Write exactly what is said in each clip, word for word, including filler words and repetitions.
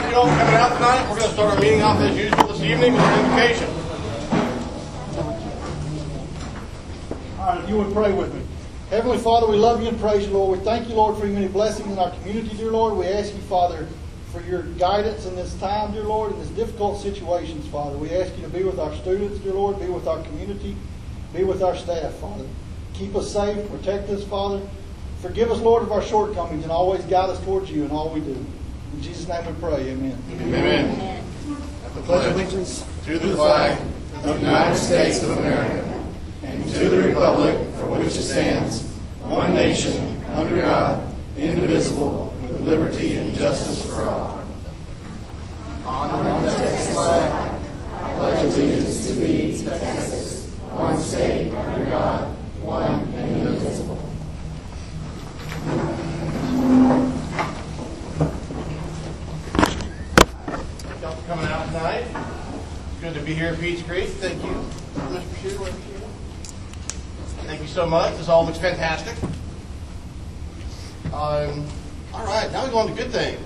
you all coming out tonight. We're going to start our meeting off as usual this evening with our invocation. All right, if you would pray with me. Heavenly Father, we love you and praise you, Lord. We thank you, Lord, for your many blessings in our community, dear Lord. We ask you, Father, for your guidance in this time, dear Lord, in these difficult situations, Father. We ask you to be with our students, dear Lord, be with our community, be with our staff, Father. Keep us safe, protect us, Father. Forgive us, Lord, of our shortcomings and always guide us towards you in all we do. In Jesus' name we pray, amen. Amen. Amen. At the pledge allegiance to the flag of the United States of America and to the republic for which it stands, one nation, under God, indivisible, with liberty and justice for all. On the Texas flag, I pledge allegiance to thee, Texas, one state, under God, one and indivisible. Thank y'all for coming out tonight. It's good to be here at Peach Creek. Thank you, Mister Pursuit. Thank you so much. This all looks fantastic. Um, all right, now we go on to good things.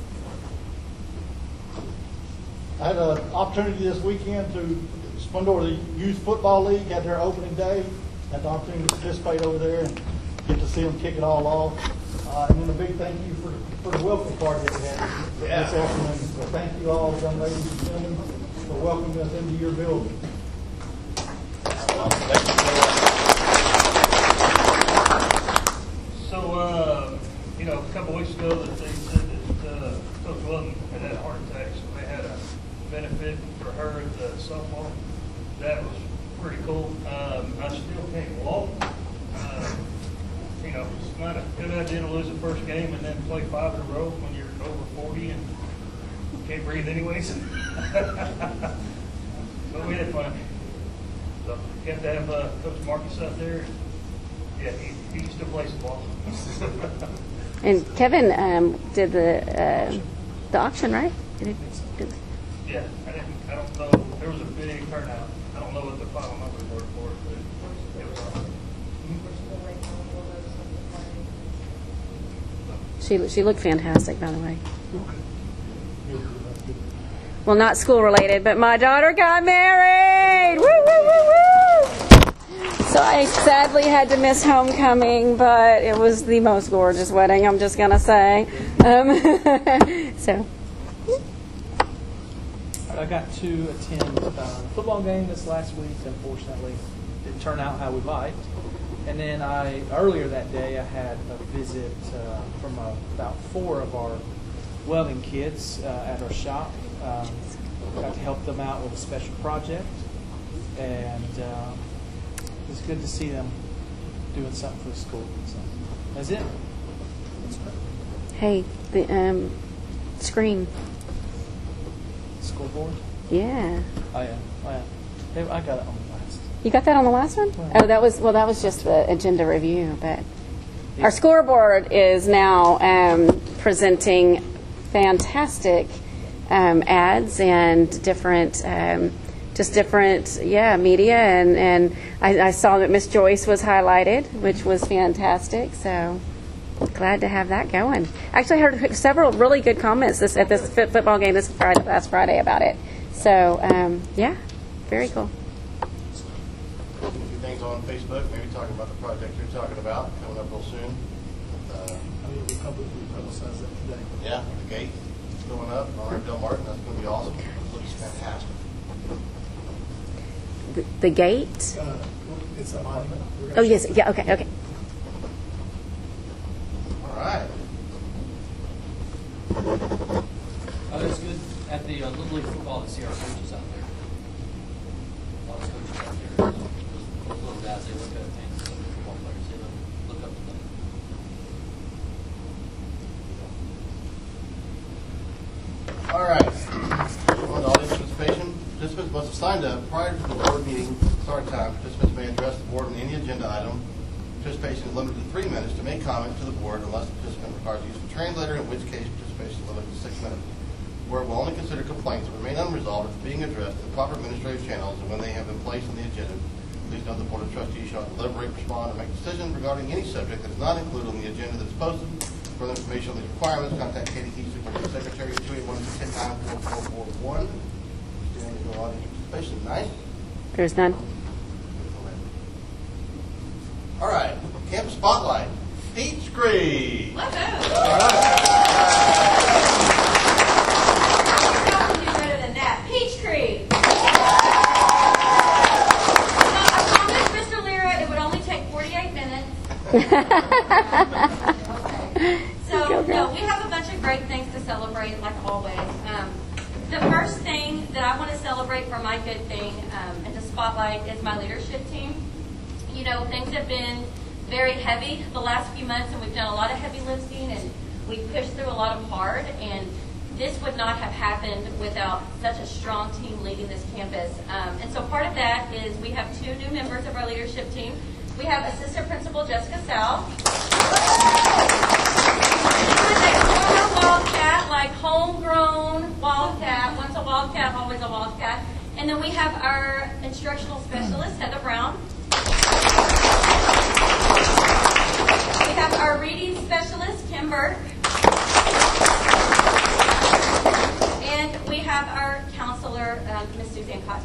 I had an opportunity this weekend to spend over the Youth Football League, had their opening day, had the opportunity to participate over there and get to see them kick it all off. Uh, and then a big thank you for, for the welcome party that we had Yeah. this afternoon. So thank you all, young ladies and gentlemen, for welcoming us into your building. So, uh, you know, a couple weeks ago that they said that uh, Coach Lutton had had a heart attack, so they had a benefit for her at the softball. That was pretty cool. Um, I still can't walk. Uh, you know, it's not a good idea to lose the first game and then play five in a row when you're over forty and can't breathe anyways. But we had fun. So you have to have uh, Coach Marcus out there. Yeah, he, he still plays the ball. And Kevin um, did the uh, the auction, right? Did he, did, Yeah, I didn't. I don't know. There was a big turnout. I don't know what the final numbers were for it, but it was awesome. she she looked fantastic, by the way. Well, not school related, but my daughter got married. Woo woo woo woo! So I sadly had to miss homecoming, but it was the most gorgeous wedding. I'm just gonna say. Um, so. I got to attend uh, a football game this last week. Unfortunately, didn't turn out how we liked. And then I earlier that day I had a visit uh, from uh, about four of our welding kids uh, at our shop. Um, got to help them out with a special project, and uh, it was good to see them doing something for the school. So that's it. Hey, the um, screen. Scoreboard. Yeah. Oh yeah. Oh yeah. They, I got it on the last. You got that on the last one? Oh, that was well. That was just the agenda review, but yeah. Our scoreboard is now um, presenting fantastic um, ads and different, um, just different, yeah, media, and and I, I saw that Miss Joyce was highlighted, which was fantastic. So glad to have that going. Actually, I heard several really good comments this at this f- football game this Friday, last Friday about it. So um, yeah, very cool. A few things on Facebook, maybe talking about the project you're talking about, coming up real soon. Uh, I mean, we publicly publicized that today. yeah, the gate going up on Del Martin. That's going to be awesome. It looks fantastic. The, the gate. Uh, it's a monument. We're Oh yes, yeah, okay, okay. All right. Oh, it was good at the uh, Little League football to see our coaches out there. A lot of coaches out there. Those little guys, they look up to some football players. They look, look up to them. All right. On to audience participation. Participants must have signed up prior to the board meeting start time. Participants may address the board on any agenda item. Participation is limited to three minutes to make comment to the board unless the participant requires use of a translator, in which case participation is limited to six minutes. The board will only consider complaints that remain unresolved if being addressed in the proper administrative channels and when they have been placed on the agenda. Please note the Board of Trustees shall deliberate, respond, or make decisions regarding any subject that is not included on the agenda that is posted. further information on these requirements, contact Katie Keith, Superintendent Secretary, two eight one, one zero nine, four four four one. Standing in the audience participation tonight. There's none. All right, Campus Spotlight. Peachtree. Let's go. All right. How can you do better than that? Peachtree. So I promised Mister Lira it would only take forty-eight minutes. Okay. So no, we have a bunch of great things to celebrate, like always. Um, the first thing that I want to celebrate for my good thing um, and to spotlight is my leadership team. You know, things have been very heavy the last few months, and we've done a lot of heavy lifting, and we've pushed through a lot of hard, and this would not have happened without such a strong team leading this campus. Um, and so part of that is we have two new members of our leadership team. We have Assistant Principal Jessica Sal. She was a former Wildcat, like homegrown Wildcat, once a Wildcat, always a Wildcat. And then we have our instructional specialist, Heather Brown. We have our reading specialist, Kim Burke. And we have our counselor, um, Miz Suzanne Cotton.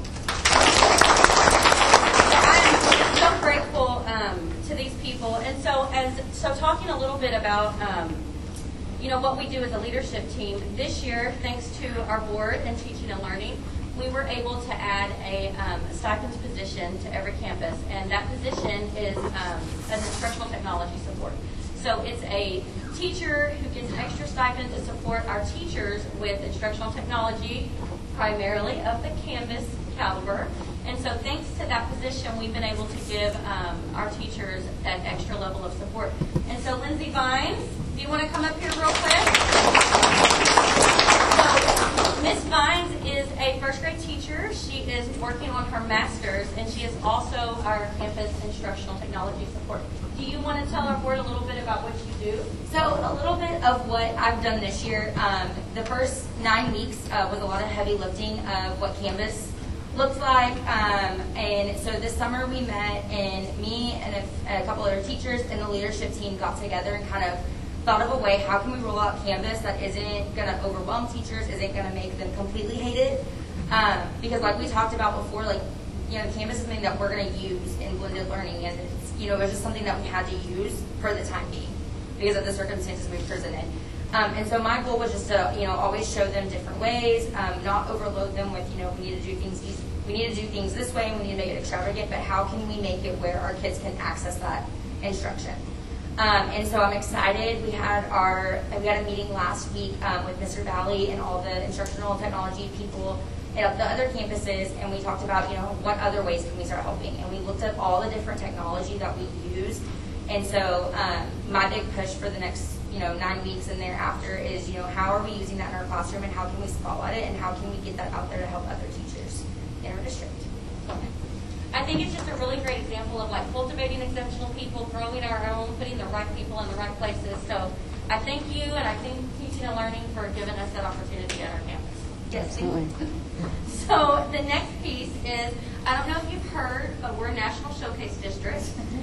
I'm so grateful um, to these people. And so, as so talking a little bit about, um, you know, what we do as a leadership team, this year, thanks to our board and teaching and learning, we were able to add a um, stipends position to every campus, and that position is um, an instructional technology support. So it's a teacher who gets an extra stipend to support our teachers with instructional technology, primarily of the Canvas caliber. And so thanks to that position, we've been able to give um, our teachers that extra level of support. And so Lindsay Vines, do you want to come up here real quick? So, Miz Vines is a first grade teacher. She is working on her master's, and she is also our campus instructional technology support. Do you want to tell our board a little bit about what you do? So a little bit of what I've done this year. Um, the first nine weeks uh, was a lot of heavy lifting of what Canvas looks like. Um, and so this summer we met, and me and a, a couple other teachers and the leadership team got together and kind of thought of a way, how can we roll out Canvas that isn't going to overwhelm teachers, isn't going to make them completely hate it? Um, because like we talked about before, like, you know, Canvas is something that we're going to use in blended learning, and it's, you know, it's just something that we had to use for the time being because of the circumstances we presented. Um, and so my goal was just to, you know, always show them different ways, um, not overload them with, you know, we need to do things, we need to do things this way, and we need to make it extravagant, but how can we make it where our kids can access that instruction? Um, and so I'm excited. We had our we had a meeting last week um, with Mister Valley and all the instructional technology people at the other campuses, and we talked about, you know, what other ways can we start helping. And we looked at all the different technology that we use. And so um, my big push for the next, you know, nine weeks and thereafter is, you know, how are we using that in our classroom, and how can we spotlight it, and how can we get that out there to help other teachers in our district. I think it's just a really great example of like cultivating exceptional people, growing our own, putting the right people in the right places. So I thank you, and I thank Teaching and Learning for giving us that opportunity at our campus. Yes, Absolutely. So the next piece is, I don't know if you've heard, but we're a National Showcase District.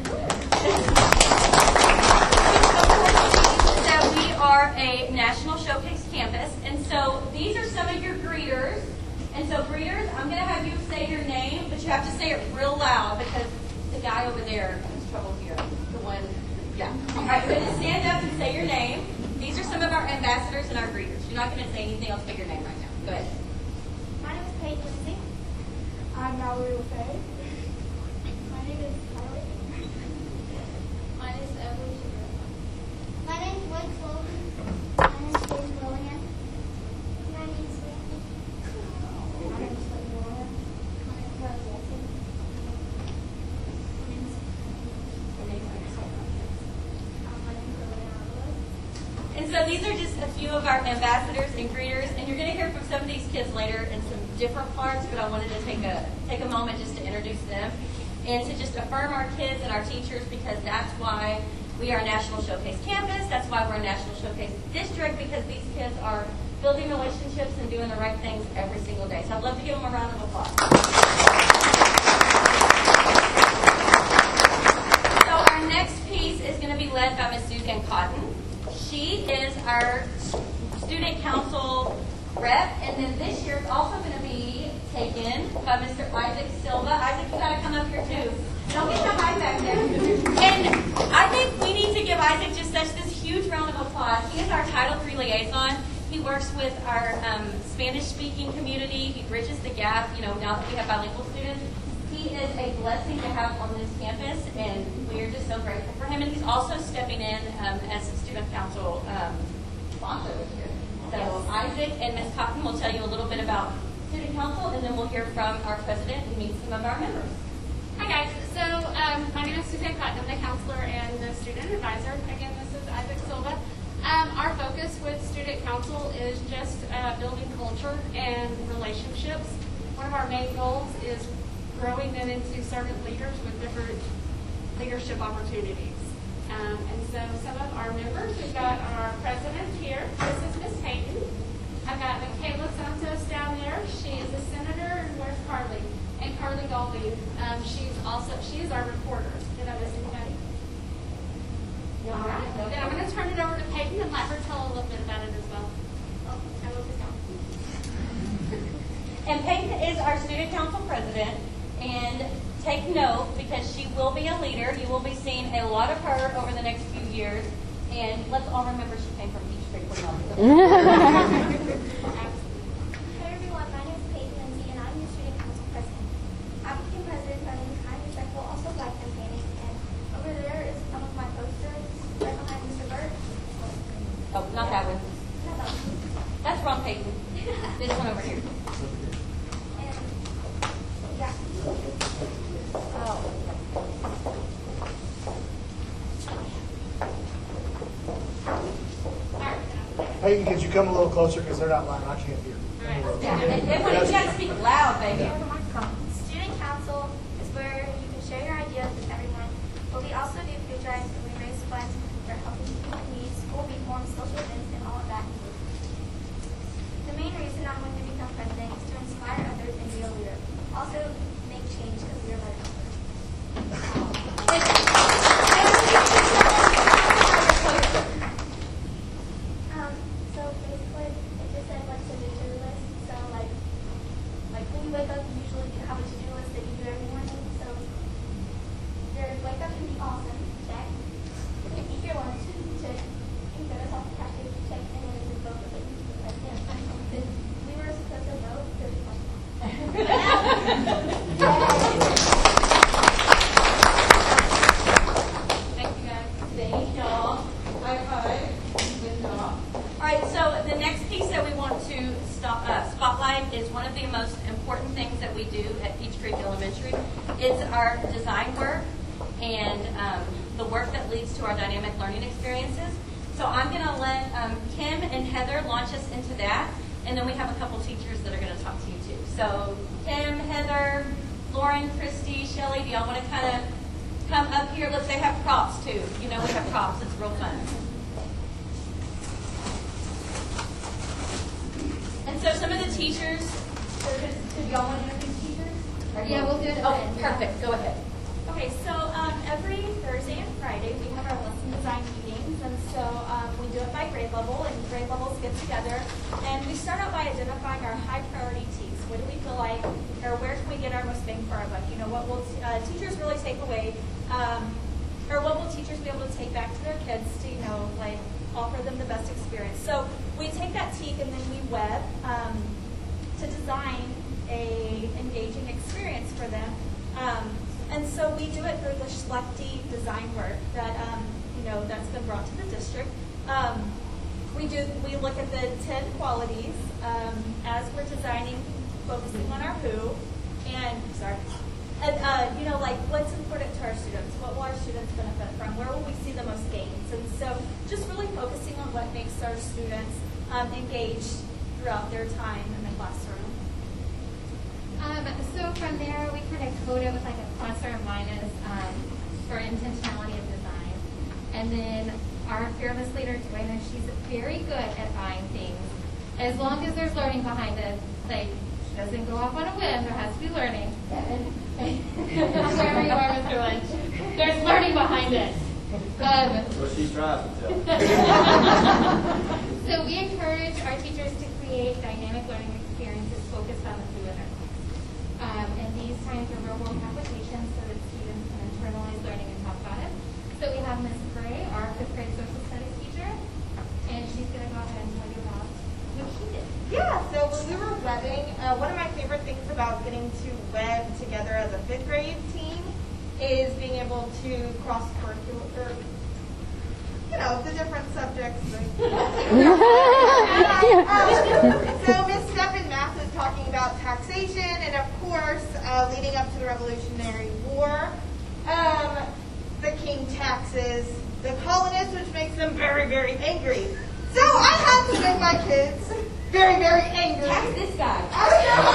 That we are a National Showcase campus, and so these are some of your greeters. And so greeters, I'm going to have you say your name, but you have to say it real loud because the guy over there has trouble here. The one, yeah. All right, we're going to stand up and say your name. These are some of our ambassadors and our greeters. You're not going to say anything else but your name right now. Go ahead. My name is Paige Lindsay. I'm Mallory LaFay. My name is Kylie. My name is Emily. My name is Blake Sullivan. My name is James Willingham. My name is Randy. My name is Blake Willingham. My name is Carly Wilson. My name is My name is My name is Liliana. And so these are just a few of our ambassadors and greeters, and you're going to hear from some of these kids later in some different parts, but I wanted to take a take a moment just to introduce them and to just affirm our kids and our teachers, because that's why we are a National Showcase campus. That's why we're a National Showcase district, because these kids are building relationships and doing the right things every single day. So I'd love to give them a round of applause. So our next piece is going to be led by Miz Suzanne Cotton. she is our student council rep, and then this year it's also going to be taken by Mister Isaac Silva. Isaac, you got to come up here too. Don't get the high back there. And I think we need to give Isaac just such this huge round of applause. He is our Title three liaison. He works with our um, Spanish-speaking community. He bridges the gap, you know, now that we have bilingual students. He is a blessing to have on this campus, and we are just so grateful for him. And he's also stepping in um, as a student council um, sponsor this year. So Isaac and Miz Cotton will tell you a little bit about student council, and then we'll hear from our president and meet some of our members. Hi guys, so um, my name is Suzanne Cotton. I'm the counselor and the student advisor. Again, this is Isaac Silva. Um, our focus with student council is just uh, building culture and relationships. One of our main goals is growing them into servant leaders with different leadership opportunities. Um, and so some of our members, we've got our president here. This is Miss Payton. I've got Michaela Santos down there. She is a senator. And where's Carly? And Carly Galby. Um, she's also, she is our reporter. Did I miss anybody? All right. Then I'm going to turn it over to Peyton and let her tell a little bit about it as well. Oh, I wrote this down. And Peyton is our student council president. And take note, because she will be a leader. You will be seeing a lot of her over the next few years. And let's all remember she came from Peach Creek. Hey everyone, my name is Peyton Lindsay, and I'm your student council president. I became president by the Kind, Respectful, Also Black campaigning, and over there is some of my posters, right behind Mister Burt. Oh, not that one. Not that one. That's wrong, Peyton. This one over here. And, yeah. Oh. Peyton, could you come a little closer because they're not loud. I can't hear. Yeah, and then when you got to speak loud, baby. Student council is where you can share your ideas with everyone, but we also do food drives and we raise funds for helping people in need, school reform, social events, and all of that. The main reason I wanted to become president is to inspire others and be a leader. Also, make change because we are better helpers. Um, so basically, it just said like the to-do list. So like, like when you wake up, you usually have a to-do list that you do every morning. So your wake up can be awesome. Check. Eat your lunch. Check. You go to health practice. Check. And then it's a vote. Like, yeah. We were supposed to vote because it's like. Thank you, guys. Thank y'all. High five. Good job. All right, so the next piece that we want to stop, uh, spotlight is one of the most important things that we do at Peach Creek Elementary. It's our design work and um, the work that leads to our dynamic learning experiences. So I'm going to let um, Kim and Heather launch us into that, and then we have a couple teachers that are going to talk to you too. So Kim, Heather, Lauren, Christy, Shelly, do y'all want to kind of come up here? Look, they have props too. You know we have props. It's real fun. And so some of the teachers, do y'all want to introduce teachers? Yeah, we'll do it at the Oh, end. perfect. Go ahead. Okay, so um, every Thursday and Friday we have our lesson design meetings, and so um, we do it by grade level, and grade levels get together, and we start out by identifying our high priority teams. What do we feel like, or where can we get our most bang for our buck? You know, what will uh, teachers really take away, um, or what will teachers be able to take back to their kids to, you know, like offer them the best experience? So we take that teak and then we web um, to design a engaging experience for them. Um, And so we do it through the Schlechte design work that um, you know that's been brought to the district. Um, we do we look at the ten qualities um, as we're designing, focusing on our who, and sorry, and uh, you know like what's important to our students, what will our students benefit from, where will we see the most gains, and so just really focusing on what makes our students um, engaged throughout their time in the classroom. Um, so from there, we kind of code it with like a plus or a minus um, for intentionality of design. And then our fearless leader, Joanna, she's very good at buying things. As long as there's learning behind it, like she doesn't go off on a whim, there has to be learning. Wherever you are, Mister Lynch, there's learning behind it. Um, So she tries to tell. so we encourage our teachers to create dynamic learning experiences focused on the who and their um, and these times are real world applications so that students can internalize learning and talk about it. So we have Miss Gray, our fifth grade social studies teacher, and she's going to go ahead and tell you about what she did. Yeah, so when we were webbing, uh, one of my favorite things about getting to web together as a fifth grade team is being able to cross curricular, you know, the different subjects. um, so Miss Steph in math was talking about taxation, and of course, uh, leading up to the Revolutionary War, um, the king taxes the colonists, which makes them very, very angry. So I had to make my kids very, very angry. Tax this guy. I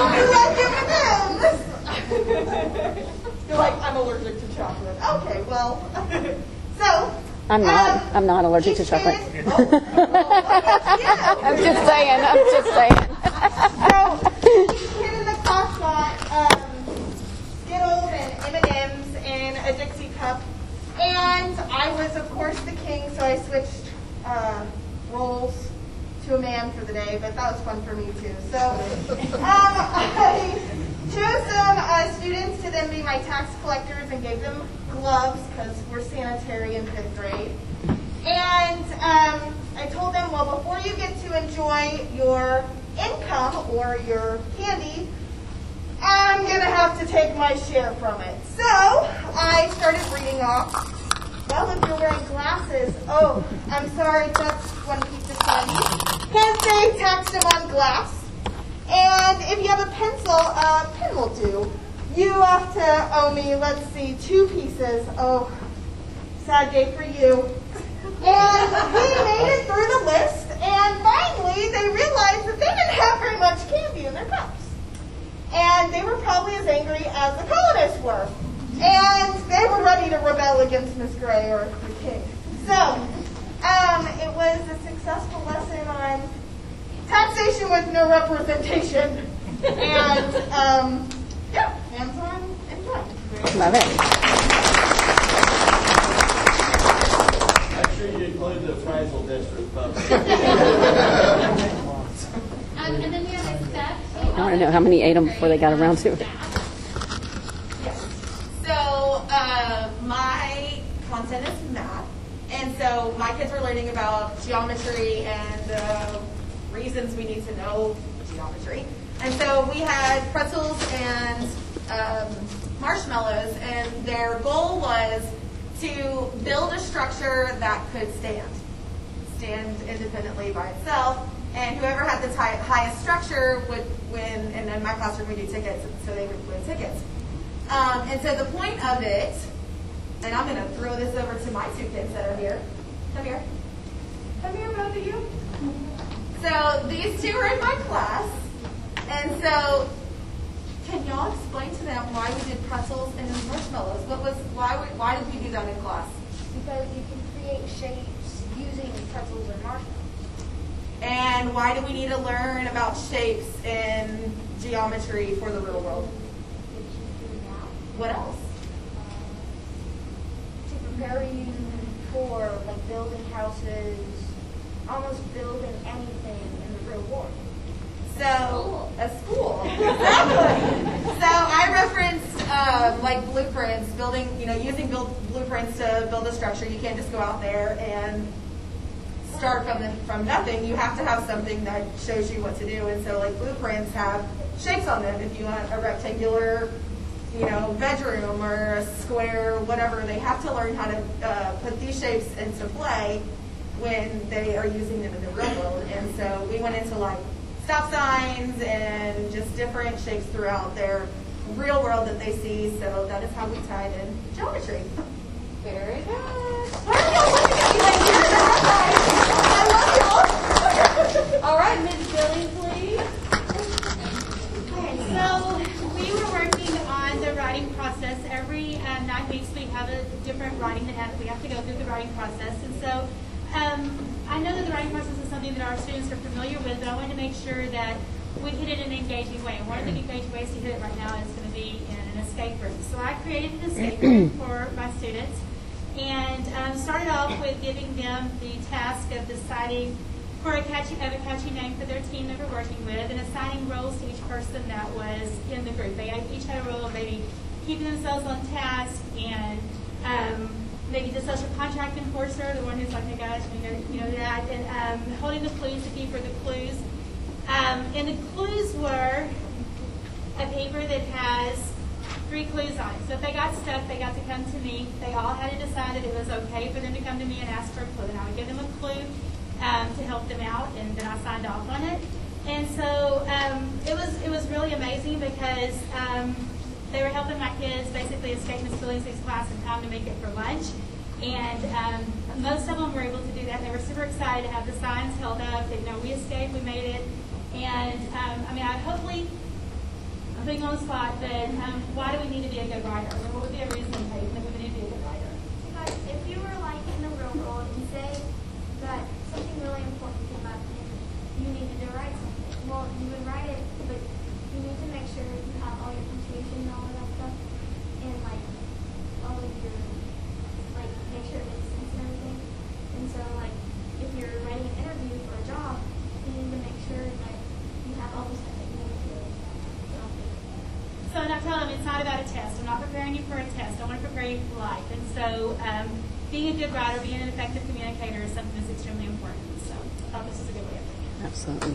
know, do I give them? You're like, I'm allergic to chocolate. Okay, well, so. I'm not. Um, I'm not allergic to each chocolate. kid- oh, yeah. I'm just saying. I'm just saying. So each kid in the class got um, Skittles and M and M's in a Dixie cup, and I was, of course, the king, so I switched uh, roles to a man for the day, but that was fun for me too. So um, I chose some uh, students to then be my tax collectors and gave them gloves because we're sanitary in fifth grade. And um, I told them, well, before you get to enjoy your income or your candy, I'm going to have to take my share from it. So I started reading off, well, if you're wearing glasses, oh, I'm sorry, that's one piece of candy, because they taxed them on glass. And if you have a pencil, a pen will do. You have to owe me, let's see, two pieces. Oh, sad day for you. And we made it through the list, and finally they realized that they didn't have very much candy in their cups. And they were probably as angry as the colonists were. And they were ready to rebel against Miss Gray or the king. So, um, it was a successful lesson on taxation with no representation. And, um, yeah, hands-on and fun. Love it. Make sure you include the appraisal district folks. Um, and then we have Miss Steph. I want to know how many ate them before they got around to it. So, uh, my content is math, and so my kids were learning about geometry and uh, reasons we need to know geometry. And so we had pretzels and um, marshmallows, and their goal was to build a structure that could stand, stand independently by itself. And whoever had the ty- highest structure would win. And in my classroom, we do tickets, so they would win tickets. Um, and so the point of it, and I'm going to throw this over to my two kids that are here. Come here. Come here, both of you. So these two are in my class. And so can y'all explain to them why we did pretzels and marshmallows? What was why we, why did we do that in class? Because you can create shapes using pretzels and marshmallows. And why do we need to learn about shapes in geometry for the real world? What else? To prepare you for like building houses, almost building anything in the real world. So, a school. Exactly. So I referenced uh, like blueprints, building, you know, using build blueprints to build a structure. You can't just go out there and start from the, from nothing. You have to have something that shows you what to do. And so, like blueprints have shapes on them. If you want a rectangular, you know, bedroom or a square, whatever, they have to learn how to uh, put these shapes into play when they are using them in the real world. And so we went into like stop signs and just different shapes throughout their real world that they see. So that is how we tied in geometry. Very good. Why are y'all looking at me like you're the I love y'all. All right, Miz Billingsley. Okay, so we were working on the writing process. Every um, nine weeks we have a different writing that have, we have to go through the writing process. And so um, I know that the writing process is something that our students are familiar with, but I wanted to make sure that we hit it in an engaging way. And one of the engaging ways to hit it right now is going to be in an escape room. So I created an escape room for my students. and um, started off with giving them the task of deciding for a catchy, of a catchy name for their team they were working with, and assigning roles to each person that was in the group. They each had a role of maybe keeping themselves on task, and um, maybe the social contract enforcer, the one who's like, hey guys, we know, you know that, and um, holding the clues, the keeper of the clues. Um, and the clues were a paper that has three clues on it. So if they got stuck, they got to come to me. They all had to decide that it was okay for them to come to me and ask for a clue. And I would give them a clue um, to help them out, and then I signed off on it. And so um, it was it was really amazing because um, they were helping my kids basically escape Miss Billingsley's class in time to make it for lunch. And um, most of them were able to do that. They were super excited to have the signs held up. They know we escaped, we made it. And um, I mean, I hopefully, I'm putting on the spot, but um, why do we need to be a good writer? I mean, what would be a reason, Peyton, that we need to be a good writer? Because if you were like in the real world and say that something really important came up and you needed to write something, well, you would write it, but you need to make sure you have all your punctuation and all of that stuff, and like all of your, like make sure it makes sense and everything. And so like if you're writing an interview for a job, you need to make sure that you have all the stuff that you need to do. So and I tell them it's not about a test. I'm not preparing you for a test. I want to prepare you for life. And so um, being a good writer, being an effective communicator is something that's extremely important. So I thought this was a good way of thinking. Absolutely.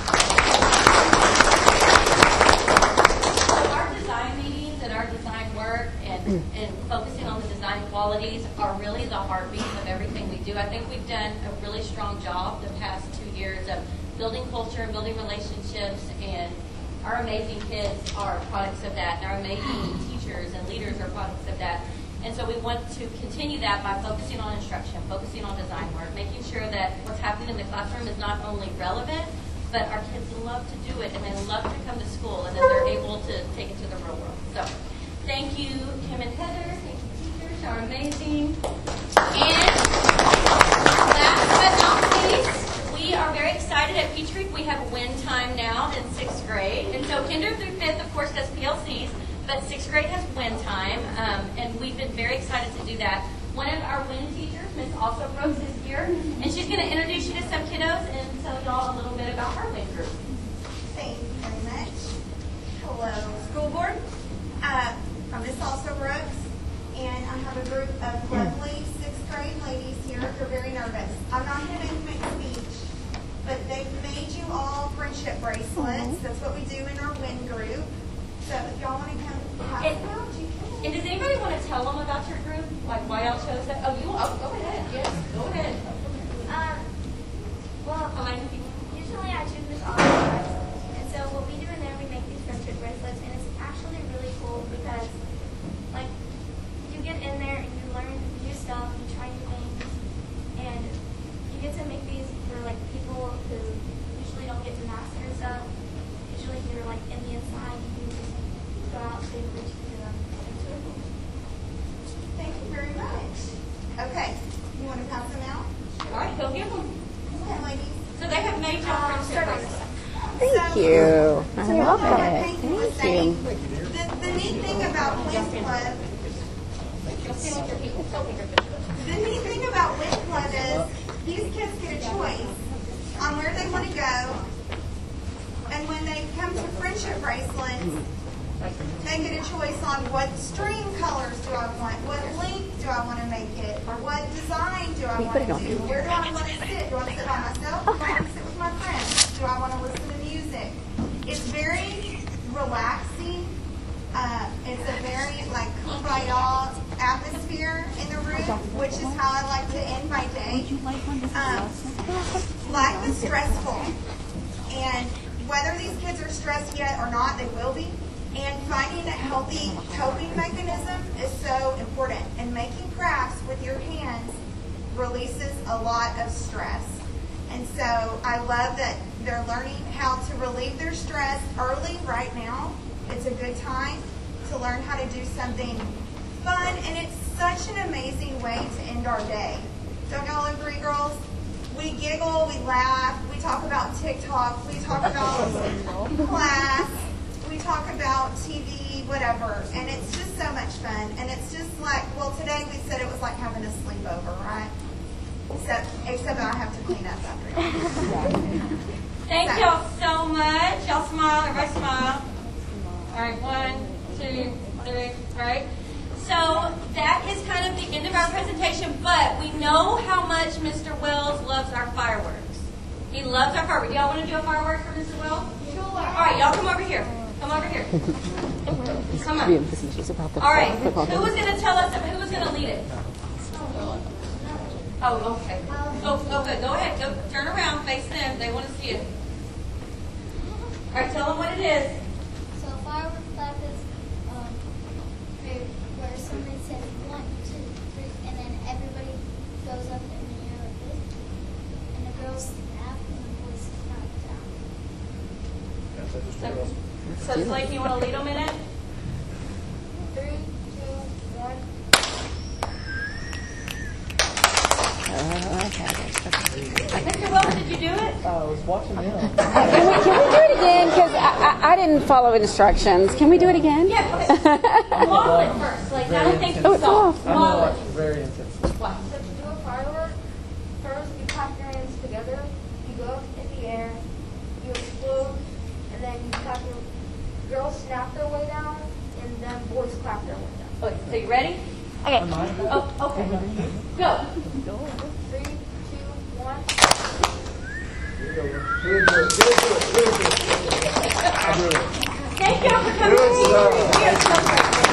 So our design meetings and our design work and, and focusing on the design qualities are really the heartbeat of everything we do. I think we've done a really strong job the past two years of building culture and building relationships, and our amazing kids are products of that, and our amazing teachers and leaders are products of that. And so we want to continue that by focusing on instruction, focusing on design work, making sure that what's happening in the classroom is not only relevant, but our kids love to do it, and they love to come to school, and then they're able to take it to the real world. So thank you, Kim and Heather. Thank you, teachers. Are amazing. And last but not least, we are very excited at Peach Creek. We have win time now in sixth grade. And so kinder through fifth, of course, does P L Cs, but sixth grade has win time, um, and we've been very excited to do that. One of our win teachers, Miss Also Brooks, is here, and she's going to introduce you to some kiddos and tell y'all a little bit about her win group. Thank you very much. Hello, school board. Uh, I'm Miss Also Brooks, and I have a group of lovely sixth grade ladies here who are very nervous. I'm not going to make a speech, but they've made you all friendship bracelets. That's what we do in our win group. So if y'all want to come pass And, them out, you can. and does anybody want to tell them about your group? Like why y'all chose that? Oh, you? Oh, go ahead. Yes, go ahead. Um, well, Elaine? usually I choose Miss Oliver, and so what we do in there, we make these friendship bracelets, and it's actually really cool because, like, you get in there and you learn new stuff, you try new things, and you get to make these for like people who usually don't get to master stuff. Usually, you're like in the inside, you can just go out and reach to them. It's really cool. Thank you very much. Okay, you want to pass them out? All right, go give them. Okay, ladies. So they have made your friendship bracelets. Thank you. I So, love what it. Peyton was Thank saying, you. The, the neat thing about Win Club, You'll stand with your feet. Don't take your picture. the neat thing about Win Club is these kids get a choice on where they want to go, and when they come to friendship bracelets, they get a choice on what string colors do I want, what length do I want to make it, or what design do I We want put it to on do, here. where do I want to sit, do I want to sit by myself, do I want to sit with my friends, do I want to listen to music. It's very relaxing. Uh, it's a very like kumbaya atmosphere in the room, which is how I like to end my day. Um, life is stressful, and whether these kids are stressed yet or not, they will be. And finding a healthy coping mechanism is so important. And making crafts with your hands releases a lot of stress. And so I love that they're learning how to relieve their stress early right now. It's a good time to learn how to do something fun, and it's such an amazing way to end our day. Don't y'all agree, girls? We giggle, we laugh, we talk about TikTok, we talk about class, we talk about T V, whatever. And it's just so much fun. And it's just like, well, today we said it was like having a sleepover, right? Except, except I have to clean up after it. Thank So- y'all so much. Y'all smile. Everybody smile. All right, one, two, three. All right. So that is kind of the end of our presentation, but we know how much Mister Wells loves our fireworks. He loves our fireworks. Y'all want to do a firework for Mister Wells? Sure. All right, y'all come over here. Come over here. Come on. All right. Who was going to tell us? Who was going to lead it? Oh, okay. Oh, oh, good. Go ahead. Go turn around, face them. They want to see it. All right, tell them what it is. So firework clap is um, where somebody says one, two, three, and then everybody goes up in the air like this, and the girls snap and the boys snap down. So, so Slade, you want to lead them in it? Three, two, one. Mister Wells, did you do it? I was watching them. Can we, can we do it again? Because I, I, I didn't follow instructions. Can we do it again? Yeah, okay. Wobble it first. Like, I don't think Oh, you it's saw. off. I'm Wobble gonna it. watch very intense. Watch. So to do a firework, first you clap your hands together, you go up in the air, you explode, and then you clap your girls snap their way down, and then boys clap their way down. Okay, so you ready? Okay. Oh, okay. Go. Three, two, one. Thank y'all for coming. We are so grateful.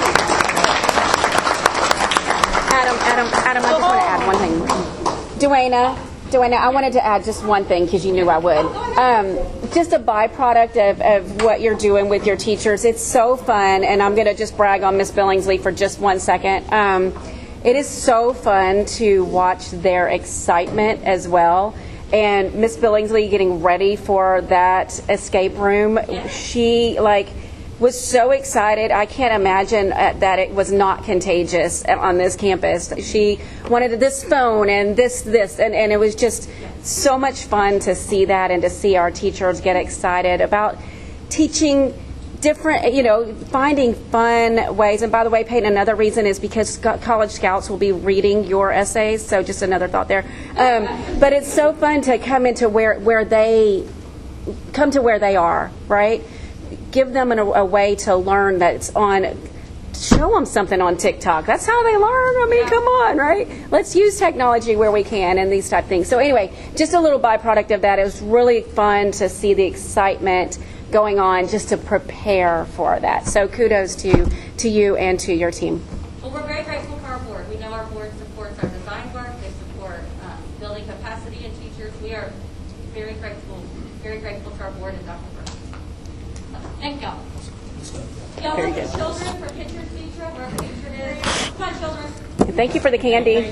Adam, Adam, Adam, I just want to add one thing. Duana, Duana, I wanted to add just one thing because you knew I would. Um, just a byproduct of, of what you're doing with your teachers. It's so fun, and I'm going to just brag on Miss Billingsley for just one second. Um, it is so fun to watch their excitement as well. And Miss Billingsley getting ready for that escape room, she like was so excited. I can't imagine uh, that it was not contagious on this campus. She wanted this phone and this, this, and, and it was just so much fun to see that and to see our teachers get excited about teaching different, you know, finding fun ways. And by the way, Peyton, another reason is because College Scouts will be reading your essays, so just another thought there. Um, but it's so fun to come into where, where they, come to where they are, right? Give them an, a way to learn that's on, show them something on TikTok. That's how they learn. I mean, come on, right? Let's use technology where we can and these type of things. So anyway, just a little byproduct of that. It was really fun to see the excitement going on just to prepare for that. So kudos to, to you and to your team. Well, we're very grateful for our board. We know our board supports our design work. They support um, building capacity in teachers. We are very grateful, very grateful to our board and Doctor Burns. Thank y'all. Y'all Very want the good. children for picture feature, wherever feature it is. Come on, children. And thank you for the candy.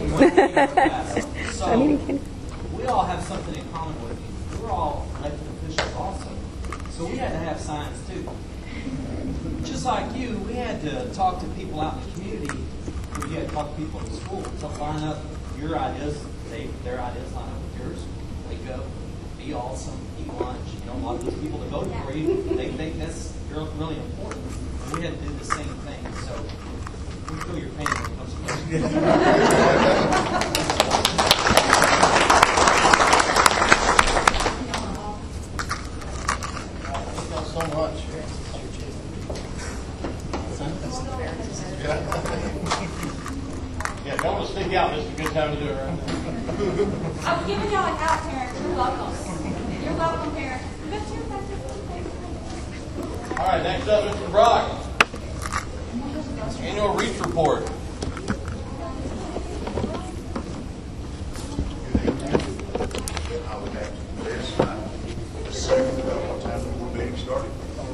So, I'm eating candy. we all have something in common with you. We're all elected officials also. So we had to have signs too. Just like you, we had to talk to people out in the community. We had to talk to people in school to line up your ideas. They, their ideas line up with yours. Wake up, be awesome, eat lunch. You know, a lot of those people that voted for you, they think that's really important. We had to do the same thing. So we feel your pain when it comes to Thank y'all so much. Yeah, don't just stick out. This is a good time to do it right now. I was giving y'all an out, parents. You're welcome. You're welcome, parents. All right, next up, Mister Brock. Annual Reach Report. I would have to this. I assume about what time the board meeting started.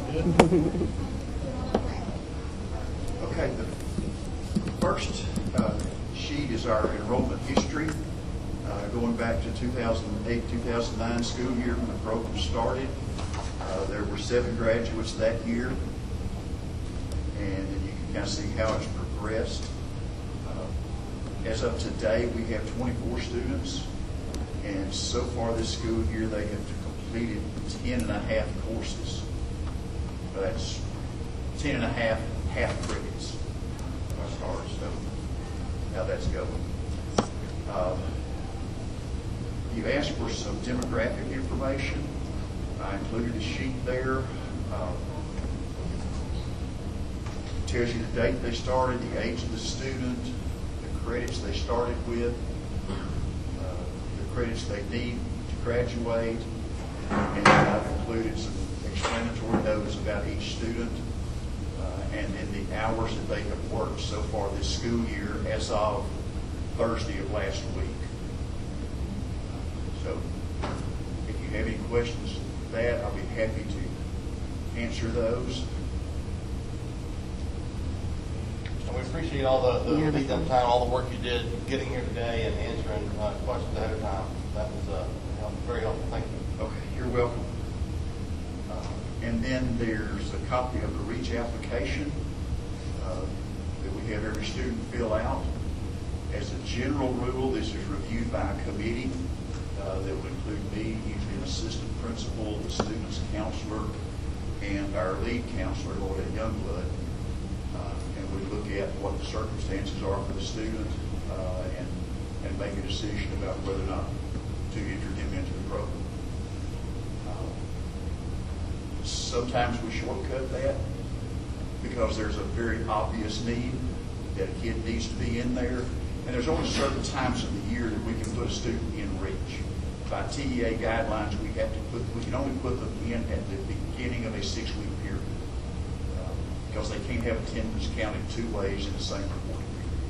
Okay, the first uh, sheet is our enrollment history. Uh, going back to two thousand eight, two thousand nine school year when the program started. Uh, there were seven graduates that year, and then you can kind of see how it's progressed. Uh, as of today, we have twenty-four students, and so far this school year they have completed ten and a half courses. That's ten and a half half credits as far as so how that's going. Uh, you asked for some demographic information. I included a sheet there. Uh, tells you the date they started, the age of the student, the credits they started with, uh, the credits they need to graduate, and I've included some explanatory notes about each student, uh, and then the hours that they have worked so far this school year as of Thursday of last week. So if you have any questions with that, I'll be happy to answer those. And we appreciate all the, the detailed time, all the work you did getting here today and answering uh, questions ahead of time. That was uh, help, very helpful. Thank you. Okay, you're welcome. Uh, and then there's a copy of the REACH application uh, that we have every student fill out. As a general rule, this is reviewed by a committee uh, that will include me, usually an assistant principal, the student's counselor, and our lead counselor, Lloyd Youngblood. Uh, and we look at what the circumstances are for the student uh, and, and make a decision about whether or not to enter them into the program. Uh, sometimes we shortcut that because there's a very obvious need that a kid needs to be in there. And there's only certain times of the year that we can put a student in REACH. By T E A guidelines, we have to put, we can only put them in at the beginning of a six-week period uh, because they can't have attendance counted two ways in the same reporting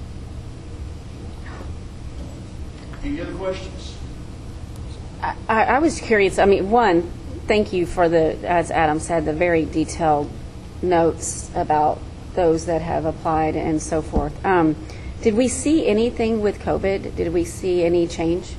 period. Any other questions? I, I was curious. I mean, one, thank you for the, as Adam said, the very detailed notes about those that have applied and so forth. Um, did we see anything with COVID? Did we see any change?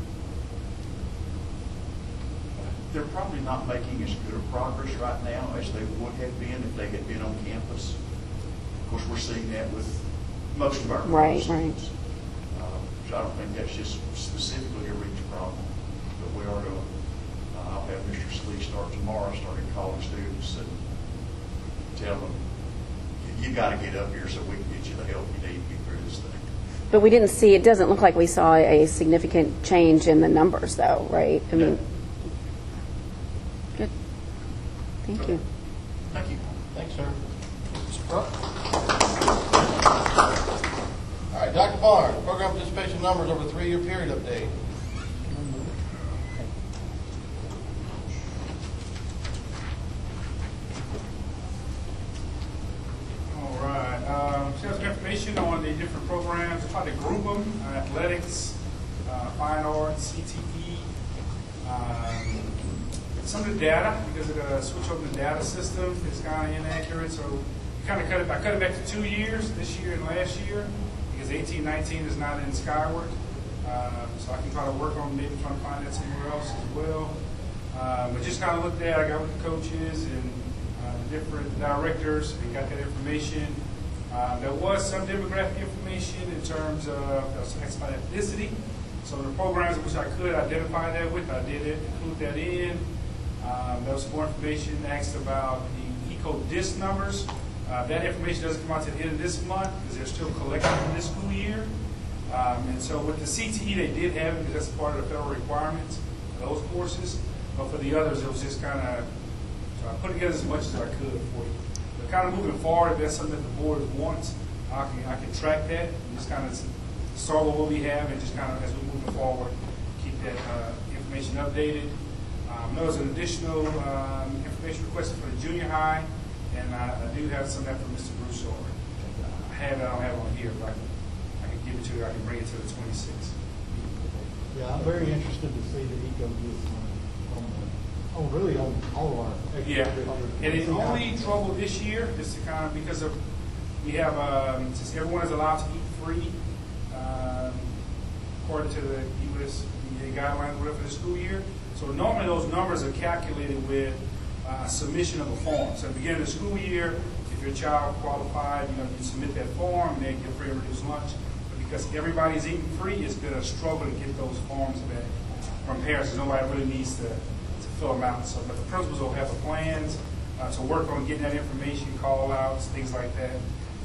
They're probably not making as good a progress right now as they would have been if they had been on campus. Of course, we're seeing that with most of our right, students. Right. Uh, so I don't think that's just specifically a REACH problem. But we are going to, uh, I'll have Mister Slee start tomorrow, starting calling students and tell them, you got to get up here so we can get you the help you need to get through this thing. But we didn't see, it doesn't look like we saw a significant change in the numbers, though, right? I mean, good. Thank you. Thank you. Thanks, sir. Mister Bruck. All right, Doctor Barnes, program participation numbers over a three-year period update. All right. Um, so some information on the different programs. I tried to group them: uh, athletics, uh, fine arts, C T E. Um, some of the data, because of the switch over the data system, is kind of inaccurate. So we kind of cut it. I cut it back to two years, this year and last year, because eighteen nineteen is not in Skyward. Um, so I can try to work on maybe trying to find that somewhere else as well. Um, but just kind of looked at. I got with the coaches and uh, the different directors and got that information. Uh, there was some demographic information in terms of ethnicity. So the programs which I could identify that with, I did it, include that in. Um, there was more information asked about the ECODIS numbers. Uh, that information doesn't come out to the end of this month because they're still collecting in this school year. Um, and so with the C T E, they did have it because that's part of the federal requirements for those courses. But for the others, it was just kind of, so I put together as much as I could for you. But kind of moving forward, if that's something that the board wants, I can, I can track that and just kind of start with what we have and just kind of, as we move forward, keep that uh, information updated. Um, there was an additional um, information requested for the junior high, and I, I do have some of that from Mister Broussard. Uh, I have it, I don't have it on here, but I can, I can give it to you, I can bring it to the twenty-sixth. Yeah, I'm very interested to see the eco gets on, on, on really on all of our. Yeah, and the only trouble this year is to kind of, because of, we have, um, since everyone is allowed to eat free, um, according to the U S D A guidelines, whatever, for the school year. So normally those numbers are calculated with uh, submission of a form. So at the beginning of the school year, if your child qualified, you know, you submit that form and they get free and reduced lunch. But because everybody's eating free, it's going to struggle to get those forms back from parents. So nobody really needs to, to fill them out. So, but the principals will have the plans uh, to work on getting that information, call outs, things like that.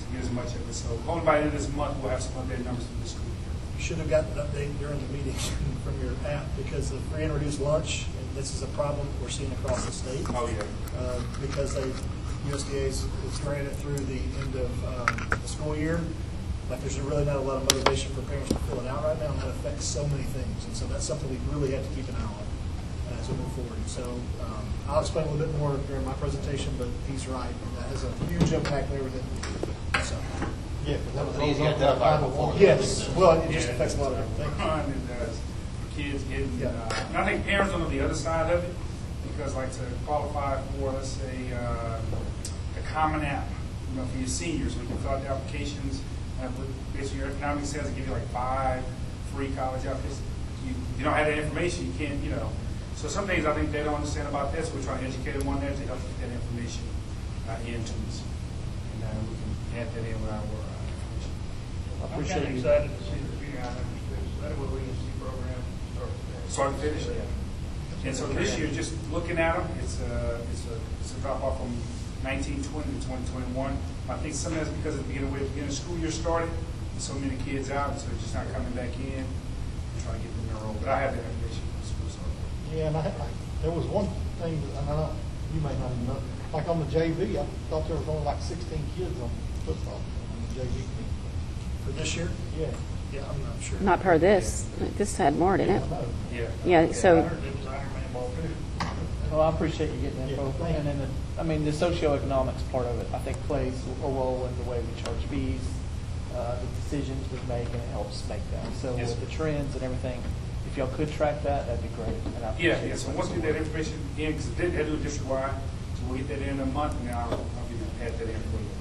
get as much of it. So hopefully by the end of this month, we'll have some updated numbers for the school year. You should have gotten an update during the meeting from your app, because the free and reduced lunch, and this is a problem we're seeing across the state. Oh, yeah. Uh, because they, U S D A is is granted through the end of um, the school year. Like, there's really not a lot of motivation for parents to fill it out right now, and that affects so many things. And so that's something we really have to keep an eye on as we move forward. So um, I'll explain a little bit more during my presentation, but he's right. That has a huge impact on everything. So, Yeah, that was He's got that fire before. yes, well, it just affects a lot of different things. And it does. For kids getting, uh, and I think parents don't know the other side of it, because like to qualify for, let's say, uh, the Common App, you know, for your seniors, when you fill out the applications, uh, with basically your economic sales, they give you like five free college outfits. You, you don't have that information, you can't, you know. So some things I think they don't understand about this. We're trying to educate them on there to help get that information uh, into us. And uh, we can add that in with our uh, information. I'm kind of excited to see the junior high numbers too. So that way we can see program start. Start and finish, yeah. And so this year, just looking at them, it's a, it's a, it's a drop off from nineteen twenty to twenty twenty-one. I think some of that's because at the beginning, the beginning of the school year started, and so many kids out, so they're just not coming back in and trying to get them in a row. But I have that information from the school started. Yeah, and I, I, there was one thing, that, and I don't, you may not even know, like on the J V, I thought there was only like sixteen kids on football on the J V team. For this year? Yeah. Yeah, I'm not sure. Not per this. This had more, didn't it? Yeah. Yeah, so, I heard there was Iron Man ball too. Well, I appreciate you getting info. Yeah. And then, the, I mean, the socioeconomics part of it, I think, plays a role in the way we charge fees, uh, the decisions we make, and it helps make that. So Yes, with the trends and everything, if y'all could track that, that'd be great. And I Yeah, appreciate yeah. So you once we putting get that some work. information in, because they had to do it district-wide, so we'll get that in a month, and then I'll, I'll give you, add that in for you.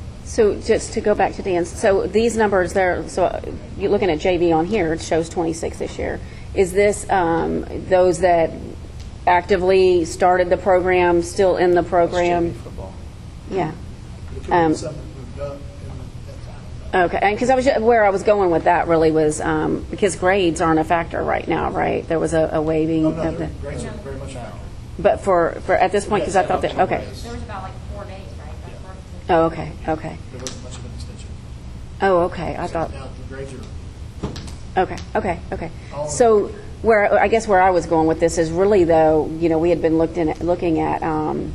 so just to go back to Dan's, so these numbers there, so you're looking at J V on here, it shows twenty-six this year. Is this um, those that actively started the program, still in the program? Football. Yeah. It could Um, be something moved up in that time. Okay, and because I was where I was going with that really was um, because grades aren't a factor right now, right? There was a, a waiving Oh, no, of the, the grades are very much a factor. but for, for at this point, because I thought that okay. There was about like four days, right? That's where- Oh, okay, okay. There wasn't much of an extension. Oh, okay. I thought. Now the grades are Okay, okay, okay. So where I guess where I was going with this is really though, you know, we had been looked in looking at um,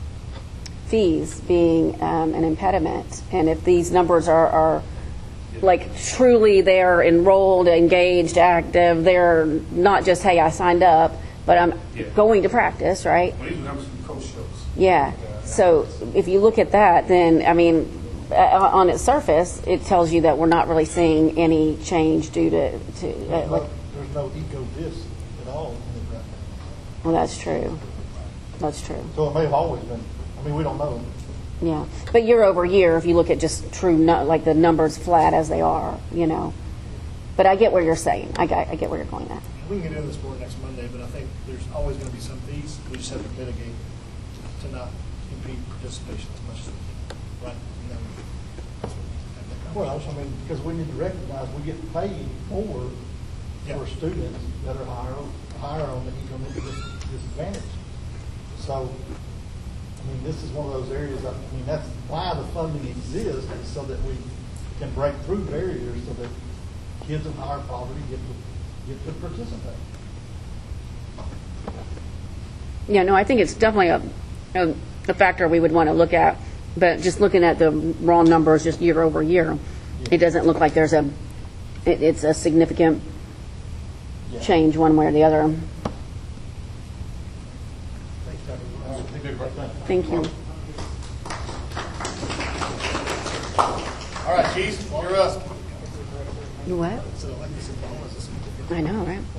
fees being um, an impediment, and if these numbers are, are like truly they're enrolled, engaged, active, they're not just hey I signed up, but I'm Yeah. going to practice, right? Well, these are numbers from coach shows. Yeah. So if you look at that, then I mean, uh, on its surface, it tells you that we're not really seeing any change due to, to uh, like. There's no eco disc at all in it right now. Well, that's true. That's true. So it may have always been, I mean, we don't know. Yeah. But year over year, if you look at just true, nu- like the numbers flat as they are, you know. But I get what you're saying. I get, I get where you're going at. We can get into this more next Monday, but I think there's always going to be some fees. We just have to mitigate to not impede participation as much as we can. Right? And then that's what we have that Well, conversation. I mean, because we need to recognize we get paid more Yeah. for students that are higher, higher on the economic dis- disadvantage. So, I mean, this is one of those areas, I mean, that's why the funding exists, is so that we can break through barriers so that kids of higher poverty get to, get to participate. Yeah, no, I think it's definitely a, a, a factor we would want to look at. But just looking at the raw numbers just year over year, it doesn't look like there's a, it, it's a significant Yeah. change one way or the other. Thanks, Doctor All right, you do a great thing. Thank you. All right, Chief, you're up. You what? So like this, as a certificate. I know, right?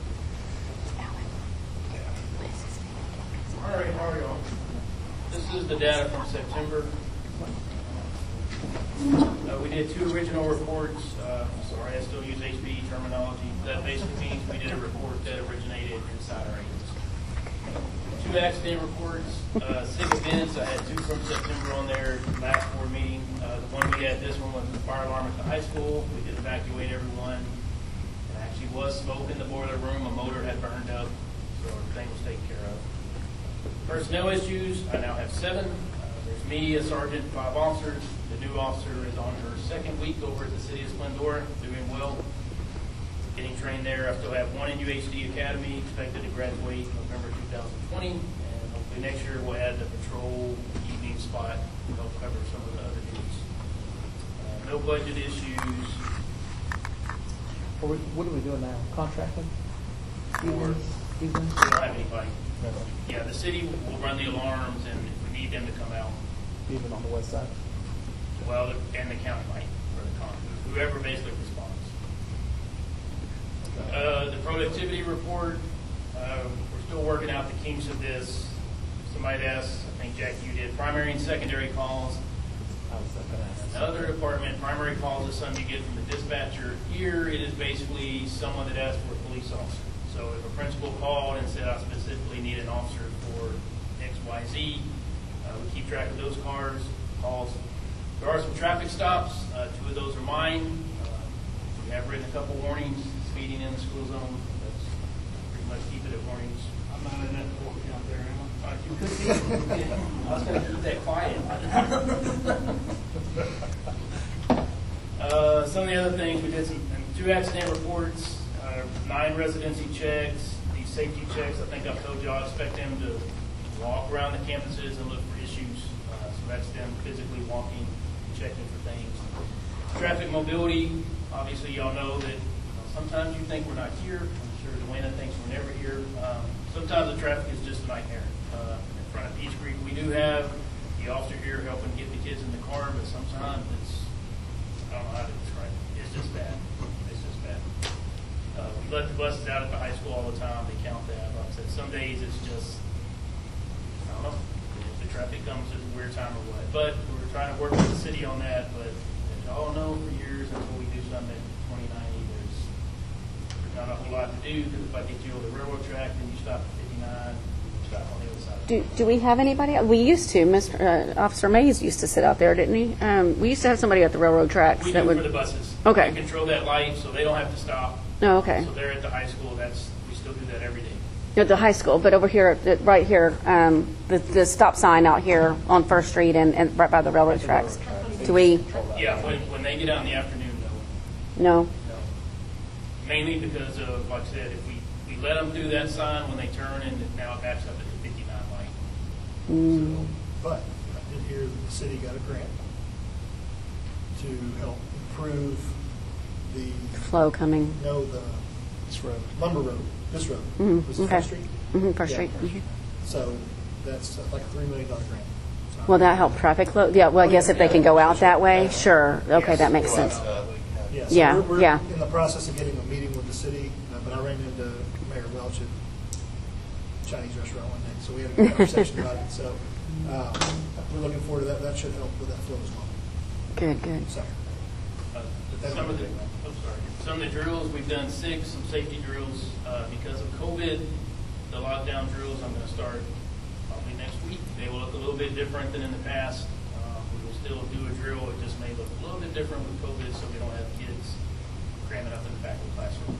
All right, how are y'all? This is the data from September. Uh, we did two original reports. Uh, sorry, I still use H P E terminology. That basically means we did a report that originated inside our agency. Two accident reports, uh, six events. I had two from September on there. Last board meeting. Uh, the one we had, this one was the fire alarm at the high school. We did evacuate everyone. It actually was smoke in the boiler room. A motor had burned up, so everything was taken care of. Personnel issues, I now have seven. Uh, there's me, a sergeant, five officers. The new officer is on her second week over at the city of Splendora, doing well, getting trained there. I still have one in U H D Academy, expected to graduate November two thousand twenty, and hopefully next year we'll add the patrol evening spot to help cover some of the other needs. Uh, no budget issues. What, what are we doing now? Contracting? Or Evenings? we Evenings? don't have anybody. Yeah, the city will run the alarms, and if we need them to come out, Even on the west side? well, and the county might, or the con, whoever basically responds. Uh, the productivity report, uh, we're still working out the kinks of this. Somebody asked, I think Jack, you did, primary and secondary calls. Another department, primary calls is something you get from the dispatcher. Here, it is basically someone that asks for a police officer. So if a principal called and said, I specifically need an officer for X, Y, Z, uh, we keep track of those cars, calls. There are some traffic stops. Uh, two of those are mine. Uh, we have written a couple warnings, speeding in the school zone. That's pretty much keep it at warnings. I'm not in that four count there, am I? Uh, you could be. I was going to keep that quiet. uh, some of the other things, we did some two accident reports, uh, nine residency checks, these safety checks. I think I've told you I expect them to walk around the campuses and look for issues. Uh, so that's them physically walking, checking for things. Traffic mobility, obviously y'all know that sometimes you think we're not here. I'm sure Dwayna thinks we're never here. Um, sometimes the traffic is just a nightmare. Uh, in front of Peach Creek, we do have the officer here helping get the kids in the car, but sometimes it's, I don't know how to describe it. It's just bad. It's just bad. Uh, we let the buses out at the high school all the time. They count that. Like I said, some days it's just, I don't know, if the traffic comes at a weird time or what. But we're trying to work with the city on that, but as y'all know, for years until we do something at twenty ninety, there's not a whole lot to do, because if I get you over the railroad track, then you stop at fifty-nine, you stop on the other side. Do, do we have anybody? We used to. Mister Uh, Officer Mays used to sit out there, didn't he? Um, we used to have somebody at the railroad tracks We that do would. for the buses. Okay. We control that light, so they don't have to stop. Oh, okay. So they're at the high school. That's we still do that every day. At the high school, but over here, at- right here, um, the, the stop sign out here on First Street and, and right by the railroad tracks. Do we? Yeah, when when they get out in the afternoon, no. No. No. Mainly because of, like I said, if we, we let them do that sign when they turn, and now it backs up at the fifty-nine light. Mm. But I did hear that the city got a grant to help improve the Flow coming. no the this road lumber road this road Mhm, was it okay. First Street Mhm, First Yeah, Street, First mhm. Street. So that's uh, like a three million dollar grant. So Will that help traffic flow? Yeah, well, I guess if they can go out that way, sure. Okay, that makes sense. Yeah, so Yeah, we're, we're yeah. in the process of getting a meeting with the city, uh, but I ran into Mayor Welch at a Chinese restaurant one day, so we had a good conversation about it. So um, we're looking forward to that. That should help with that flow as well. Good, good. So, Uh, some of the, oh, sorry. Some of the drills, we've done six, some safety drills. Uh, because of COVID, the lockdown drills, I'm going to start probably next week. They will look a little bit different than in the past. Uh, we will still do a drill. It just may look a little bit different with COVID, so we don't have kids cramming up in the back of the classroom.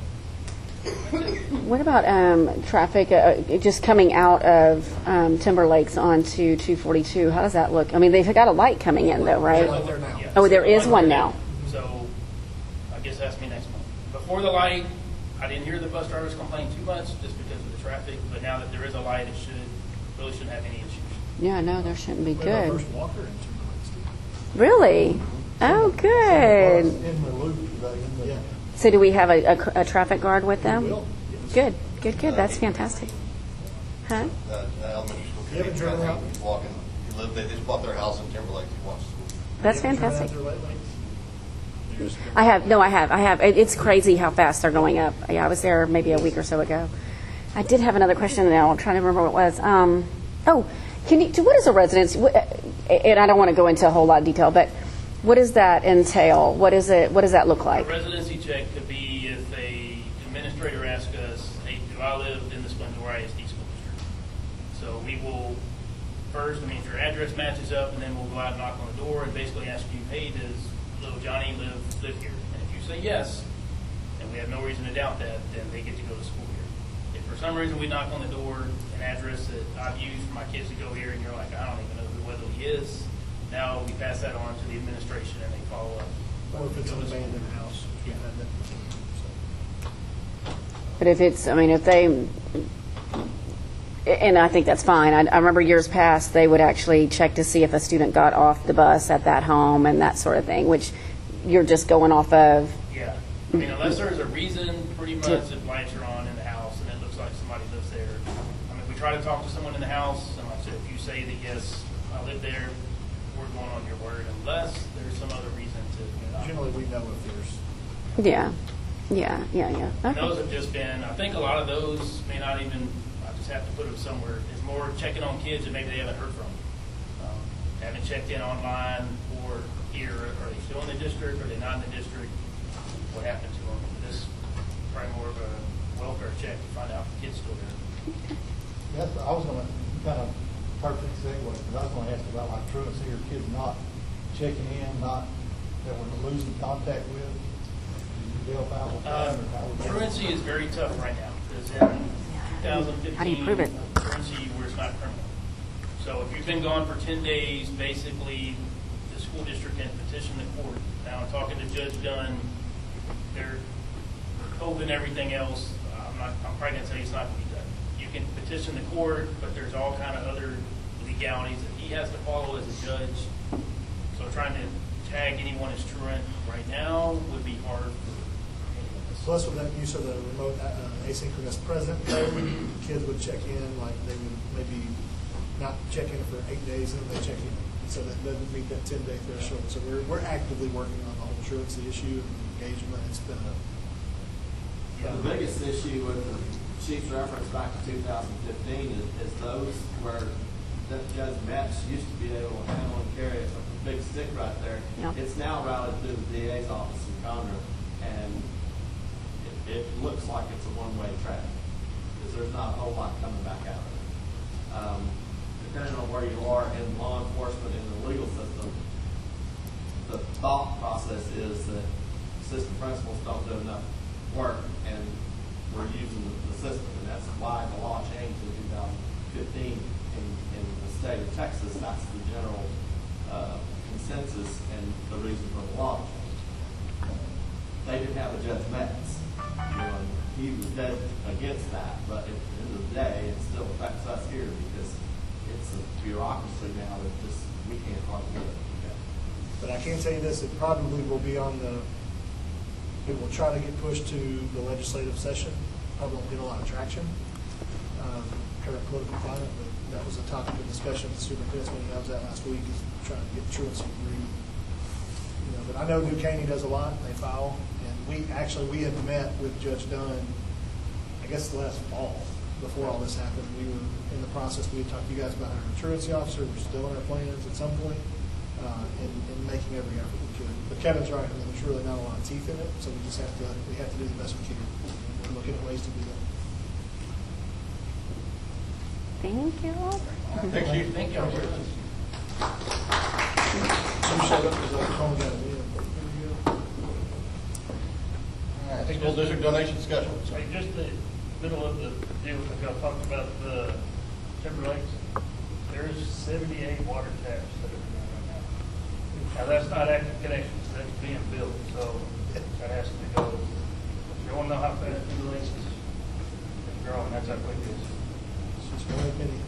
What about um, traffic uh, just coming out of um, Timber Lakes onto two forty-two? How does that look? I mean, they've got a light coming in, though, right? Right there now. Yeah. Oh, there is So, one now. So, I guess ask me next month. Before the light, I didn't hear the bus drivers complain too much just because of the traffic, but now that there is a light, it should, really shouldn't have any issues. Yeah, no, there shouldn't be. we had our Good. first walker in Timber Lakes, too. Really? Oh, good. In the loop, yeah. So do we have a, a, a traffic guard with them? We will, yes. Good, good, good. That's fantastic. Huh? Uh, elementary school You haven't kid, driven out? he's walking, he lived, they just bought their house in Timberlake, he walks to school. That's You haven't driven fantastic. out there lately? You're just- I have, no, I have, I have. It, it's crazy how fast they're going up. Yeah, I was there maybe a week or so ago. I did have another question now. I'm trying to remember what it was. Um, oh, can you, what is a residency? What- And I don't want to go into a whole lot of detail, but what does that entail? What is it? What does that look A like? residency check could be if a administrator asks us, hey, do I live in the Splendora I S D school district? So we will first, I mean, if your address matches up, and then we'll go out and knock on the door and basically ask you, hey, does little Johnny live live here? And if you say yes, and we have no reason to doubt that, then they get to go to school here. If for some reason we knock on the door, an address that I've used for my kids to go here, and you're like, I don't even know who Weatherly is. Now we pass that on to the administration and they follow up. Or if it's an abandoned house. Yeah. But if it's, I mean, if they, and I think that's fine. I, I remember years past, they would actually check to see if a student got off the bus at that home and that sort of thing, which you're just going off of. Yeah. I mean, unless there's a reason, pretty much, if lights are on in the house and it looks like somebody lives there. I mean, we try to talk to someone in the house, and like I said, if you say that, yes, I live there, we're going on your word, unless there's some other reason to. You know, generally, we know if there's. Yeah. Yeah, yeah, yeah. And those have just been, I think a lot of those may not even, I just have to put them somewhere. It's more checking on kids that maybe they haven't heard from. Um, haven't checked in online or here. Are they still in the district? Are they not in the district? What happened to them? This is probably more of a welfare check to find out if the kid's still there. That's, I was going to kind of perfect segue, because I was going to ask about like truancy or kids not checking in, not that we're losing contact with. Uh, truancy is very tough right now. Because in twenty fifteen, how do you prove it? Truancy where it's not criminal. So if you've been gone for ten days, basically the school district can petition the court. Now I'm talking to Judge Dunn. They're COVID and everything else. I'm not. I'm probably going to say it's not going to be done. You can petition the court, but there's all kind of other legalities that he has to follow as a judge. So trying to tag anyone as truant right now would be hard. Plus, with that use of the remote uh, asynchronous present code, kids would check in, like they would maybe not check in for eight days and then they check in. So that doesn't meet that ten-day threshold. So we're, we're actively working on the whole truancy issue and engagement. It's been a... Yeah, the biggest issue with the Chief's reference back to two thousand fifteen is, is those where Judge Metz used to be able to handle and carry a big stick right there. Yep. It's now routed through the D A's office in Conroe, and it looks like it's a one-way traffic because there's not a whole lot coming back out of it. Um, depending on where you are in law enforcement and the legal system, the thought process is that assistant principals don't do enough work and we're using the, the system, and that's why the law changed in two thousand fifteen in, in the state of Texas. That's the general uh, consensus and the reason for the law change. They didn't have a Judge Metz. You know, he was dead against that, but at the end of the day, it still affects us here because it's a bureaucracy now that just we can't hardly do it. Okay. But I can tell you this: it probably will be on the. It will try to get pushed to the legislative session. Probably won't get a lot of traction. Um, current political climate, but that was a topic of discussion at the superintendent's meeting I was at last week. Is trying to get truancy agreed. You know, but I know New Caney does a lot. They file. We actually we had met with Judge Dunn, I guess last fall, before all this happened. We were in the process. We had talked to you guys about our truancy officer. We're still in our plans at some point, uh, and, and making every effort we could. But Kevin's right. I mean, there's really not a lot of teeth in it, so we just have to we have to do the best we can. We're looking at ways to do that. Thank you. Thank you. Thank you. You showed up as a home guy. School district donation discussion. Hey, just the middle of the deal, like I talked about the Timberlakes, there's seventy-eight water taps that are running right now. Now, that's not active connections, that's being built, so that has to go. You want to know how fast Timberlakes is growing, that's how quick it is. It's just one opinion.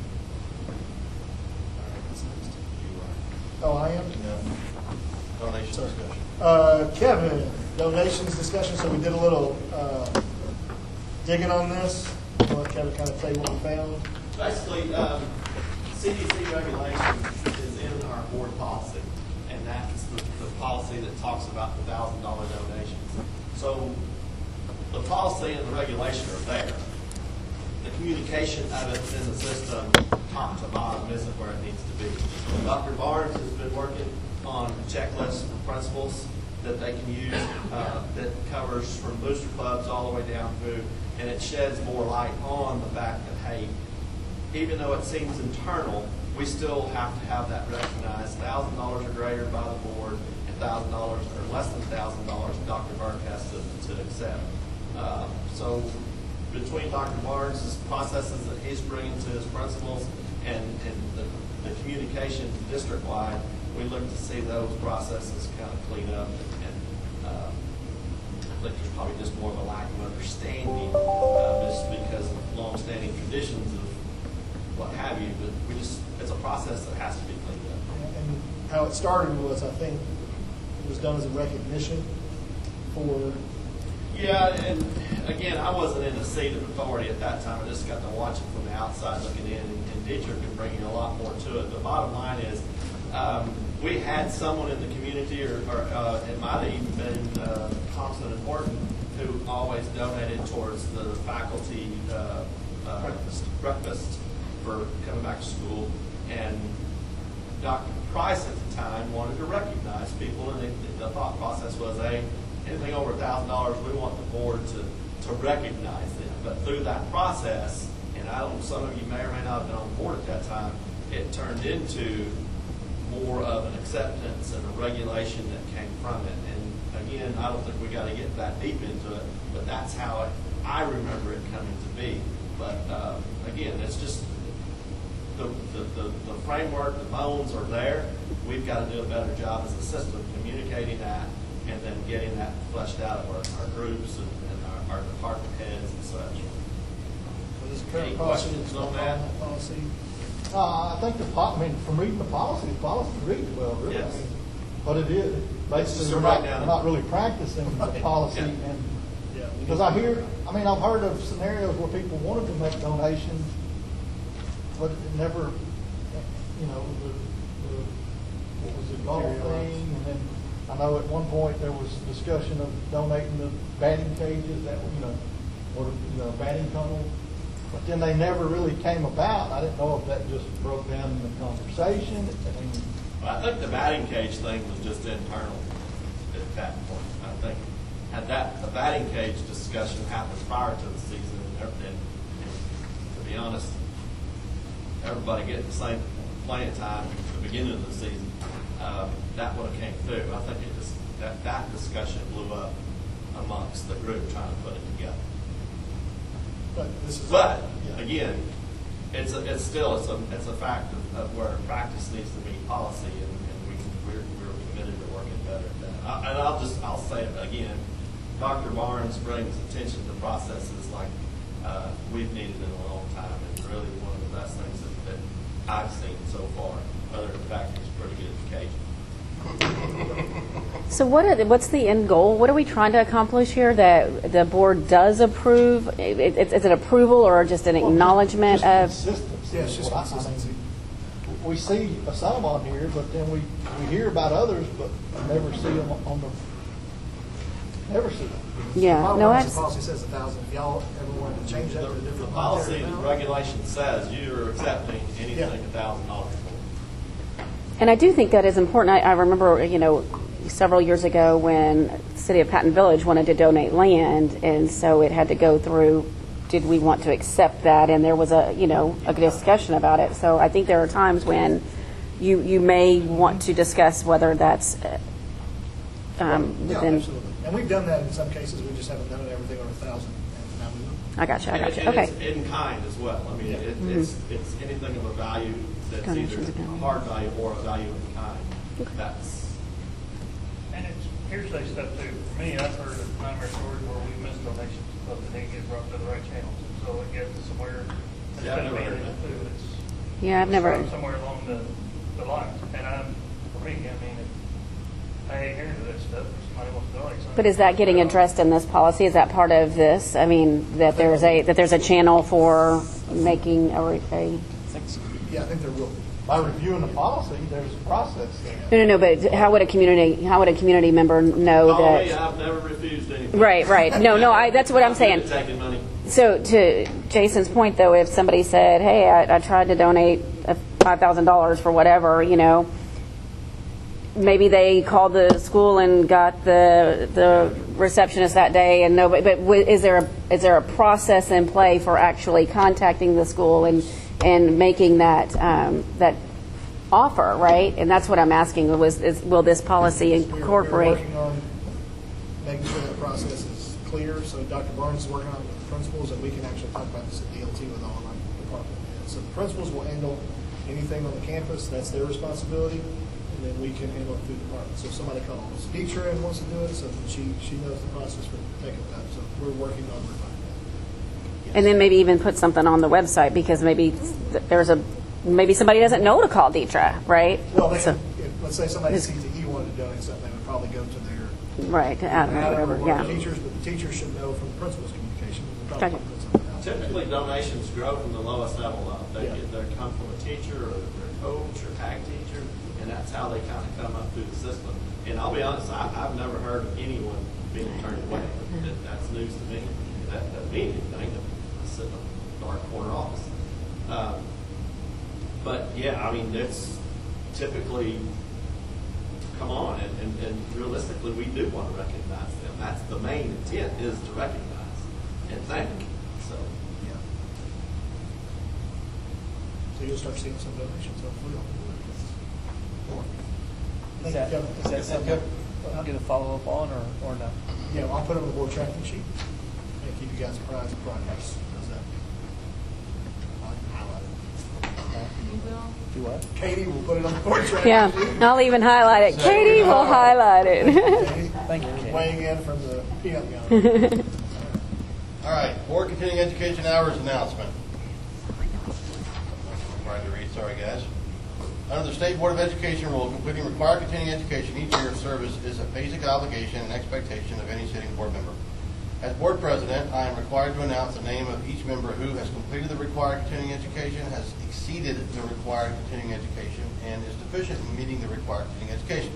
Oh, I am? Yeah. Donation discussion. Uh, Kevin, donations discussion. So we did a little uh, digging on this. I'll let Kevin kind of tell you what we found. Basically, um, C D C regulation is in our board policy, and that's the, the policy that talks about the thousand dollar donations. So the policy and the regulation are there. The communication of it in the system, top to bottom, isn't where it needs to be. Doctor Barnes has been working on checklists for principals that they can use uh, that covers from booster clubs all the way down through, and it sheds more light on the fact that, hey, even though it seems internal, we still have to have that recognized. one thousand dollars or greater by the board, and one thousand dollars or less than one thousand dollars Doctor Burke has to, to accept. Uh, so between Doctor Barnes' processes that he's bringing to his principals and, and the, the communication district-wide, we look to see those processes kind of clean up. And, and uh, I think there's probably just more of a lack of understanding uh, just because of long-standing traditions of what have you. But we just, it's a process that has to be cleaned up. And how it started was, I think, it was done as a recognition for. Yeah, and again, I wasn't in the seat of authority at that time. I just got to watch it from the outside looking in, and, and Dietrich can bring you a lot more to it. The bottom line is, um, we had someone in the community, or, or uh, it might have even been uh, Thompson and Horton, who always donated towards the faculty uh, uh, breakfast. breakfast for coming back to school. And Doctor Price at the time wanted to recognize people, and the, the thought process was, hey, anything over a thousand dollars, we want the board to, to recognize them. But through that process, and I don't, some of you may or may not have been on board at that time, it turned into more of an acceptance and a regulation that came from it. And again, I don't think we got to get that deep into it, but that's how it, I remember it coming to be. But uh, again, it's just the, the, the, the framework, the bones are there. We've got to do a better job as a system communicating that, and then getting that fleshed out of our, our groups and, and our, our department heads and such. Any questions on that? Policy. Uh, I think the po- I mean, from reading the policy, the policy reads well, really. Yes. I mean, but it is basically just we're right not, down we're it. not really practicing the policy, Yeah. and Yeah, we because I hear, I mean, I've heard of scenarios where people wanted to make donations, but it never, you know, the, the what was it, golf thing, and then I know at one point there was discussion of donating the batting cages, that you know, or you know, batting tunnel. But then they never really came about. I didn't know if that just broke down in the conversation. I mean, Well, I think the batting cage thing was just internal at that point. I think had that the batting cage discussion happened prior to the season, and, and, and to be honest, everybody getting the same playing time at the beginning of the season, um, that would have came through. I think it just that that discussion blew up amongst the group trying to put it together. But this is. But yeah. again, it's a, it's still it's a it's a fact of, of where practice needs to be policy, and, and we we're, we're committed to working better at that. I, and I'll just I'll say it again. Doctor Barnes brings attention to processes like uh, we've needed in a long time, and really one of the best things that, that I've seen so far. Other than the fact he's pretty good at Cajun. So what are the, what's the end goal? What are we trying to accomplish here? That the board does approve? It, it, is it approval or just an acknowledgement of? consistency. Yeah, it's just Well, I- I consistency. mean, we see some on here, but then we, we hear about others, but never see them on the, never see them. Yeah, Bottom no, line is that's, the policy says a thousand. If y'all ever wanted to change that to a The different policy monetary and amount, regulation says you're accepting anything Yeah. a thousand dollars. and I do think that is important. I, I remember, you know, several years ago when the city of Patton Village wanted to donate land, and so it had to go through, did we want to accept that? And there was a, you know, a discussion about it. So I think there are times when you, you may want to discuss whether that's uh, um, Yeah, within. absolutely. And we've done that in some cases. We just haven't done it everything on a thousand. And now we I got you. I And got it- you. and Okay. it's in kind as well. I mean, it, Mhm. it's it's anything of a value that's Donations either account. a hard value or a value in kind. That's And it's hearsay stuff too. For me, I've heard of nightmare stories where we missed donations, but they didn't get brought to the right channels. So it gets somewhere instead Yeah, I've of never being heard in the that. food, it's Yeah, I've it's never. from somewhere along the, the lines. And I'm, for me, I mean, I hate hearing of that stuff. If somebody wants to donate something. But is that getting addressed in this policy? Is that part of this? I mean, that there's a that there's a channel for making a, a Yeah, I think there will be. By reviewing the policy, there's a process there. no, no, no. But how would a community how would a community member know oh, that? me, I've never refused anything. Right, right. No, no. I that's what I'm saying. Taking money. So to Jason's point, though, if somebody said, "Hey, I, I tried to donate five thousand dollars for whatever," you know, maybe they called the school and got the the receptionist that day, and nobody. But w- is there a is there a process in play for actually contacting the school and and making that um, that offer, right? And that's what I'm asking: was is, will this policy We're- incorporate? We're working on making sure that process is clear. So Doctor Barnes is working on principals, and we can actually talk about this at D L T with all of our department heads. So the principals will handle anything on the campus, that's their responsibility, and then we can handle it through the department. So if somebody calls Deetra and wants to do it, so she, she knows the process for taking it up. So we're working on refining that. And then maybe even put something on the website, because maybe there's a, maybe somebody doesn't know to call Deetra, right? Well, they, So- if, let's say somebody at C T E wanted to donate something, they would probably go to their Right, to Adam or whatever, or yeah. the teachers, but the teachers should know from the principal's communication. We'll Gotcha. probably put something out. Typically, donations grow from the lowest level up. They Yeah. get, they come from a teacher or their coach or tag teacher, and that's how they kind of come up through the system. And I'll be honest, I, I've never heard of anyone being turned away. That, that's news to me. That doesn't mean anything. I sit in a dark corner office. Um, but yeah, I mean, it's typically, come on, and, and, and realistically, we do want to recognize them. That's the main intent, is to recognize and thank. So, Yeah. So you'll start seeing some donations hopefully on the board. Is Thank that, you, Kevin. is that something I'm going to follow up on, or, or no? Yeah, well, I'll put it on the board tracking sheet and keep you guys apprised of progress. How's that? I'll highlight it. You will. Do what? Katie will put it on the board tracking Yeah, sheet. I'll even highlight it. Katie will highlight it. Katie, Thank you, Katie. weighing in from the peanut gallery. All right, board continuing education hours announcement. Required to read, sorry guys. Under the State Board of Education rule, completing required continuing education each year of service is a basic obligation and expectation of any sitting board member. As board president, I am required to announce the name of each member who has completed the required continuing education, has exceeded the required continuing education, and is deficient in meeting the required continuing education.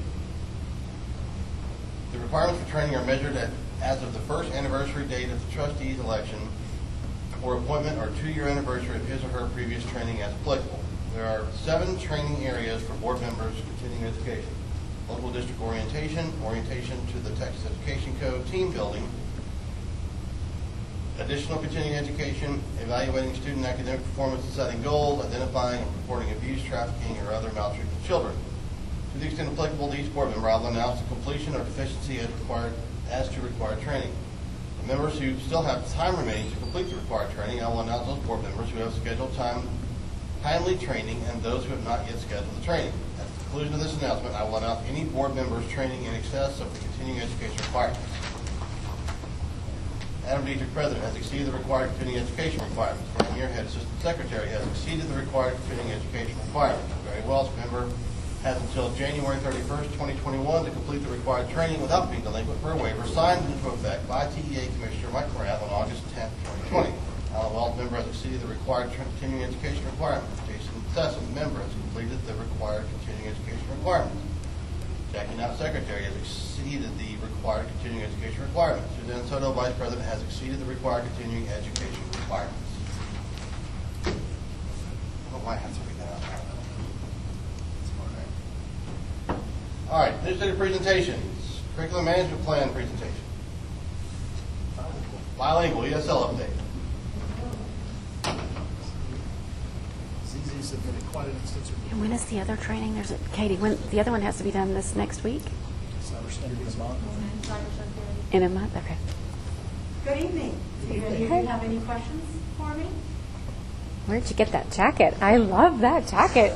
The requirements for training are measured at, as of the first anniversary date of the trustee's election or appointment or two-year anniversary of his or her previous training as applicable. There are seven training areas for board members continuing education: local district orientation, orientation to the Texas Education Code, team building, additional continuing education, evaluating student academic performance and setting goals, identifying and reporting abuse, trafficking, or other maltreatment of children. To the extent applicable to each board member, I will announce the completion or deficiency as required as to required training. The members who still have time remaining to complete the required training, I will announce those board members who have scheduled time, timely training, and those who have not yet scheduled the training. At the conclusion of this announcement, I will announce any board members training in excess of the continuing education requirements. Adam Dietrich, President, has exceeded the required continuing education requirements. Brian Muirhead, Assistant Secretary, has exceeded the required continuing education requirements. Barry Wells, member, has until January thirty-first, twenty twenty-one to complete the required training without being delinquent per waiver signed into effect by T E A Commissioner Mike Morath on August tenth, twenty twenty. Alan Wells, member, has exceeded the required continuing education requirements. Jason Sessom, member, has completed the required continuing education requirements. Jackie Knott, Secretary, has exceeded the required continuing education requirements. Suzanne Soto, Vice President, has exceeded the required continuing education requirements. I don't know why I have to read that out loud. All right, administrative presentations. Curriculum management plan presentation. Bilingual E S L update. Z Z submitted quite an extensive And when is the other training? There's a, Katie, when, the other one has to be done this next week? cybersecurity this month. In a month? Okay. Good evening. Do you do you have any questions for me? Where'd you get that jacket? I love that jacket.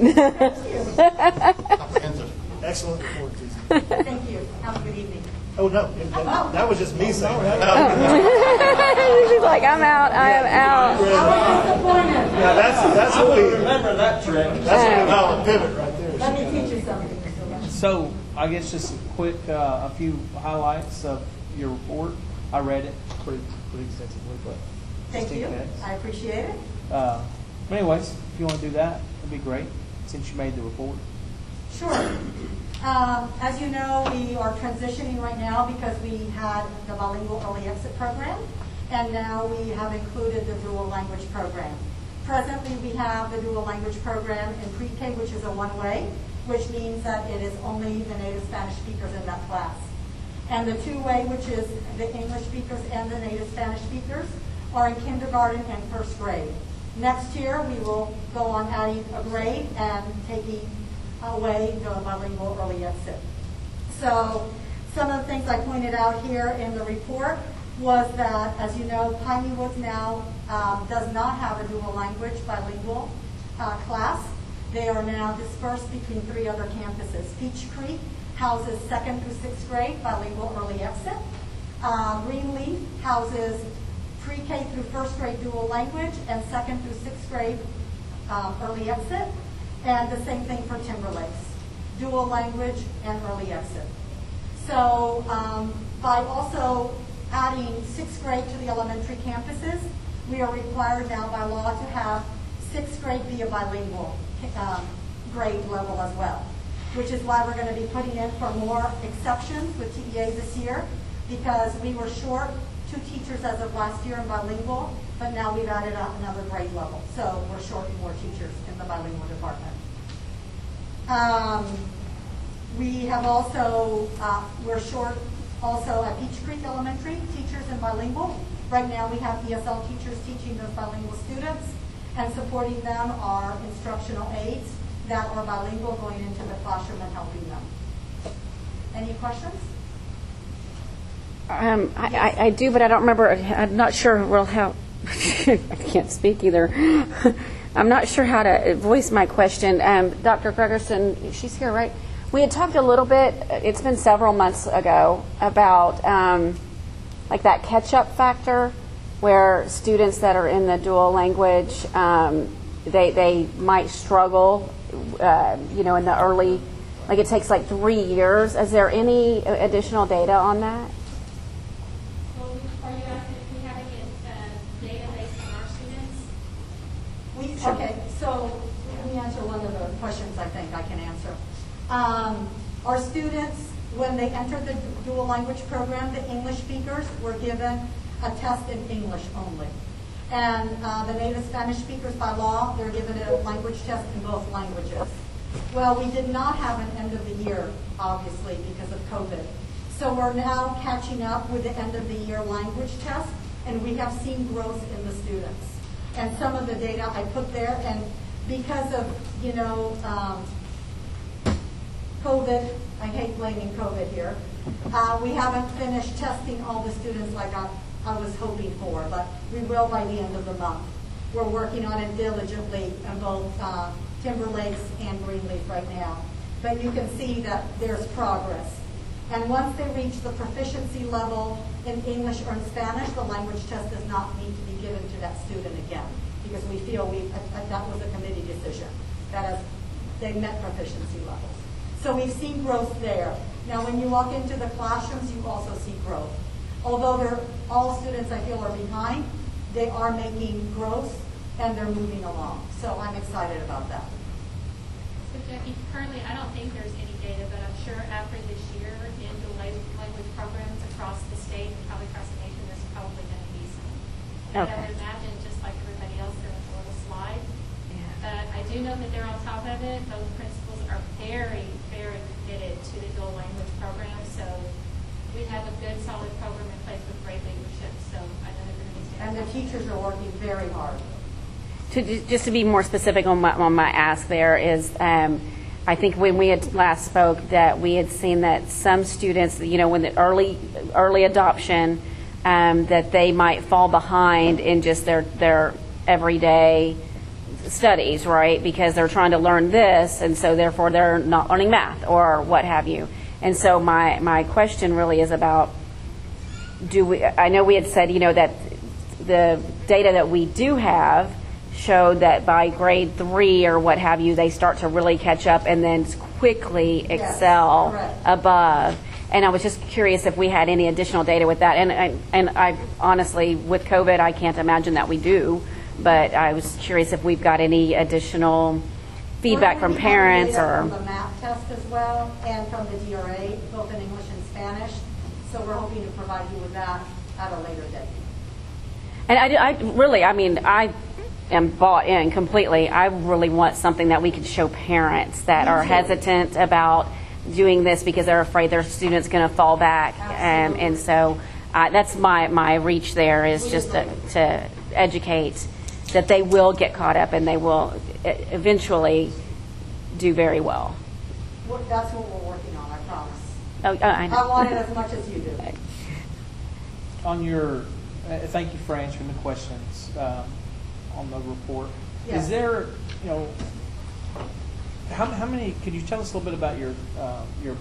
Excellent report, Z Z. Thank you. Have a good evening. Oh, no, it- that, that was just me saying that. She's like, I'm out. I am out. Now, that's, that's what we, remember that trick. that's what we call a pivot right there. Let me teach you something. So I guess just a quick, uh, a few highlights of your report. I read it pretty, pretty extensively, but Thank just in you. case. I appreciate it. Uh, but anyways, if you want to do that, it'd be great since you made the report. Sure. Um, as you know, we are transitioning right now because we had the bilingual early exit program, and now we have included the dual language program. Presently, we have the dual language program in pre-K, which is a one-way, which means that it is only the native Spanish speakers in that class. And the two-way, which is the English speakers and the native Spanish speakers, are in kindergarten and first grade. Next year, we will go on adding a grade and taking away the bilingual early exit. So some of the things I pointed out here in the report, was that, as you know, Piney Woods now um, does not have a dual language bilingual uh, class. They are now dispersed between three other campuses. Peach Creek houses second through sixth grade bilingual early exit. Uh, Greenleaf houses pre-K through first grade dual language and second through sixth grade um, early exit. And the same thing for Timberlakes, dual language and early exit. So um, by also adding sixth grade to the elementary campuses, we are required now by law to have sixth grade be a bilingual um, grade level as well, which is why we're going to be putting in for more exceptions with T E A this year, because we were short two teachers as of last year in bilingual, but now we've added another grade level. So we're short more teachers in the bilingual department. Um, we have also, uh, we're short also at Peach Creek Elementary, teachers in bilingual. Right now we have E S L teachers teaching those bilingual students, and supporting them are instructional aides that are bilingual going into the classroom and helping them. Any questions? Um, I, I, I do, but I don't remember. I'm not sure real how. I can't speak either. I'm not sure how to voice my question. Um, Doctor Gregerson, she's here, right? We had talked a little bit, it's been several months ago, about um, like that catch-up factor where students that are in the dual language, um, they, they might struggle, uh, you know, in the early, like it takes like three years. Is there any additional data on that? Well, are you asking if we have any uh, data based on our students? We, okay, so let me answer one of the questions I think I can answer. Um, our students, when they entered the dual language program, the English speakers were given a test in English only. And uh, the native Spanish speakers, by law, they're given a language test in both languages. Well, we did not have an end of the year, obviously, because of COVID. So we're now catching up with the end of the year language test, and we have seen growth in the students. And some of the data I put there, and because of, you know, um, COVID, I hate blaming COVID here, uh, we haven't finished testing all the students like I, I was hoping for, but we will by the end of the month. We're working on it diligently in both uh, Timberlakes and Greenleaf right now. But you can see that there's progress. And once they reach the proficiency level in English or in Spanish, the language test does not need to be given to that student again, because we feel we, uh, that was a committee decision, that as they met proficiency levels. So we've seen growth there. Now when you walk into the classrooms, you also see growth. Although they're, all students I feel are behind, they are making growth and they're moving along. So I'm excited about that. So Jackie, currently I don't think there's any data, but I'm sure after this year in the language programs across the state and probably across the nation, there's probably going to be some. But I would imagine, just like everybody else, there was a little slide. Yeah. But I do know that they're on top of it. Both principals are very, very committed to the dual language program. So we have a good, solid program in place with great leadership. So I know they're going to be staying. And the teachers are working very hard. To, just to be more specific on my, on my ask there is, um, I think when we had last spoke that we had seen that some students, you know, when the early early adoption, um, that they might fall behind in just their their everyday studies, right? Because they're trying to learn this, and so therefore they're not learning math or what have you. And so my my question really is about, do we? I know we had said, you know, that the data that we do have showed that by grade three or what have you, they start to really catch up and then quickly excel yes, above. And I was just curious if we had any additional data with that. And I, and I honestly, with COVID, I can't imagine that we do. But I was curious if we've got any additional feedback from parents or from the math test as well, and from the D R A, both in English and Spanish. So we're hoping to provide you with that at a later date. And I, I really, I mean, I. am bought in completely. I really want something that we can show parents that are hesitant about doing this because they're afraid their student's going to fall back. Um, and so uh, that's my, my reach there is just to, to educate that they will get caught up and they will eventually do very well. Well, that's what we're working on, I promise. Oh, I, I want it as much as you do. on your, uh, thank you for answering the questions um, on the report. Yes. Is there, you know, how, how many, could you tell us a little bit about your, uh, your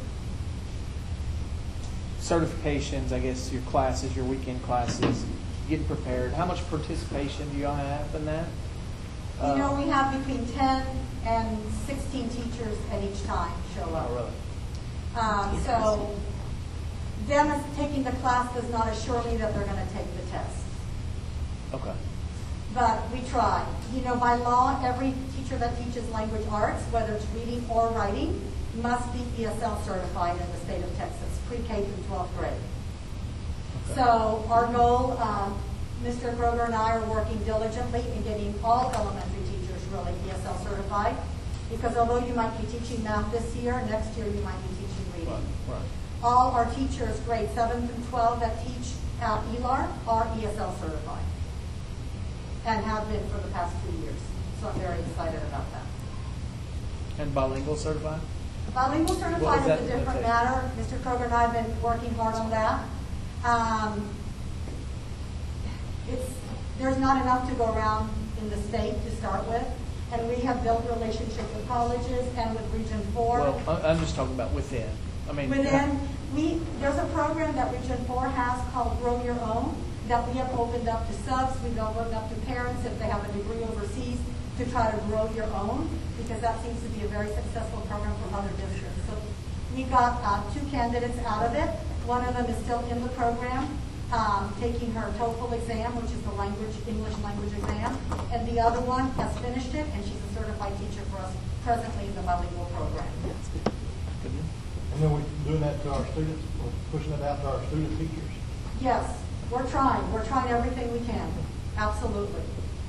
certifications, I guess, your classes, your weekend classes, getting prepared? How much participation do y'all have in that? You know, we have between ten and sixteen teachers at each time show up. Oh, really? Um, so them as taking the class does not assure me that they're going to take the test. Okay. But we try. You know, by law, every teacher that teaches language arts, whether it's reading or writing, must be E S L certified in the state of Texas, pre-K through twelfth grade. Okay. So our goal, um, Mister Kroger and I are working diligently in getting all elementary teachers really E S L certified, because although you might be teaching math this year, next year you might be teaching reading. Right. Right. All our teachers, grade seven through twelve, that teach at E L A R are E S L certified and have been for the past two years. So I'm very excited about that. And bilingual certified? Bilingual What certified is is that a different notation? matter. Mister Kroger and I have been working hard on that. Um, it's, there's not enough to go around in the state to start with, and we have built relationships with colleges and with Region four. Well, I- I'm just talking about within. I mean, Within, we, there's a program that Region four has called Grow Your Own that we have opened up to subs, we've opened up to parents if they have a degree overseas to try to grow your own, because that seems to be a very successful program from other districts. So we got uh, two candidates out of it. One of them is still in the program, um, taking her TOEFL exam, which is the language, English language exam, and the other one has finished it, and she's a certified teacher for us presently in the bilingual program. And then we're doing that to our students, we're pushing it out to our student teachers. Yes, we're trying. We're trying everything we can. Absolutely.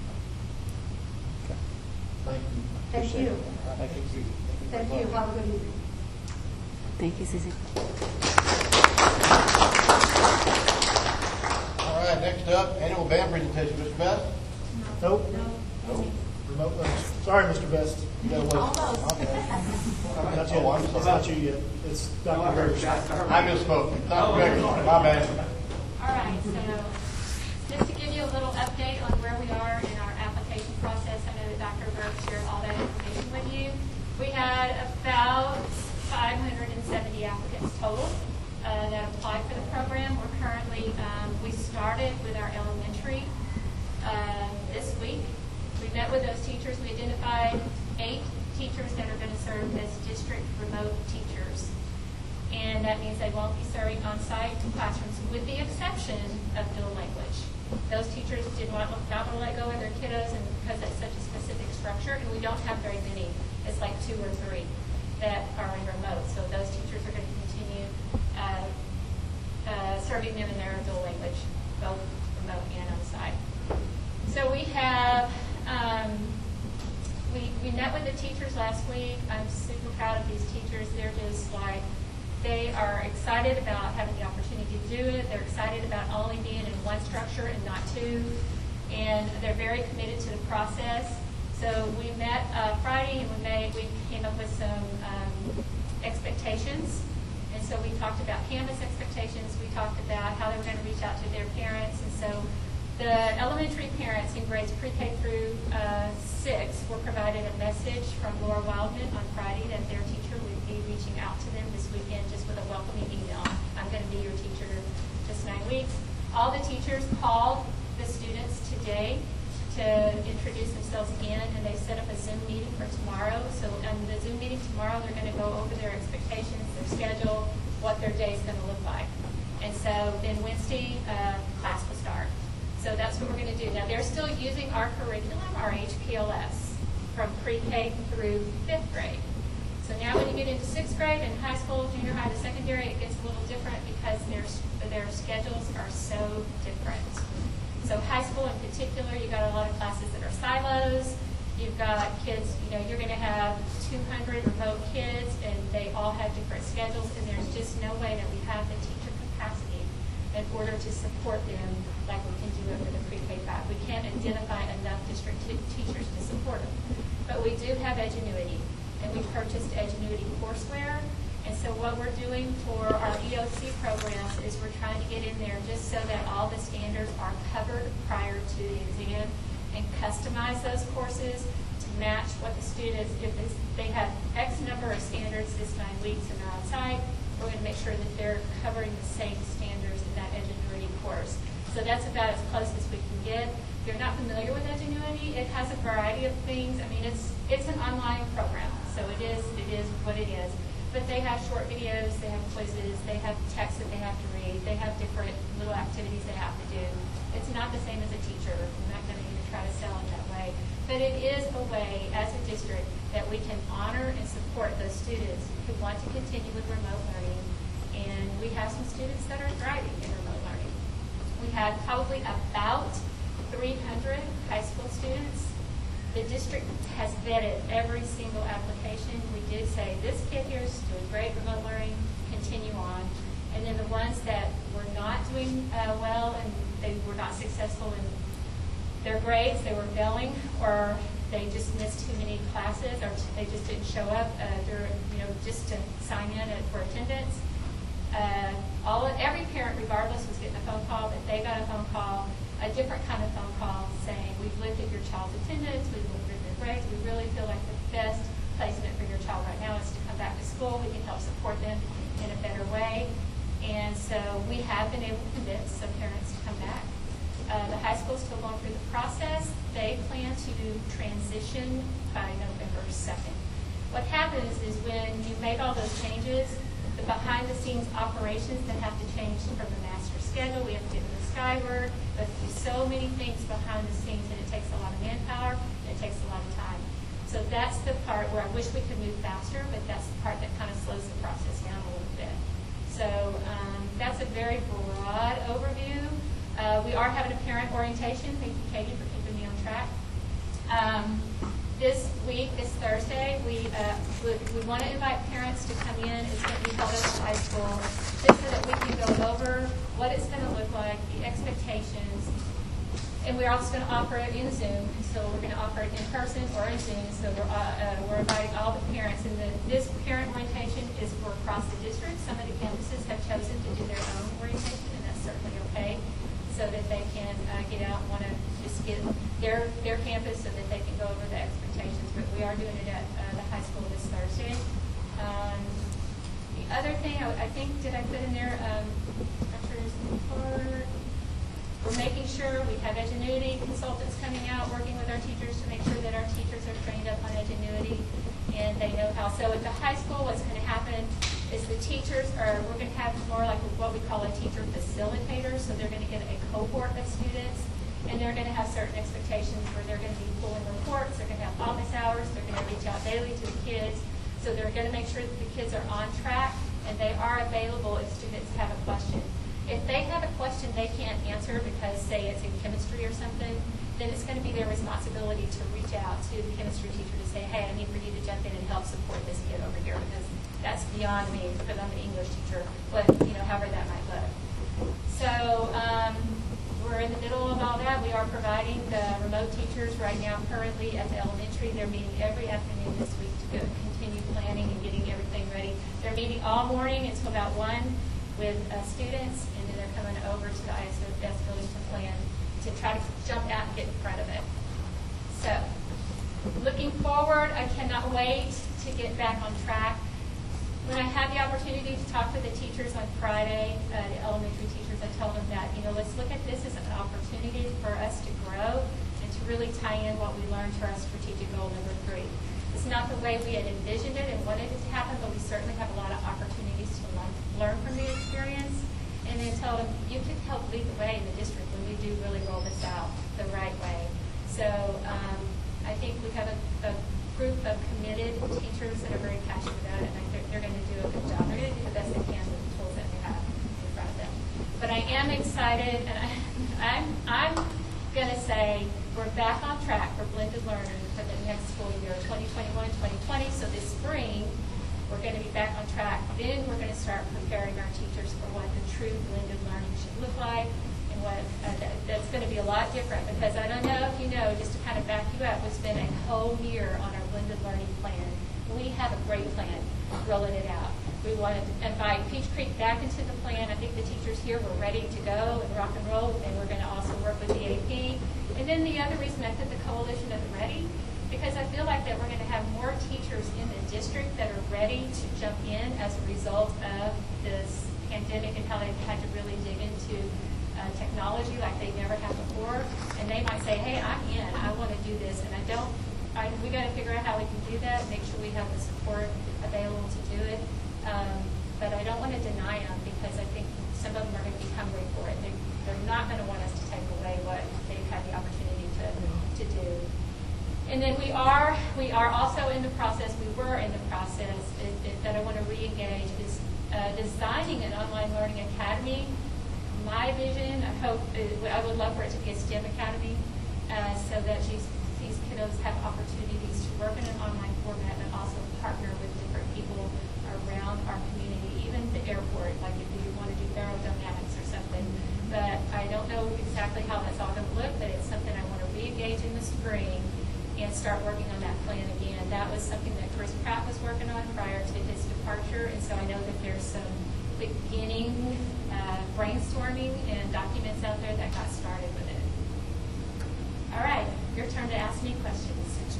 Thank you. Thank you. Thank you. Thank you. Have a good evening. Thank you, Susie. All right, next up, annual band presentation. Mister Best? Nope. Nope. Remote lunch. Sorry, Mister Best. You gotta wait. Almost. Not yet. It's not you yet. It's Doctor Gersh. I misspoke. Doctor Becker, my bad. All right, so just to give you a little update on where we are in our application process, I know that Doctor Burke shared all that information with you. We had about five hundred seventy applicants total uh, that applied for the program. We're currently, um, we started with our elementary uh, this week. We met with those teachers. We identified eight teachers that are going to serve as district remote teachers. And that means they won't be serving on-site classrooms, with the exception of dual language. Those teachers did not, not want to let go of their kiddos, and because it's such a specific structure, and we don't have very many. It's like two or three that are in remote. So those teachers are going to continue uh, uh, serving them in their dual language, both remote and on-site. So we have, um, we, we met with the teachers last week. I'm super proud of these teachers. They're just like, they are excited about having the opportunity to do it. They're excited about only being in one structure and not two. And they're very committed to the process. So we met uh, Friday, and we made, we came up with some um, expectations. And so we talked about Canvas expectations. We talked about how they were going to reach out to their parents. And so the elementary parents in grades pre-K through uh, six were provided a message from Laura Wildman on Friday that their teacher would be reaching out to them this weekend just with a welcoming email. I'm going to be your teacher just nine weeks. All the teachers called the students today to introduce themselves again, and they set up a Zoom meeting for tomorrow. So on the Zoom meeting tomorrow, they're going to go over their expectations, their schedule, what their day is going to look like. And so then Wednesday, uh, class will start. So that's what we're going to do. Now, they're still using our curriculum, our H P L S, from pre-K through fifth grade. So now when you get into sixth grade and high school, junior high to secondary, it gets a little different because their, their schedules are so different. So high school in particular, you've got a lot of classes that are silos. You've got kids, you know, you're going to have two hundred remote kids, and they all have different schedules, and there's just no way that we have the teacher capacity in order to support them like we can do it for the pre-K five. We can't identify enough district t- teachers to support them. But we do have Edgenuity, and we purchased Edgenuity courseware, And so what we're doing for our E O C programs is we're trying to get in there just so that all the standards are covered prior to the exam and customize those courses to match what the students, if they have X number of standards this nine weeks and they're on site, we're going to make sure that they're covering the same standards in that Edgenuity course. So that's about as close as we can get. If you're not familiar with Edgenuity, it has a variety of things. I mean, it's it's an online program, so it is it is what it is. But they have short videos, they have quizzes, they have text that they have to read, they have different little activities they have to do. It's not the same as a teacher. I'm not going to even try to sell it that way. But it is a way, as a district, that we can honor and support those students who want to continue with remote learning. And we have some students that are thriving in remote learning. We had probably about three hundred high school students. The district has vetted every single application. We did say, this kid here is doing great remote learning, continue on. And then the ones that were not doing uh, well and they were not successful in their grades, they were failing, or they just missed too many classes, or they just didn't show up uh, during, you know, just to sign in for attendance. Uh, all every parent, regardless, was getting a phone call, but they got a phone call, a different kind of phone call saying, we've looked at your child's attendance, we've looked at their grades, we really feel like the best placement for your child right now is to come back to school. We can help support them in a better way. And so we have been able to convince some parents to come back. Uh, the high school is still going through the process. They plan to transition by November second. What happens is when you make all those changes, the behind-the-scenes operations that have to change from the master schedule, we have to get to the Skyward, but do so many things behind the scenes, and it takes a lot of manpower, and it takes a lot of time. So that's the part where I wish we could move faster, but that's the part that kind of slows the process down a little bit. So um, that's a very broad overview. Uh, we are having a parent orientation. Thank you, Katie, for keeping me on track. Um, this week, this Thursday, we, uh, we, we want to invite parents to come in. It's going to be held at the high school, just so that we can go over what it's going to look like, the expectations, and we're also going to offer it in Zoom. So we're going to offer it in person or in Zoom. So we're, uh, uh, we're inviting all the parents. And the, this parent orientation is for across the district. Some of the campuses have chosen to do their own orientation, and that's certainly okay, so that they can uh, get out and want to just get their their campus so that they can go over the expectations. But we are doing it at uh, the high school this Thursday. Um, the other thing, I, I think, did I put in there, um, we're making sure we have Edgenuity consultants coming out, working with our teachers to make sure that our teachers are trained up on Edgenuity and they know how. So at the high school, what's going to happen is the teachers are, we're going to have more like what we call a teacher facilitator. So they're going to get a cohort of students, and they're going to have certain expectations where they're going to be pulling reports, they're going to have office hours, they're going to reach out daily to the kids. So they're going to make sure that the kids are on track and they are available if students have a question. If they have a question they can't answer because, say, it's in chemistry or something, then it's going to be their responsibility to reach out to the chemistry teacher to say, hey, I need for you to jump in and help support this kid over here because that's beyond me because I'm an English teacher, but, you know, however that might look. So um, we're in the middle of all that. We are providing the remote teachers right now currently at the elementary. They're meeting every afternoon this week to go continue planning and getting everything ready. They're meeting all morning until about one with uh, students, and then they're coming over to the I S O S building to plan to try to jump out and get in front of it. So, looking forward, I cannot wait to get back on track. When I had the opportunity to talk to the teachers on Friday, uh, the elementary teachers, I told them that, you know, let's look at this as an opportunity for us to grow and to really tie in what we learned to our strategic goal number three. It's not the way we had envisioned it and wanted it to happen, but we certainly have a lot of opportunities to learn, learn from the experience. And then tell them, you can help lead the way in the district when we do really roll this out the right way. So um, I think we have a, a group of committed teachers that are very passionate about it, and I think they're going to do a good job. They're going to do the best they can with the tools that they have in front of them. But I am excited, and I, I'm, I'm going to say we're back on track for blended learning for the next school year, twenty twenty-one twenty twenty. So this spring, we're going to be back on track. Then we're going to start preparing our teachers for what the true blended learning should look like, and what uh, that, that's going to be a lot different because I don't know if you know, just to kind of back you up, we spent a whole year on our blended learning plan we have a great plan rolling it out. We want to invite Peach Creek back into the plan. I think the teachers here were ready to go and rock and roll, and we're going to also work with the A P. And then the other reason I put the coalition of the ready, because I feel like that we're going to have more teachers in the district that are ready to jump in as a result of this pandemic and how they've had to really dig into uh, technology like they never have before. And they might say, hey, I'm in, I want to do this, and I don't, I, we got to figure out how we can do that, make sure we have the support available to do it. Um, but I don't want to deny them because I think some of them are going to be hungry for it. They, they're not going to want us to take away what they've had the opportunity to, to do. And then we are we are also in the process, we were in the process it, it, that I want to re-engage is uh, designing an online learning academy. My vision, I hope, uh, I would love for it to be a STEM academy uh, so that these, these kiddos have opportunities to work in an online format and also partner with different people around our community, even the airport, like if you want to do aerodynamics or something. But I don't know exactly how that's all going to look, but it's something I want to re-engage in the spring and start working on that plan again. That was something that Chris Pratt was working on prior to his departure, and so I know that there's some beginning uh, brainstorming and documents out there that got started with it. All right, your turn to ask me questions.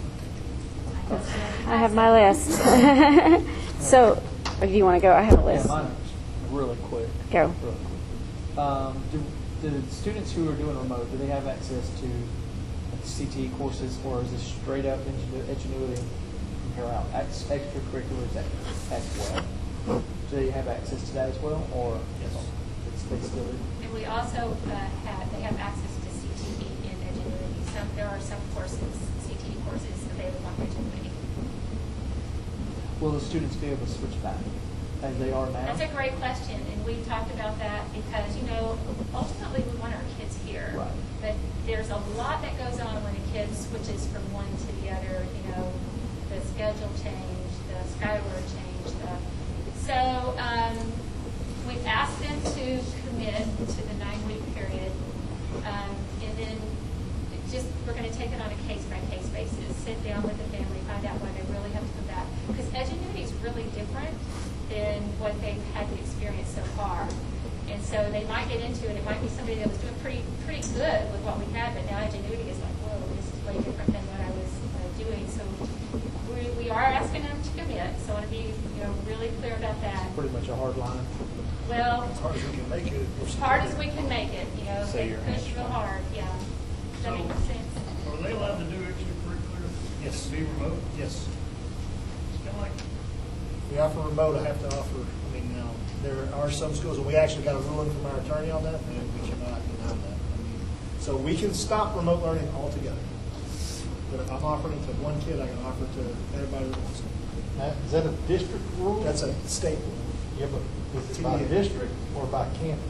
I have my list. So, or do you want to go? I have a list. Yeah, mine is really quick. Go. Really quick. Um, do, do the students who are doing remote, do they have access to C T E courses, or is this straight up Edgenuity from here out? Ex- extracurriculars as well. Do they have access to that as well, or yes, it's, they still do? And we also uh, have they have access to C T E in Edgenuity. Some there are some courses, C T E courses available on Edgenuity. Will the students be able to switch back as they are now? That's a great question, and we talked about that because you know ultimately we want our kids here. Right. But there's a lot that goes on when a kid switches from one to the other. You know, the schedule change, the Skyward change. The, so um, we've asked them to commit to the nine-week period, um, and then it just we're going to take it on a case-by-case basis. Sit down with the family, find out why they really have to come back. Because Edgenuity is really different than what they've had to experience so far. And so they might get into it. It might be somebody that was doing pretty pretty good with what we had, but now Edgenuity is like, whoa, this is way different than what I was uh, doing. So we, we are asking them to commit. So I want to be you know really clear about that. It's pretty much a hard line. Well, as hard as we can make it. as hard as we can make it. You know, Say they your push real hard. Yeah. Does that So, make sense? Are they allowed to do extracurricular? Yes. Be remote? Yes. It's kind of like, We offer remote. I have to offer. I mean, now there are some schools, and we actually got a ruling from our attorney on that, and we cannot deny that. I mean, so we can stop remote learning altogether. But if I'm offering it to one kid, I can offer it to everybody that wants it. Now, is that a district rule? That's a state rule. Yeah, but is it by district or by campus?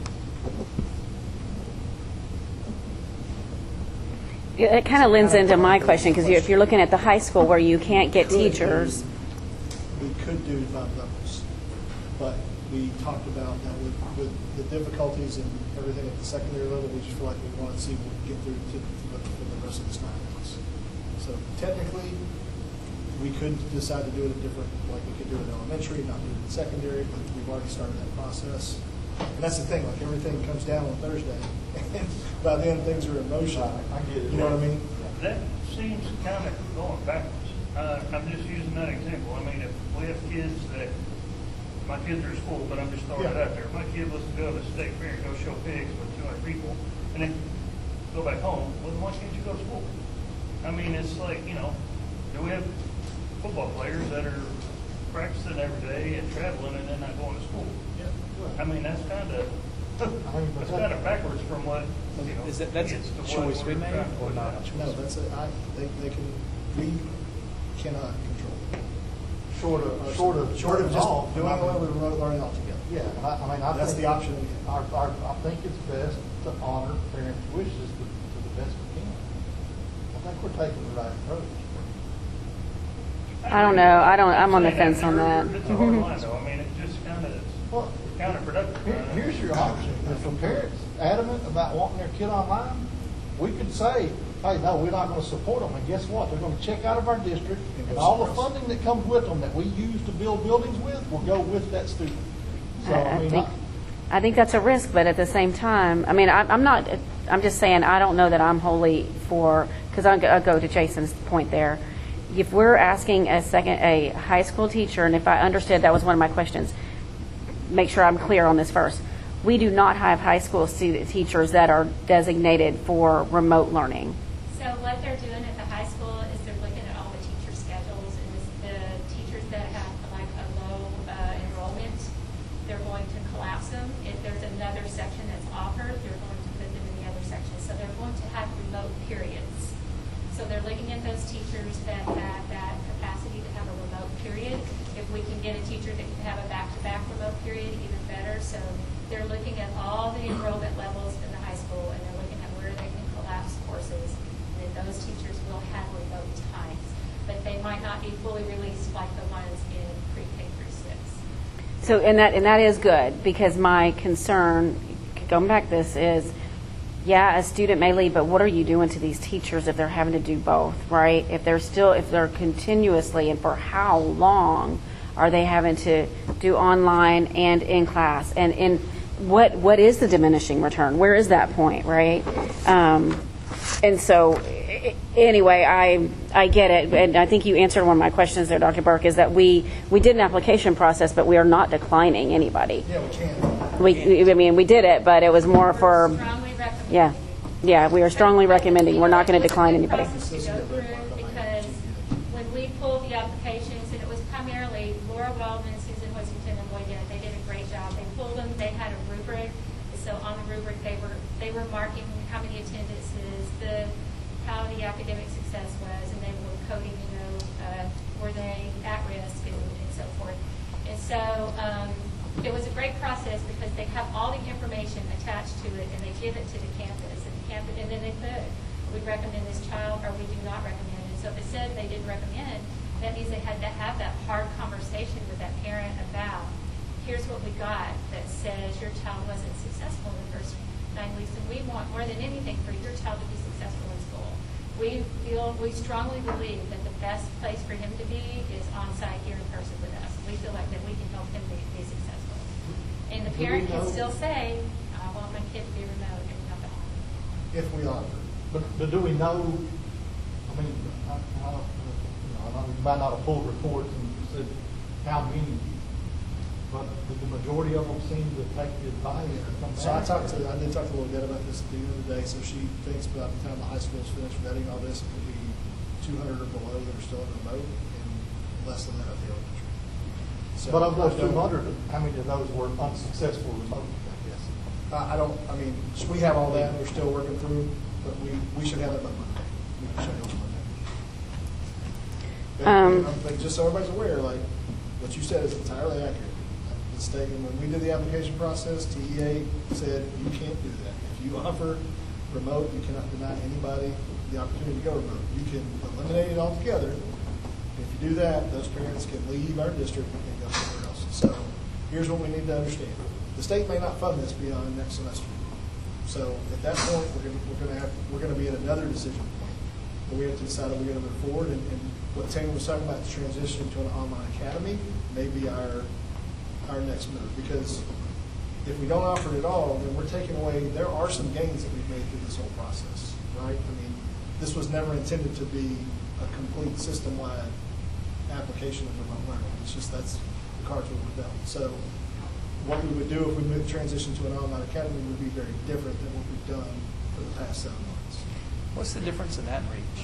Yeah, it kind of lends into my question, because if you're looking at the high school where you can't get Could do- teachers. We could do five levels, but we talked about that with, with the difficulties and everything at the secondary level. We just feel like we want to see what we can get through to, for the rest of this nine months. So technically, we could decide to do it a different, like we could do it in elementary, not do it in secondary, but we've already started that process. And that's the thing, like everything comes down on Thursday, and by then things are in motion. I get it. You know what I mean? that seems kind of going backwards. Uh, I'm just using that example. I mean, if we have kids that, my kids are in school, but I'm just throwing it Yeah. out there. If my kid was to go to the state fair and go show pigs with two hundred people, and then go back home, well, then why can't you go to school? I mean, it's like, you know, do we have football players that are practicing every day and traveling and then not going to school? Yeah. I mean, that's kind of, that's kind of backwards from what, you know. Is that that's a gets to what choice we we're made trying to or put not? out. No, that's a, I, they, they can, we cannot control. Short of, short of, Short of just all, doing away with remote learning altogether. Yeah, and I, I mean, I That's think the option we Our, our, I think it's best to honor parents' wishes to, to the best we can. I think we're taking the right approach. I don't know. I don't. I'm on the fence on that. It's a hard line, though. I mean, it just kind of Well, counterproductive. Here, here's your option. If a parent's adamant about wanting their kid online, we could say, hey, no, we're not going to support them. And guess what? They're going to check out of our district And all the funding that comes with them that we use to build buildings with will go with that student. So, I, I I mean, think, I- I think that's a risk, but at the same time, I mean, I, I'm not, I'm just saying, I don't know that I'm wholly for, because I go to Jason's point there. If we're asking a second, a high school teacher, and if I understood, that was one of my questions, make sure I'm clear on this first. We do not have high school student teachers that are designated for remote learning. So what they're doing at the high school is they're looking at all the teacher schedules, and this, the teachers that have like a low uh, enrollment, they're going to collapse them. If there's another section that's offered, they're going to put them in the other section. So they're going to have remote periods. So they're looking at those teachers that have that capacity to have a remote period. If we can get a teacher that can have a back-to-back remote period, even better. So they're looking at all the enrollment levels in the high school, and they're looking at where they can collapse courses. And those teachers will have remote times, but they might not be fully released like the ones in pre-K through six. So, and that and that is good, because my concern, going back to this, is, yeah, a student may leave, but what are you doing to these teachers if they're having to do both, right? If they're still, if they're continuously, and for how long are they having to do online and in class? And in what what is the diminishing return? Where is that point, right? Um, and so, anyway, I I get it, and I think you answered one of my questions there, Doctor Burke, is that we we did an application process, but we are not declining anybody. Yeah, we can. We, we I mean, we did it, but it was more for, yeah, yeah, we are strongly recommending. We're not going to decline anybody. To go through, because when we pulled the applications, and it was primarily Laura Wildman, Susan Washington, and Lloyd Dennett, they did a great job. They pulled them. They had a rubric. So on the rubric, they were they were marking how many attendances, the how the academic success was, and they were coding, you know, uh, were they at risk, and, and so forth. And so um, it was a great process, because they have all the information attached to it, and they give it to the campus, and the campus, and then they put, we recommend this child, or we do not recommend it. So if it said they didn't recommend, that means they had to have that hard conversation with that parent about, here's what we got that says your child wasn't successful in the first nine weeks, and we want more than anything for your child to be successful in school. We feel, we strongly believe that the best place for him to be is on site here in person with us. We feel like that we can help him be, be successful. And the parent can still say, I want my kid to be remote and come back. If we offer. But, but do we know, I mean, I, I, you know, I know you might not have pulled reports and said how many, but did the majority of them seem to take the advice and come back? So I talked to, I did talk to Lil Deb about this at the end of the day, so she thinks by the time the high school is finished vetting all this, it could be two hundred or below that are still in remote, and less than that at the elementary. So But of those I don't- two hundred, how many of those were unsuccessful remote, I guess? I I don't, I mean, we have all that, we're still working through, but we, we should have it by Monday. We should have it by Monday. But, Um, you know, but just so everybody's aware, like, what you said is entirely accurate. The state, and when we did the application process, T E A said, you can't do that. If you offer remote, you cannot deny anybody the opportunity to go remote. You can eliminate it altogether. If you do that, those parents can leave our district and go somewhere else. So here's what we need to understand. The state may not fund this beyond next semester. So at that point, we're going to, we're going to have, we're going to be at another decision point where we have to decide if we're going to move forward. And, and what Tammy was talking about, the transition to an online academy, may be our, our next move. Because if we don't offer it at all, then we're taking away, there are some gains that we've made through this whole process, right? I mean, this was never intended to be a complete system-wide application of remote learning. It's just that's the cards we were dealt. So what we would do if we move transition to an online academy would be very different than what we've done for the past seven months. What's the difference in that reach?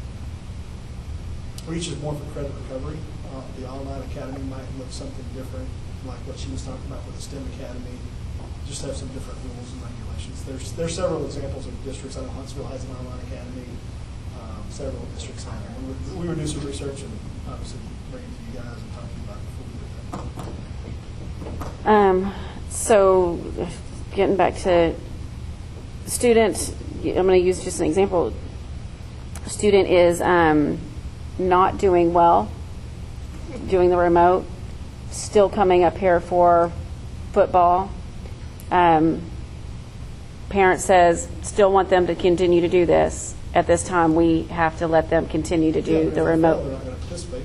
Reach is more for credit recovery. Uh, the online academy might look something different, like what she was talking about with the STEM Academy. Just have some different rules and regulations. There's there's several examples of districts. I know Huntsville has an online academy. Um, several districts have it. We would, we would do some research and obviously bring it to you guys and talk to you about it before we do that. Um, so, getting back to student, I'm going to use just an example. Student is um, not doing well, doing the remote, still coming up here for football. Um, parent says, still want them to continue to do this, at this time, we have to let them continue to Yeah, do but the if they fail, remote. They're not going to participate.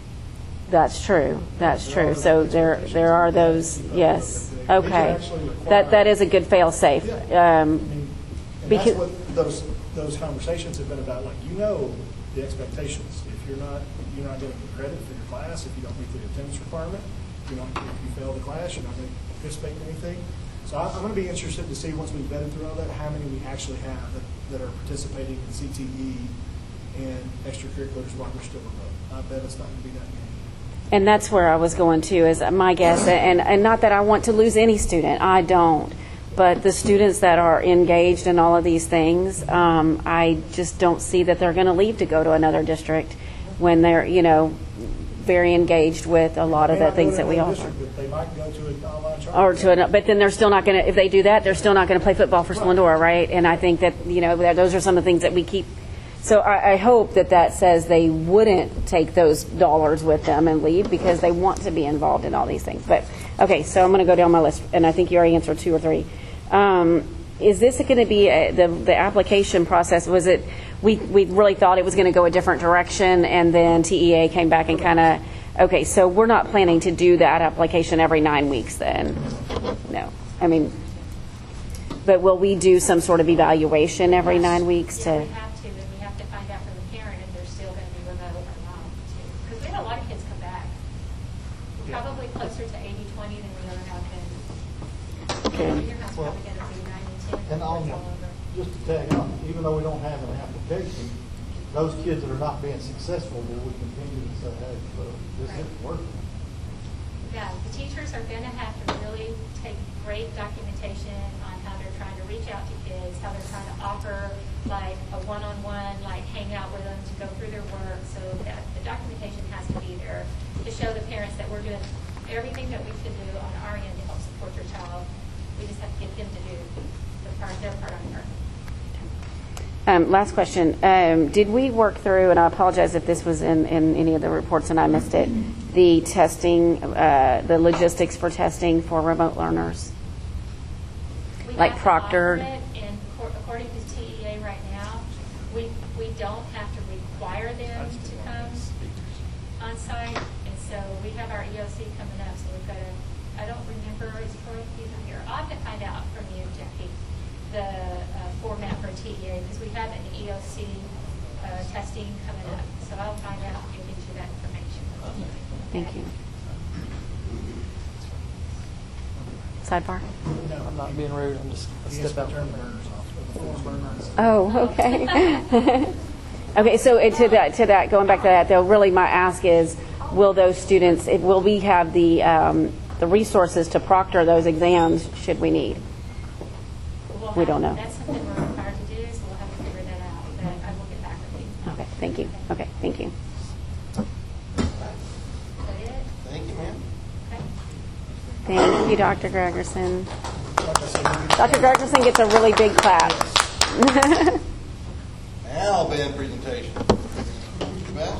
That's true. That's true. So there, there are those. Yes. Okay. That that is a good fail-safe. Um, And because that's what those, those conversations have been about, like, you know the expectations. If you're not, you're not getting credit for your class, if you don't meet the attendance requirement, if you don't, if you fail the class, you're not going to participate in anything. So I- I'm going to be interested to see, once we've vetted through all that, how many we actually have that, that are participating in C T E and extracurriculars while we're still remote. I bet it's not going to be that many. And that's where I was going to, is my guess, and, and not that I want to lose any student, I don't, but the students that are engaged in all of these things, um, I just don't see that they're going to leave to go to another district when they're, you know, very engaged with a lot of the things that we offer. They might go to an online trial. Or to an, but then they're still not going to, if they do that, they're still not going to play football for Splendora, right? And I think that, you know, that those are some of the things that we keep. So I, I hope that that says they wouldn't take those dollars with them and leave because they want to be involved in all these things. But, okay, so I'm going to go down my list, and I think you already answered two or three. Um, is this going to be a, the, the application process? Was it, we, we really thought it was going to go a different direction, and then T E A came back and kind of, okay, so we're not planning to do that application every nine weeks then? No. I mean, but will we do some sort of evaluation every nine weeks to? Yeah, we have to, and we have to find out from the parent if they're still going to be remote or not, too. Because we had a lot of kids come back. Probably closer to eighty twenty than we ever have been. Okay. Your house Well, probably going to be ninety ten. And on, just to tag on, even though we don't have an application, those kids that are not being successful, will we continue to say, hey, look, this isn't working? Yeah, the teachers are going to have to really take great documentation on how they're trying to reach out to kids, how they're trying to offer like a one-on-one, like hang out with them to go through their work. So that the documentation has to be there to show the parents that we're doing everything that we can do on our end to help support your child. We just have to get them to do the part, their part on earth. Um, last question. Um, did we work through, and I apologize if this was in, in any of the reports and I missed it, the testing, uh, the logistics for testing for remote learners? We Like have to proctored? offer it, and cor- according to T E A right now, we, we don't have to require them to come on site. And so we have our E O C coming up, so we've got to, I don't remember, is Troy, he's not here. I'll have to find out from you, Jackie, the uh, format for T E A, because we have an E O C uh, testing coming up. So I'll find out and get you that information. Thank you. Sidebar? I'm not being rude. I'm just a step out. Turn the burners off. Oh, okay. Okay, so uh, to that, to that, going back to that, though, really my ask is, will those students, if, will we have the um, the resources to proctor those exams should we need? We'll We have- don't know. That's something we're required to do, so we'll have to figure that out. But I will get back with you. Okay, thank you. Okay, thank you. Thank you, ma'am. Thank you, Doctor Gregerson. Doctor Gregerson gets a really big clap. Now, band presentation. Beth?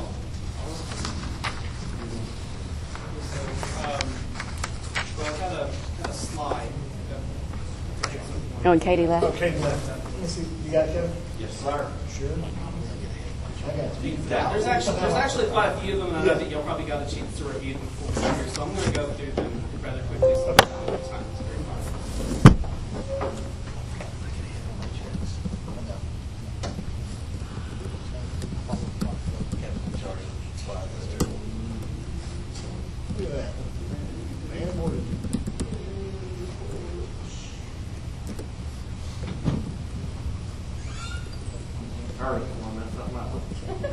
Well, I've got a, got a slide. Oh, and Katie left. Okay, left. Let me see. You got it, Kevin? Yes, sir. Sure. I got you. Yeah, there's actually there's actually quite a few of them, and I know that you'll probably got a chance to review them before here, so I'm going to go through them rather quickly. So time is very fine. Look at that. Man, what is it? All right, come on, that's not my book.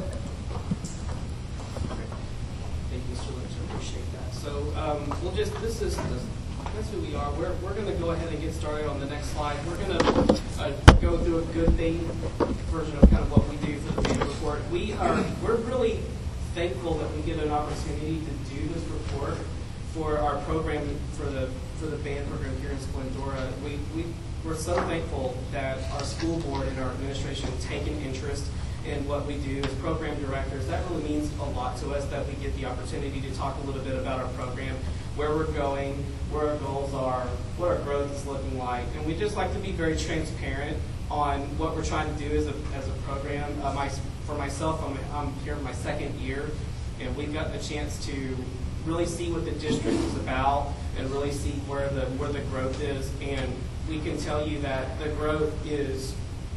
Thank you, Mister Lynch, I appreciate that. So um, we'll just, this is, this, that's who we are. We're, we're going to go ahead and get started on the next slide. We're going to uh, go through a good thing version of kind of what we do for the band report. We are, we're really thankful that we get an opportunity to do this report for our program, for the for the band program here in Splendora. We, we, we're so thankful that our school board and our administration have taken interest in what we do as program directors. That really means a lot to us that we get the opportunity to talk a little bit about our program, where we're going, where our goals are, what our growth is looking like. And we just like to be very transparent on what we're trying to do as a, as a program. Uh, my, for myself, I'm, I'm here in my second year, and we've gotten a chance to really see what the district is about and really see where the, where the growth is. And we can tell you that the growth is,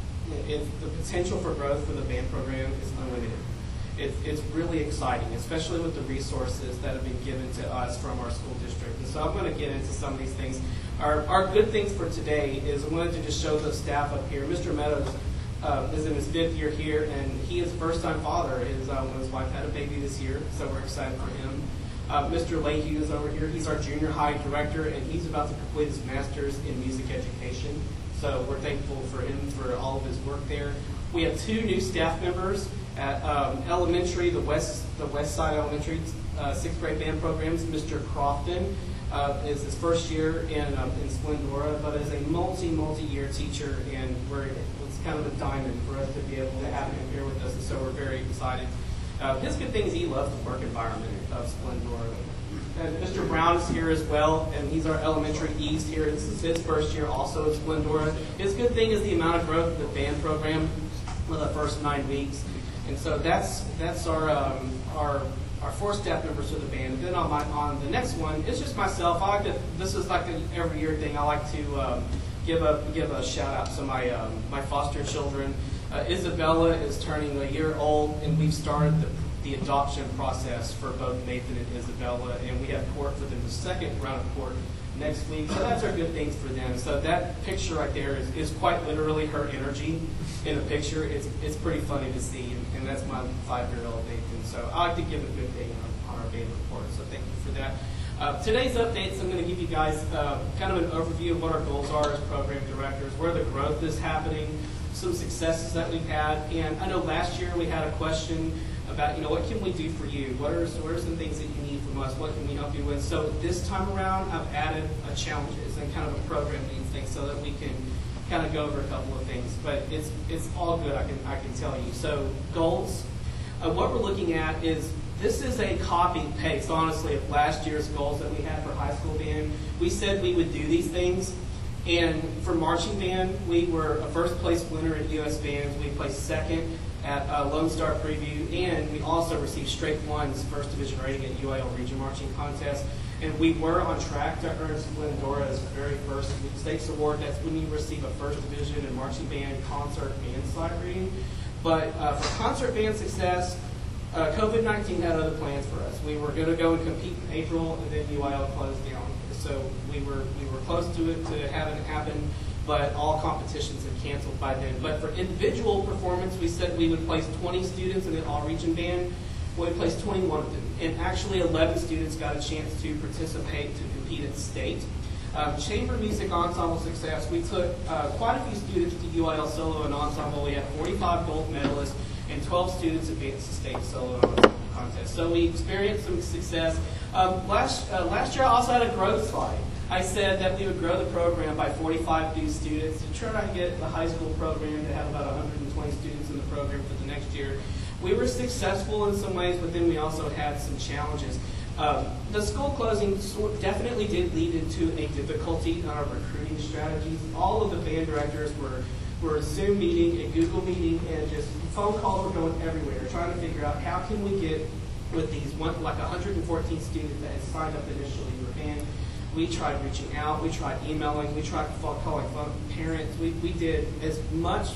it, the potential for growth for the band program is unlimited. It, it's really exciting, especially with the resources that have been given to us from our school district. And so I'm going to get into some of these things. Our, our good things for today is I wanted to just show the staff up here. Mister Meadows uh, is in his fifth year here, and he is a first-time father. His, uh, his wife had a baby this year, so we're excited for him. Uh, Mister Leahy is over here. He's our junior high director, and he's about to complete his master's in music education. So we're thankful for him for all of his work there. We have two new staff members at um, elementary, the West the West Side Elementary uh, sixth grade band programs. Mister Crofton uh, is his first year in um, in Splendora, but is a multi multi year teacher, and we're it's kind of a diamond for us to be able to have him here with us, and so we're very excited. Uh, his good thing is he loves the work environment of Splendora. And Mister Brown is here as well, and he's our elementary East here. This is his first year also at Splendora. His good thing is the amount of growth of the band program for the first nine weeks. And so that's that's our um, our our four staff members for the band. And then on my on the next one, it's just myself. I like to. This is like an every year thing. I like to um, give a give a shout out to my um, my foster children. Uh, Isabella is turning a year old, and we've started the the adoption process for both Nathan and Isabella, and we have court for them, the second round of court next week. So that's our good things for them. So that picture right there is, is quite literally her energy in a picture. It's it's pretty funny to see, and, and that's my five-year-old Nathan. So I like to give a good thing on, on our band report, so thank you for that. Uh, today's updates, I'm going to give you guys uh, kind of an overview of what our goals are as program directors, where the growth is happening, some successes that we've had. And I know last year we had a question about, you know, what can we do for you? What are, what are some things that you need from us? What can we help you with? So this time around, I've added a challenges and kind of a program needs thing so that we can kind of go over a couple of things. But it's it's all good, I can I can tell you. So goals, uh, what we're looking at is, this is a copy and paste, honestly, of last year's goals that we had for high school band. We said we would do these things. And for marching band, we were a first place winner at U S Bands. We placed second at uh, Lone Star Preview, and we also received straight ones first division rating at U I L Region Marching Contest. And we were on track to earn Splendora's very first stakes award. That's when you receive a first division in marching band, concert, and sight reading. But uh, for concert band success, uh, COVID nineteen had other plans for us. We were going to go and compete in April, and then U I L closed down. So we were we were close to it, to having it happen, but all competitions had canceled by then. But for individual performance, we said we would place twenty students in an all-region band. Well, we placed twenty-one of them, and actually eleven students got a chance to participate to compete at state. Um, chamber music ensemble success, we took uh, quite a few students to U I L solo and ensemble. We had forty-five gold medalists and twelve students advanced to state solo and ensemble contest. So we experienced some success. Um, last, uh, last year I also had a growth slide. I said that we would grow the program by forty-five new students to try to get the high school program to have about one hundred twenty students in the program for the next year. We were successful in some ways, but then we also had some challenges. Um, the school closing definitely did lead into a difficulty in our recruiting strategies. All of the band directors were, were Zoom meeting and Google meeting, and just phone calls were going everywhere, trying to figure out how can we get with these one, like one hundred fourteen students that had signed up initially for band. We tried reaching out, we tried emailing, we tried calling parents. We, we did as much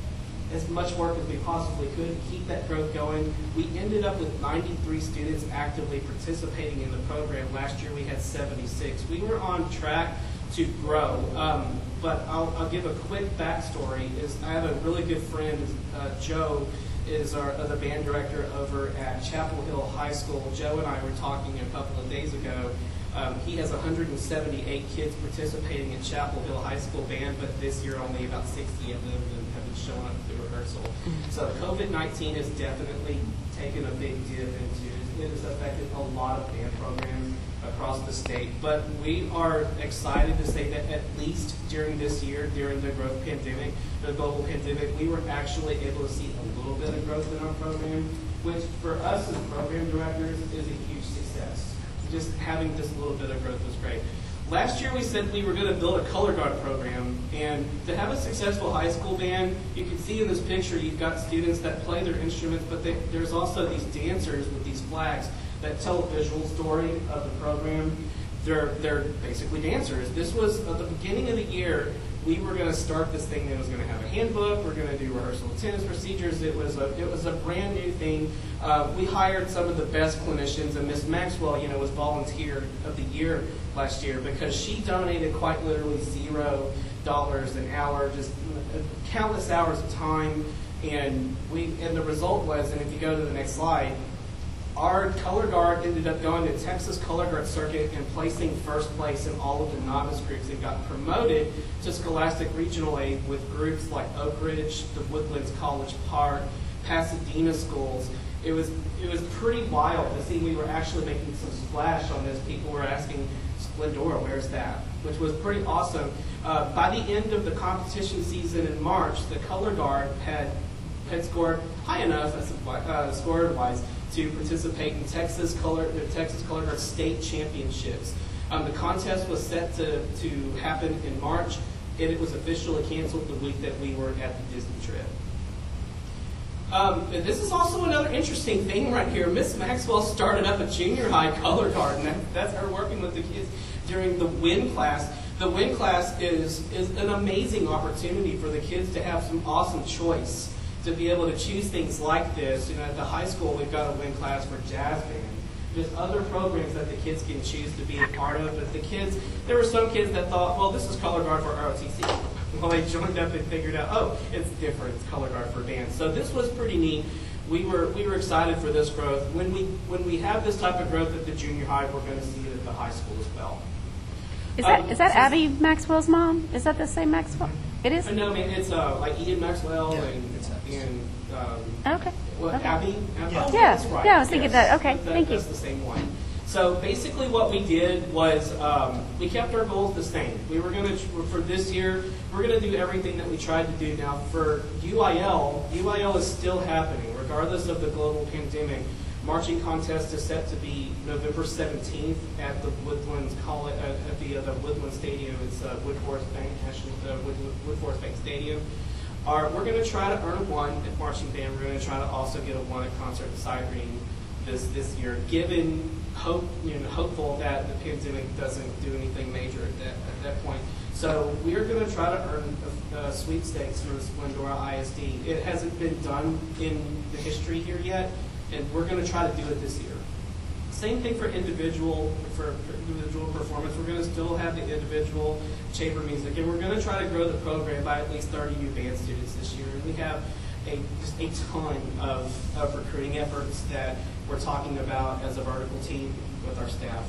as much work as we possibly could to keep that growth going. We ended up with ninety-three students actively participating in the program. Last year we had seventy-six. We were on track to grow, um, but I'll, I'll give a quick backstory. Is I have a really good friend, uh, Joe, is our uh, the band director over at Chapel Hill High School. Joe and I were talking a couple of days ago. Um, he has one hundred seventy-eight kids participating in Chapel Hill High School band, but this year only about sixty of them have been showing up to rehearsal. So COVID nineteen has definitely taken a big dip into it. It has affected a lot of band programs. across the state. But we are excited to say that at least during this year, during the growth pandemic, the global pandemic, we were actually able to see a little bit of growth in our program, which for us as program directors is a huge success. Just having this little bit of growth was great. Last year we said we were going to build a color guard program, and to have a successful high school band, you can see in this picture you've got students that play their instruments, but they, there's also these dancers with these flags that tell a visual story of the program. They're, they're basically dancers. This was at the beginning of the year. We were going to start this thing that was going to have a handbook. We're going to do rehearsal attendance procedures. It was a, it was a brand new thing. Uh, we hired some of the best clinicians, and Miss Maxwell, you know, was volunteer of the year last year because she donated quite literally zero dollars an hour, just countless hours of time. And we, and the result was, and if you go to the next slide, our color guard ended up going to Texas Color Guard Circuit and placing first place in all of the novice groups and got promoted to Scholastic Regional Aid with groups like Oak Ridge, the Woodlands College Park, Pasadena schools. It was it was pretty wild to see we were actually making some splash on this. People were asking, Splendora, where's that? Which was pretty awesome. Uh, by the end of the competition season in March, the color guard had had scored high enough, uh, scored-wise, to participate in Texas Color, the Texas Color Guard State Championships. Um, the contest was set to, to happen in March, and it was officially canceled the week that we were at the Disney trip. Um, and this is also another interesting thing right here. Miss Maxwell started up a junior high color guard, and that, that's her working with the kids during the WIN class. The WIN class is, is an amazing opportunity for the kids to have some awesome choice, to be able to choose things like this. You know, at the high school, we've got a WIN class for jazz band. There's other programs that the kids can choose to be a part of. But the kids, there were some kids that thought, well, this is color guard for R O T C. Well, they joined up and figured out, oh, it's different. It's color guard for band. So this was pretty neat. We were we were excited for this growth. When we when we have this type of growth at the junior high, we're going to see it at the high school as well. Is that um, is that Abby Maxwell's mom? Is that the same Maxwell? It is. No, I mean it's uh, like Ian Maxwell yeah, and and um, okay. Well, okay. Abby. Abby? Yeah. Oh, Yeah. That's right. Yeah. I was thinking yes. that. Okay. That, Thank you. That's the same one. So basically, what we did was um, we kept our goals the same. We were going to for this year. We're going to do everything that we tried to do. Now for U I L, U I L is still happening regardless of the global pandemic. Marching contest is set to be November seventeenth at the Woodlands College uh, at the, uh, the Woodlands Stadium. It's uh, Woodforest Bank National uh, Wood, Woodforest Bank Stadium. Our, we're going to try to earn a one at marching band. We're going to try to also get a one at concert and sight reading this this year. Given hope, you know, hopeful that the pandemic doesn't do anything major at that at that point. So we are going to try to earn a, a sweepstakes for Splendora I S D. It hasn't been done in the history here yet, and we're going to try to do it this year. Same thing for individual for, for individual performance. We're going to still have the individual chamber music, and we're going to try to grow the program by at least thirty new band students this year. And we have a just a ton of, of recruiting efforts that we're talking about as a vertical team with our staff.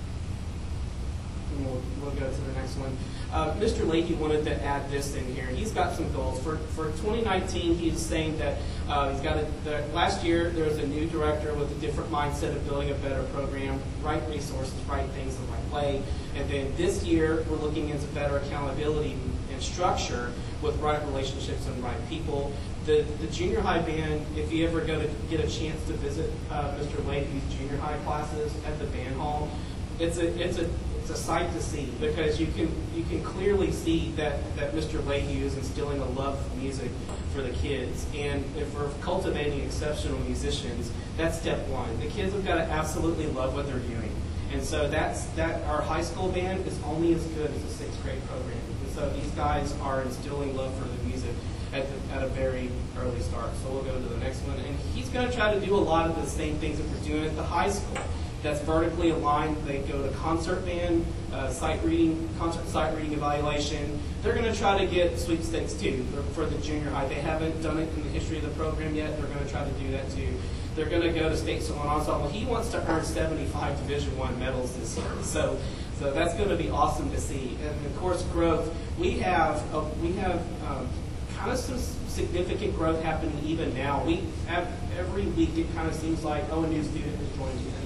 And we'll, we'll go to the next one. Uh, Mister Leahy wanted to add this in here. He's got some goals. For for twenty nineteen, he's saying that uh, he's got a, the, last year there was a new director with a different mindset of building a better program, right resources, right things the right way. And then this year, we're looking into better accountability and structure with right relationships and right people. The, the junior high band, if you ever go to get a chance to visit uh, Mister Leahy's junior high classes at the band hall, it's a it's a it's a sight to see, because you can you can clearly see that, that Mister Leahy is instilling a love for music for the kids. And if we're cultivating exceptional musicians, that's step one. The kids have got to absolutely love what they're doing. And so that's that our high school band is only as good as the sixth grade program. And so these guys are instilling love for the music at, the, at a very early start. So we'll go to the next one. And he's going to try to do a lot of the same things that we're doing at the high school. That's vertically aligned. They go to concert band, uh, sight reading, concert sight reading evaluation. They're going to try to get sweepstakes too for, for the junior high. They haven't done it in the history of the program yet. They're going to try to do that too. They're going to go to state song ensemble. He wants to earn seventy-five Division One medals this year. So, so that's going to be awesome to see. And of course, growth. We have uh, we have um, kind of some significant growth happening even now. We have every week. It kind of seems like oh, a new student has joined in.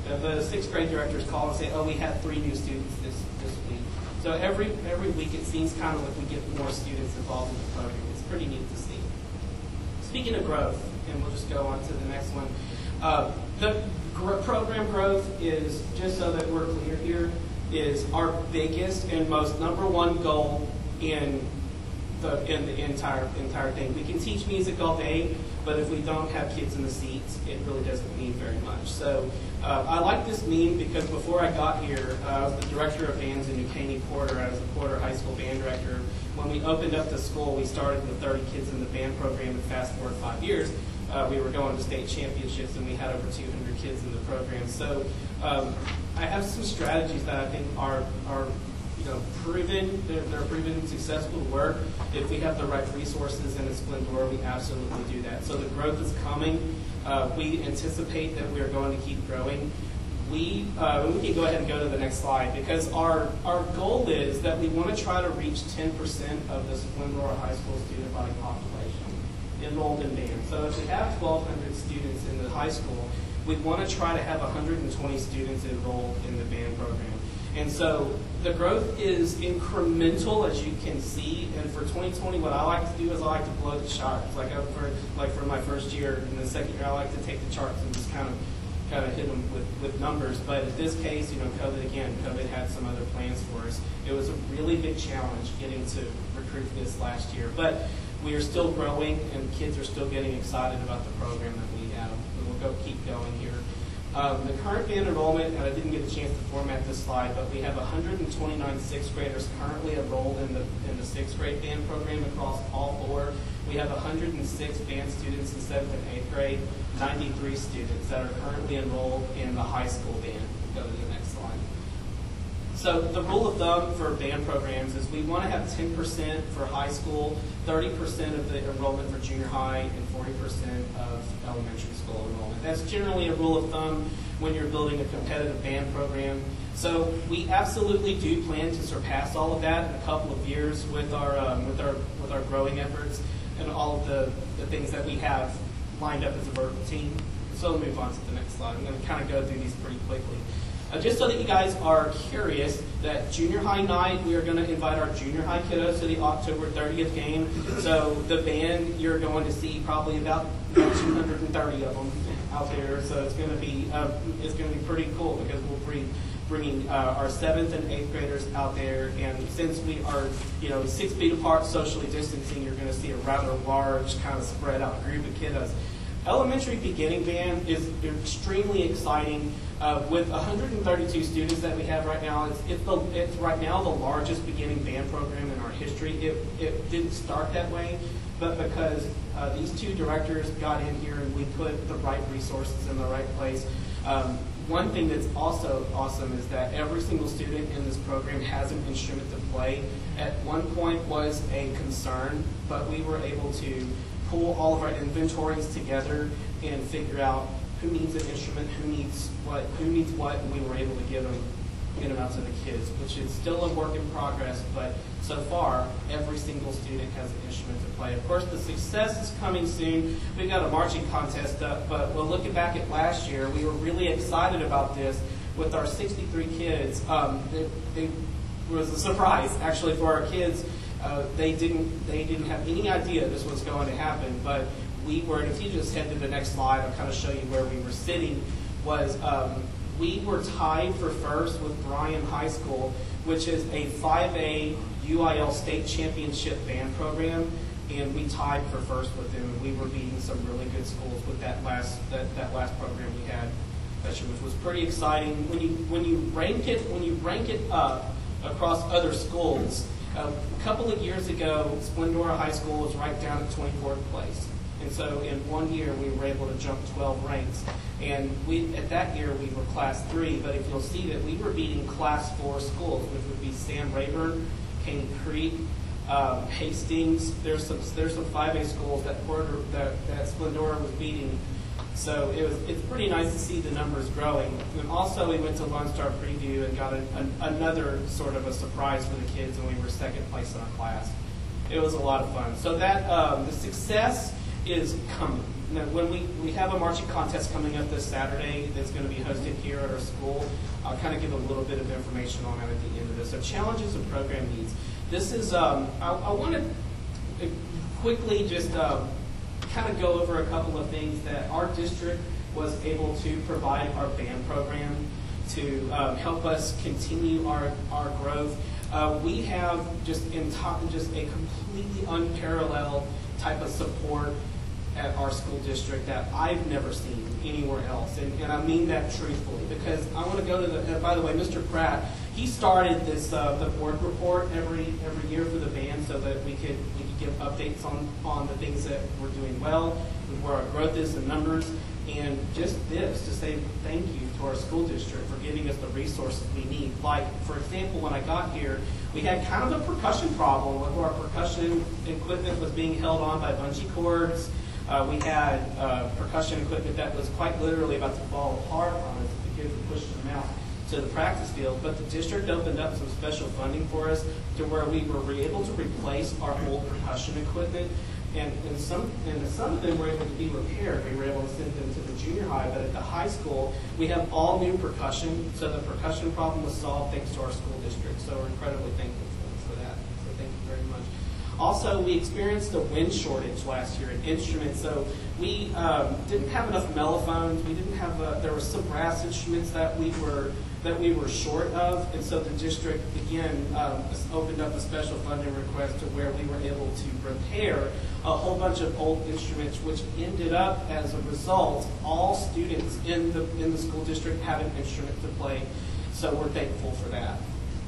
The sixth grade directors call and say, oh, we had three new students this, this week. So every every week it seems kind of like we get more students involved in the program. It's pretty neat to see. Speaking of growth, and we'll just go on to the next one. Uh, the gr- program growth is, just so that we're clear here, is our biggest and most number one goal in the in the entire entire thing. We can teach music all day, but if we don't have kids in the seats, it really doesn't mean very much. So uh, I like this meme because before I got here, uh, I was the director of bands in New Caney Porter. I was the Porter High School band director. When we opened up the school, we started with thirty kids in the band program, and fast forward five years, uh, we were going to state championships, and we had over two hundred kids in the program. So um, I have some strategies that I think are are you know proven. They're, they're proven successful to work. If we have the right resources in Splendora, we absolutely do that. So the growth is coming. Uh, we anticipate that we are going to keep growing. We, uh, we can go ahead and go to the next slide, because our, our goal is that we want to try to reach ten percent of the Splendora High School student body population enrolled in band. So if we have twelve hundred students in the high school, we want to try to have one hundred twenty students enrolled in the band program. And so the growth is incremental, as you can see. And for twenty twenty, what I like to do is I like to blow the charts. Like I, for like for my first year, and the second year, I like to take the charts and just kind of kind of hit them with, with numbers. But in this case, you know, COVID again, COVID had some other plans for us. It was a really big challenge getting to recruit this last year. But we are still growing, and kids are still getting excited about the program that we have. And we'll go keep going here. Um, the current band enrollment, and I didn't get a chance to format this slide, but we have one hundred twenty-nine sixth graders currently enrolled in the in the sixth grade band program across all four. We have one hundred six band students in seventh and eighth grade, ninety-three students that are currently enrolled in the high school band. Go to the next slide. So the rule of thumb for band programs is we want to have ten percent for high school, thirty percent of the enrollment for junior high, and forty percent of elementary school enrollment. That's generally a rule of thumb when you're building a competitive band program. So we absolutely do plan to surpass all of that in a couple of years with our um, with our with our growing efforts and all of the, the things that we have lined up as a vertical team. So we'll move on to the next slide. I'm going to kind of go through these pretty quickly. Uh, just so that you guys are curious, that junior high night, we are going to invite our junior high kiddos to the October thirtieth game. So the band, you're going to see probably about two hundred thirty of them out there. So it's going to be uh, it's going to be pretty cool, because we'll bring bringing uh, our seventh and eighth graders out there. And since we are, you know, six feet apart, socially distancing, you're going to see a rather large kind of spread out group of kiddos. Elementary beginning band is extremely exciting. Uh, with one hundred thirty-two students that we have right now, it's, it's, the, it's right now the largest beginning band program in our history. It, it didn't start that way, but because uh, these two directors got in here and we put the right resources in the right place. Um, one thing that's also awesome is that every single student in this program has an instrument to play. At one point was a concern, but we were able to pull all of our inventories together and figure out who needs an instrument, who needs what, who needs what, and we were able to give them, get them out to the kids, which is still a work in progress, but so far, every single student has an instrument to play. Of course, the success is coming soon. We've got a marching contest up, but we're looking back at last year. We were really excited about this with our sixty-three kids. Um, they, they, it was a surprise, actually, for our kids. Uh, they didn't they didn't have any idea this was going to happen, but we were, and if you just head to the next slide, I'll kind of show you where we were sitting, was um, we were tied for first with Bryan High School, which is a five A U I L state championship band program, and we tied for first with them. We were beating some really good schools with that last that, that last program we had, which was pretty exciting. When you when you rank it when you rank it up across other schools, uh, a couple of years ago, Splendora High School was right down at twenty-fourth place. And so in one year, we were able to jump twelve ranks. And we at that year, we were class three. But if you'll see that we were beating class four schools, which would be Sam Rayburn, Caney Creek, um, Hastings. There's some there's some five A schools that Porter, that, that Splendora was beating. So it was it's pretty nice to see the numbers growing. And also, we went to Lone Star Preview and got a, a, another sort of a surprise for the kids, and we were second place in our class. It was a lot of fun. So that um, the success is coming. now, when we, we have a marching contest coming up this Saturday that's going to be hosted here at our school, I'll kind of give a little bit of information on that at the end of this. So challenges and program needs. This is, um, I, I want to quickly just um, kind of go over a couple of things that our district was able to provide our band program to um, help us continue our, our growth. Uh, we have just in top, just a completely unparalleled type of support at our school district that I've never seen anywhere else. And, and I mean that truthfully, because I want to go to the, uh, by the way, Mister Pratt, he started this, uh, the board report every every year for the band so that we could, we could give updates on, on the things that we're doing well, where our growth is, the numbers, and just this, to say thank you to our school district for giving us the resources we need. Like, for example, when I got here, we had kind of a percussion problem where our percussion equipment was being held on by bungee cords. Uh, we had uh, percussion equipment that was quite literally about to fall apart on us. The kids were pushing them out to the practice field. But the district opened up some special funding for us to where we were able to replace our old percussion equipment. And, and, some, and some of them were able to be repaired. We were able to send them to the junior high. But at the high school, we have all new percussion. So the percussion problem was solved thanks to our school district. So we're incredibly thankful for that. So thank you very much. Also, we experienced a wind shortage last year in instruments, so we um, didn't have enough mellophones. We didn't have. A, there were some brass instruments that we were that we were short of, and so the district again um, opened up a special funding request to where we were able to repair a whole bunch of old instruments, which ended up as a result all students in the in the school district have an instrument to play. So we're thankful for that.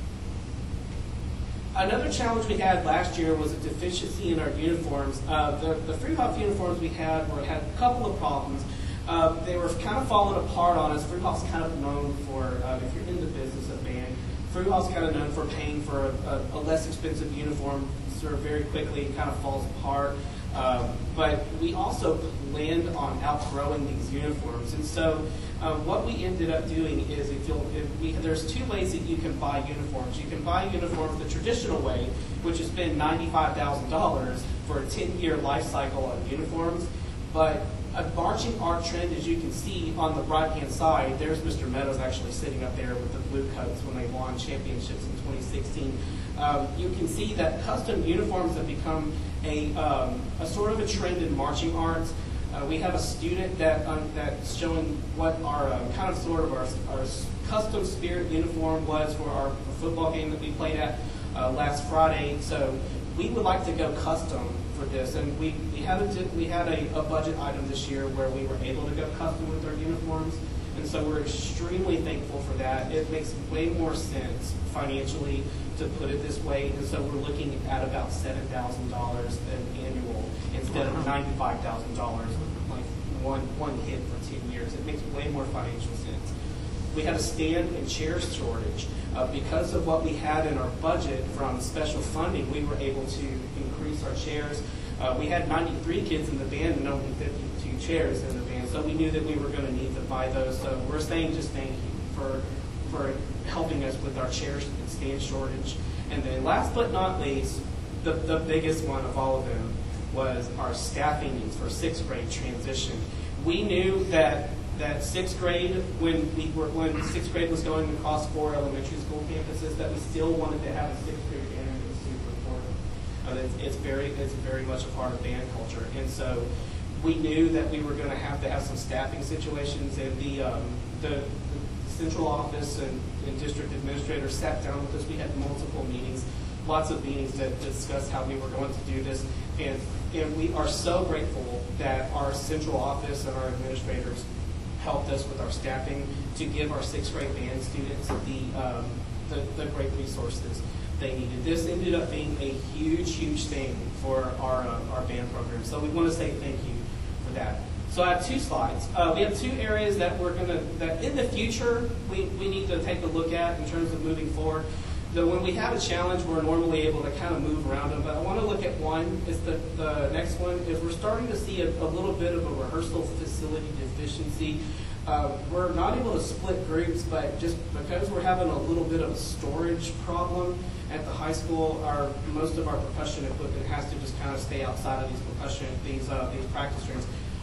Another challenge we had last year was a deficiency in our uniforms. Uh, the, the Fruehauf uniforms we had were had a couple of problems. Uh, they were kind of falling apart on us. Fruehauf's kind of known for, uh, if you're in the business of band, Fruehauf's kind of known for paying for a, a, a less expensive uniform sort of very quickly. It kind of falls apart. Um, but we also planned on outgrowing these uniforms. And so um, what we ended up doing is if you'll, if we, there's two ways that you can buy uniforms. You can buy uniforms the traditional way, which is spend ninety-five thousand dollars for a ten-year life cycle on uniforms. But a marching art trend, as you can see on the right-hand side, there's Mister Meadows actually sitting up there with the blue coats when they won championships in twenty sixteen. Um, you can see that custom uniforms have become a, um, a sort of a trend in marching arts. Uh, we have a student that um, that's showing what our uh, kind of sort of our, our custom spirit uniform was for our football game that we played at uh, last Friday. So we would like to go custom for this, and we we had a we had a, a budget item this year where we were able to go custom with our uniforms, and so we're extremely thankful for that. It makes way more sense financially to put it this way, and so we're looking at about seven thousand dollars an annual instead of ninety-five thousand dollars like one one hit for ten years. It makes way more financial sense. We had a stand and chair shortage. Uh, because of what we had in our budget from special funding, we were able to increase our chairs. Uh, we had ninety-three kids in the band and only fifty-two chairs in the band, so we knew that we were going to need to buy those. So we're saying just thank you for for helping us with our chairs and stand shortage. And then last but not least, the, the biggest one of all of them was our staffing needs for sixth grade transition. We knew that that sixth grade, when we were when sixth grade was going across four elementary school campuses, that we still wanted to have a sixth grade band, and it was super important. Uh, it's, it's very it's very much a part of band culture, and so we knew that we were going to have to have some staffing situations, and the um, the, the central office and, and district administrators sat down with us. We had multiple meetings, lots of meetings to discuss how we were going to do this, and and we are so grateful that our central office and our administrators helped us with our staffing to give our sixth grade band students the, um, the, the great resources they needed. This ended up being a huge, huge thing for our, uh, our band program. So we want to say thank you for that. So I have two slides. Uh, we have two areas that we're going to, that in the future we, we need to take a look at in terms of moving forward. So when we have a challenge, we're normally able to kind of move around them. But I want to look at one. Is the, the next one is we're starting to see a, a little bit of a rehearsal facility deficiency. Uh, we're not able to split groups, but just because we're having a little bit of a storage problem at the high school, our most of our percussion equipment has to just kind of stay outside of these percussion these uh, these practice rooms.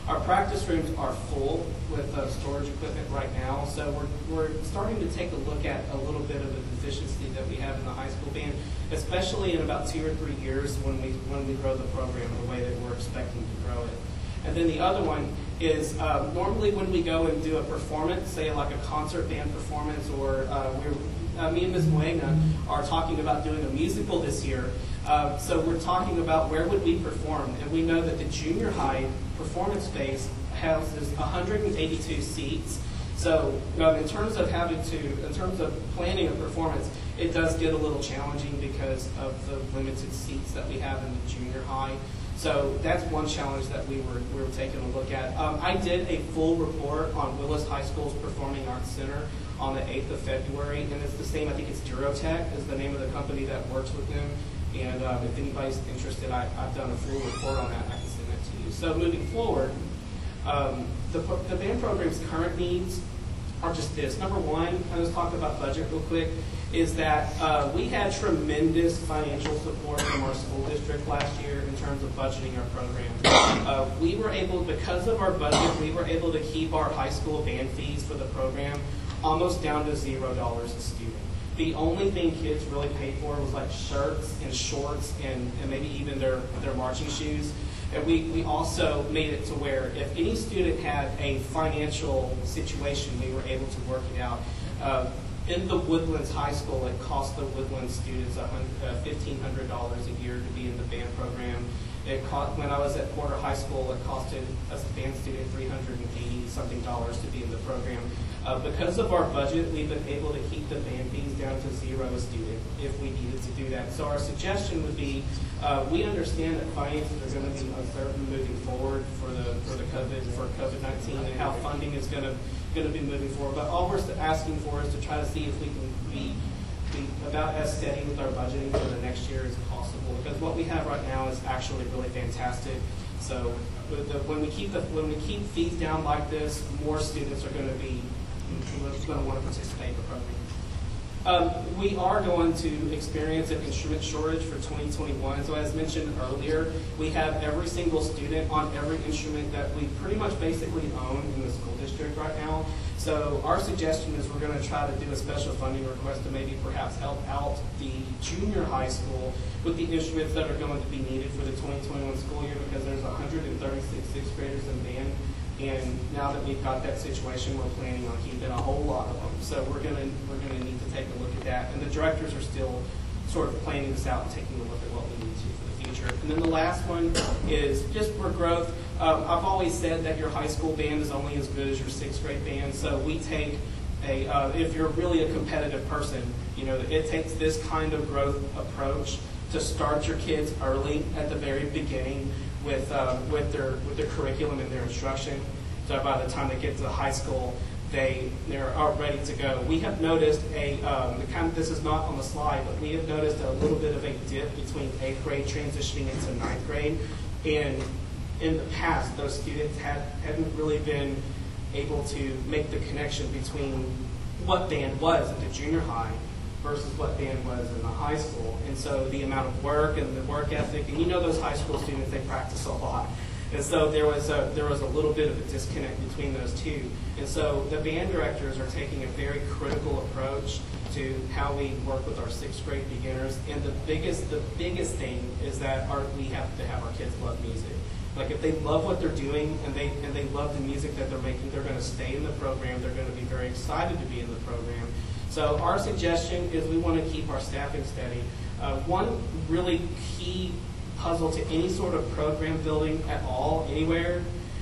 Our practice rooms are full with uh, storage equipment right now, so we're, we're starting to take a look at a little bit of a deficiency that we have in the high school band, especially in about two or three years when we when we grow the program the way that we're expecting to grow it. And then the other one is um, normally when we go and do a performance, say like a concert band performance, or uh, we're, uh, me and Miz Moegna are talking about doing a musical this year. Uh, so we're talking about where would we perform, and we know that the junior high performance space houses one hundred eighty-two seats. So um, in terms of having to, in terms of planning a performance, it does get a little challenging because of the limited seats that we have in the junior high. So that's one challenge that we were we were taking a look at. Um, I did a full report on Willis High School's Performing Arts Center on the eighth of February, and it's the same. I think it's Durotech is the name of the company that works with them. And um, if anybody's interested, I, I've done a full report on that. I can send that to you. So moving forward, um, the, the band program's current needs are just this. Number one, I just talked about budget real quick, is that uh, we had tremendous financial support from our school district last year in terms of budgeting our program. Uh, we were able, because of our budget, we were able to keep our high school band fees for the program almost down to zero dollars a student. The only thing kids really paid for was like shirts and shorts and, and maybe even their, their marching shoes. And we, we also made it to where if any student had a financial situation, we were able to work it out. Uh, in the Woodlands High School, it cost the Woodlands students fifteen hundred dollars a year to be in the band program. It cost, when I was at Porter High School, it costed a band student three hundred eighty something dollars to be in the program. Uh, because of our budget, we've been able to keep the band fees down to zero a student if we needed to do that. So our suggestion would be, uh, we understand that finances are going to be uncertain moving forward for the for the COVID for COVID nineteen and how funding is going to going to be moving forward. But all we're asking for is to try to see if we can be, be about as steady with our budgeting for the next year as possible. Because what we have right now is actually really fantastic. So with the, when we keep the when we keep fees down like this, more students are going to be going to want to participate in the program. Um, we are going to experience an instrument shortage for twenty twenty-one. So as mentioned earlier, we have every single student on every instrument that we pretty much basically own in the school district right now. So our suggestion is we're going to try to do a special funding request to maybe perhaps help out the junior high school with the instruments that are going to be needed for the twenty twenty-one school year, because there's one hundred thirty-six sixth graders in band. And now that we've got that situation, we're planning on keeping a whole lot of them. So we're going to we're going to need to take a look at that. And the directors are still sort of planning this out and taking a look at what we need to for the future. And then the last one is just for growth. Um, I've always said that your high school band is only as good as your sixth grade band. So we take a uh, if you're really a competitive person, you know, it takes this kind of growth approach to start your kids early at the very beginning with uh, with their with their curriculum and their instruction. So by the time they get to high school, they they're are ready to go. We have noticed a um, the kind of, this is not on the slide, but we have noticed a little bit of a dip between eighth grade transitioning into ninth grade. And in the past, those students had hadn't really been able to make the connection between what band was at the junior high versus what band was in the high school. And so the amount of work and the work ethic, and you know those high school students, they practice a lot. And so there was a, there was a little bit of a disconnect between those two. And so the band directors are taking a very critical approach to how we work with our sixth grade beginners. And the biggest, the biggest thing is that our, we have to have our kids love music. Like if they love what they're doing and they and they love the music that they're making, they're going to stay in the program. They're going to be very excited to be in the program. So our suggestion is we want to keep our staffing steady. Uh, one really key puzzle to any sort of program building at all, anywhere,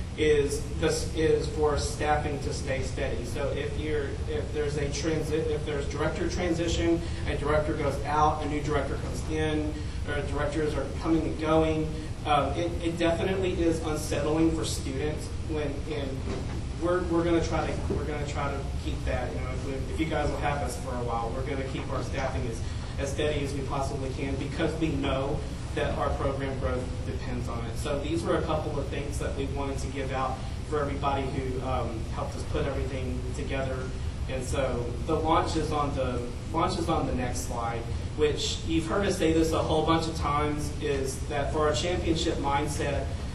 is this is for staffing to stay steady. So if you're if there's a transit if there's director transition, a director goes out, a new director comes in, or directors are coming and going. Um, it, it definitely is unsettling for students when and we're we're going to try to we're going to try to keep that. You know, if, we, if you guys will have us for a while, we're going to keep our staffing as as steady as we possibly can, because we know that our program growth depends on it. So these were a couple of things that we wanted to give out for everybody who um, helped us put everything together. And so the launch is on the launch is on the next slide, which you've heard us say this a whole bunch of times, is that for our championship mindset,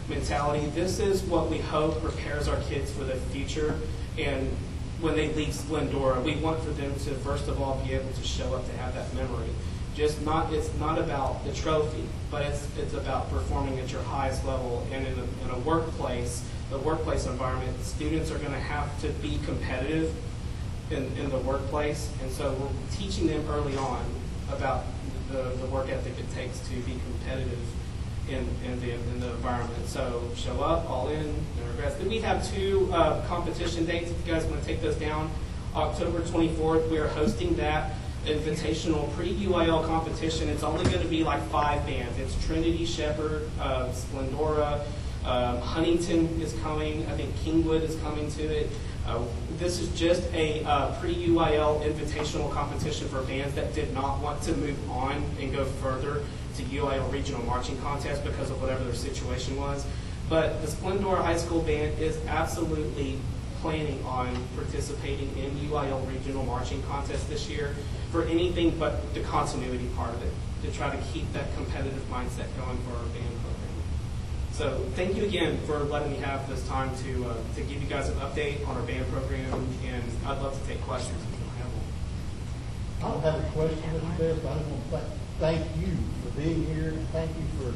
mentality. This is what we hope prepares our kids for the future. And when they leave Splendora, we want for them to, first of all, be able to show up to have that memory. Just not, it's not about the trophy, but it's it's about performing at your highest level. And in a, in a workplace, the workplace environment, students are going to have to be competitive in, in the workplace. And so we're teaching them early on about the, the work ethic it takes to be competitive in, in, the, in the environment. So show up, all in, no regrets. Then we have two uh, competition dates, if you guys want to take those down. October twenty-fourth, we are hosting that invitational pre-U I L competition. It's only going to be like five bands. It's Trinity, Shepherd, uh, Splendora, um, Huntington is coming. I think Kingwood is coming to it. Uh, this is just a uh, pre-U I L invitational competition for bands that did not want to move on and go further to U I L regional marching contest because of whatever their situation was. But the Splendora High School Band is absolutely planning on participating in U I L regional marching contest this year for anything but the continuity part of it, to try to keep that competitive mindset going for our band program. So thank you again for letting me have this time to uh, to give you guys an update on our band program, and I'd love to take questions if you have one. I don't have a question with this, but I just want to thank, thank you for being here, and thank you for,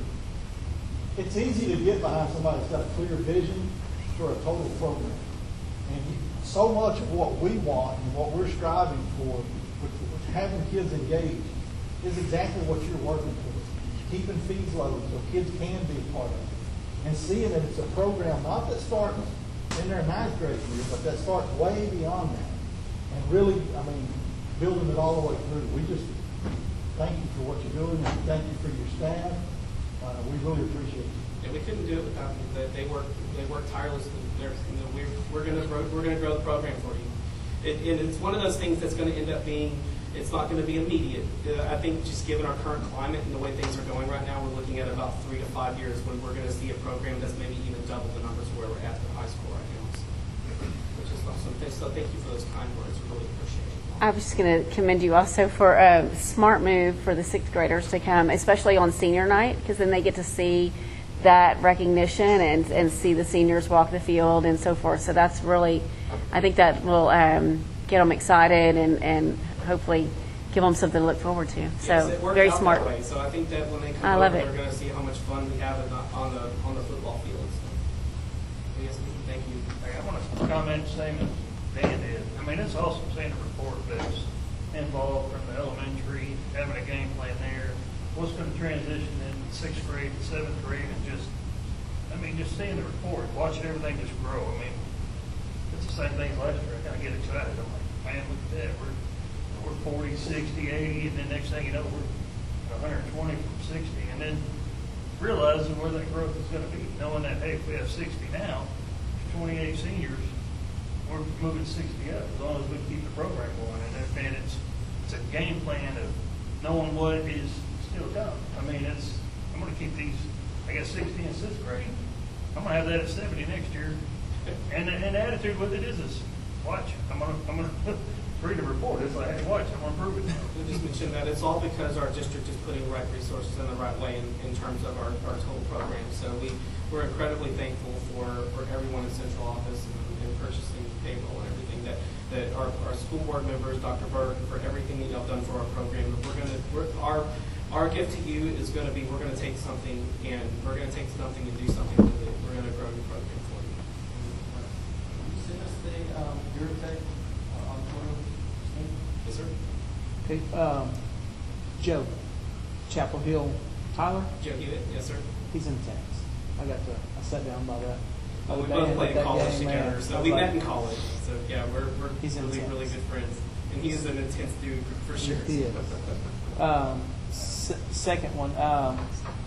it's easy to get behind somebody that's got a clear vision for a total program. And you, so much of what we want and what we're striving for, with, with having kids engaged, is exactly what you're working for. Keeping fees low so kids can be a part of it. And seeing that it's a program not that starts in their ninth grade year, but that starts way beyond that. And really, I mean, building it all the way through. We just thank you for what you're doing, and thank you for your staff. Uh, we really appreciate it. Yeah, we couldn't do it without them. They, they work they work tirelessly. They're, you know, we're we're gonna grow, we're gonna grow the program for you. It, and it's one of those things that's going to end up being, it's not going to be immediate. Uh, I think just given our current climate and the way things are going right now, we're looking at about three to five years when we're going to see a program that's maybe even double the numbers where we're at in high school right now. So, which is awesome. So thank you for those kind words. We really appreciate it. I was just going to commend you also for a smart move for the sixth graders to come, especially on senior night, because then they get to see that recognition and, and see the seniors walk the field and so forth. So that's really, I think that will um, get them excited and, and hopefully give them something to look forward to. So yes, it worked very out smart. That way. So I think that when they come I over, love they're it. going to see how much fun we have in the, on the on the football field. So, yes, thank you. Hey, I want to comment same as Dan did. I mean, it's awesome seeing the report that's involved from the elementary, having a game plan there. What's going to transition in sixth grade to seventh grade, and just, I mean, just seeing the report, watching everything just grow. I mean, it's the same thing as last year. I kind of get excited. I'm like, man, look at that. We're we're forty, sixty, eighty, and then next thing you know, we're one hundred twenty from sixty, and then realizing where that growth is going to be, knowing that, hey, if we have sixty now, twenty-eight seniors, we're moving sixty up as long as we keep the program going. And, and it's it's a game plan of knowing what is still coming. I mean, it's I'm going to keep these. I got sixty in sixth grade. I'm going to have that at seventy next year. And and the attitude with it is this: watch. I'm going to I'm going to read the report. It's like, hey, watch. I'm going to prove it. We just mentioned that it's all because our district is putting the right resources in the right way in, in terms of our, our total program. So we we're incredibly thankful for, for everyone in central office and, and purchasing payroll and everything that that our, our school board members, Doctor Berg, for everything that y'all done for our program. We're going to we're, our Our gift to you is going to be, we're going to take something and we're going to take something and do something with it. We're going to grow the program for you. Can you send us the um, your take uh, on Twitter? Yes, sir. Okay, um, Joe, Chapel Hill, Tyler? Joe Hewitt, yes, sir. He's in Texas. I got to, I sat down by that. Oh, we by both that played in college game, together, man. so I we was met like- in college. So yeah, we're, we're He's really, intense. really good friends. And he is an intense dude for sure. He is. Um, se- second one, um,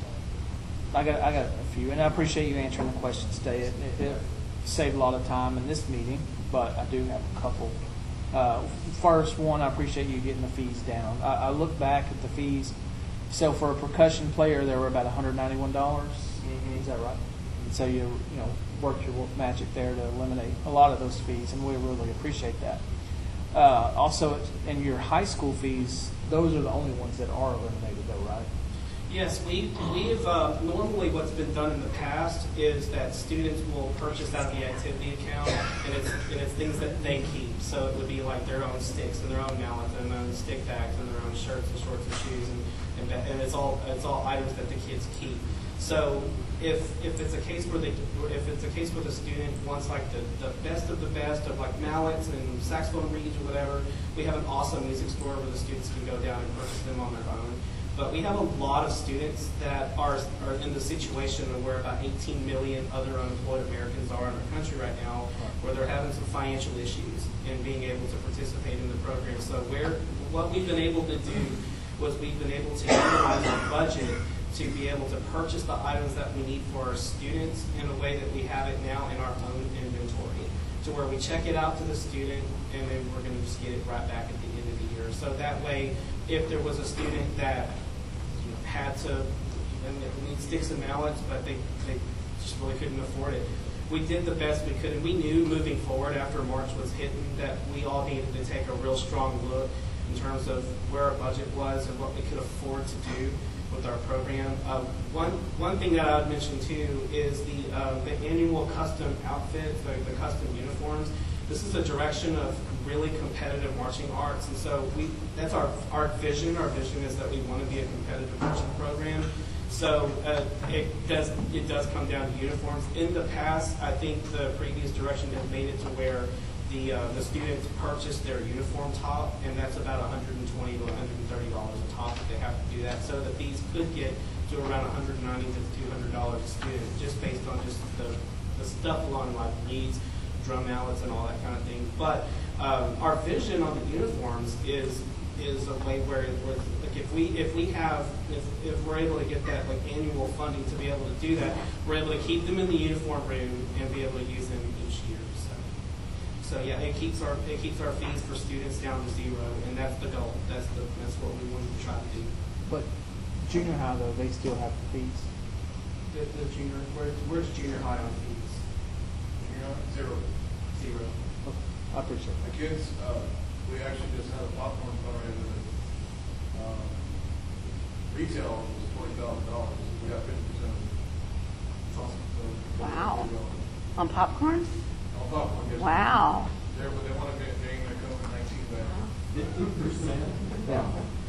I got I got a few, and I appreciate you answering the questions today. It, it, it saved a lot of time in this meeting, but I do have a couple. Uh, first one, I appreciate you getting the fees down. I, I look back at the fees. So for a percussion player, they were about one hundred ninety-one dollars. Mm-hmm. Is that right? And so you you know worked your magic there to eliminate a lot of those fees, and we really appreciate that. Uh, also, in your high school fees, those are the only ones that are eliminated, though, right? Yes, we, we've, uh, normally what's been done in the past is that students will purchase out of the activity account, and it's, and it's things that they keep. So it would be like their own sticks and their own mallets and their own stick bags and their own shirts and shorts and shoes, and, and, that- and it's all, it's all items that the kids keep. So if, if it's a case where they, if it's a case where the student wants like the, the best of the best of like mallets and saxophone reeds or whatever, we have an awesome music store where the students can go down and purchase them on their own. But we have a lot of students that are, are in the situation where about eighteen million other unemployed Americans are in our country right now, where they're having some financial issues in being able to participate in the program. So where, what we've been able to do was we've been able to utilize our budget to be able to purchase the items that we need for our students in a way that we have it now in our own inventory, to where we check it out to the student and then we're going to just get it right back at the end of the year. So that way, if there was a student that had to, and they need sticks and mallets, but they, they just really couldn't afford it. We did the best we could, and we knew moving forward after March was hitting that we all needed to take a real strong look in terms of where our budget was and what we could afford to do with our program. Um, one one thing that I would mention too is the uh, the annual custom outfits, the, the custom uniforms. This is a direction of really competitive marching arts, and so we that's our our vision. Our vision is that we want to be a competitive marching program. So uh, it does it does come down to uniforms. In the past, I think the previous direction has made it to where the uh, the students purchase their uniform top, and that's about one hundred twenty to one hundred thirty dollars a top that they have to do that. So that these could get to around one hundred ninety to two hundred dollars a student, just based on just the the stuff along like reeds, drum mallets, and all that kind of thing. But um, our vision on the uniforms is is a way where, it, where like if we if we have if, if we're able to get that like annual funding to be able to do that, we're able to keep them in the uniform room and be able to use them each year. So, so yeah, it keeps our it keeps our fees for students down to zero, and that's the goal. That's the that's what we want to try to do. But junior high though, they still have fees. The, the junior where's where's junior high on fees? Junior high, zero. Zero. Okay, I appreciate it. The kids, uh, we actually just had a popcorn fundraiser that um, retail was twenty thousand dollars. We got fifty percent of it. It's awesome. So, Wow. On popcorn? On popcorn, yes. Wow. They're, they want to get getting their COVID nineteen back. Fifty percent? Yeah.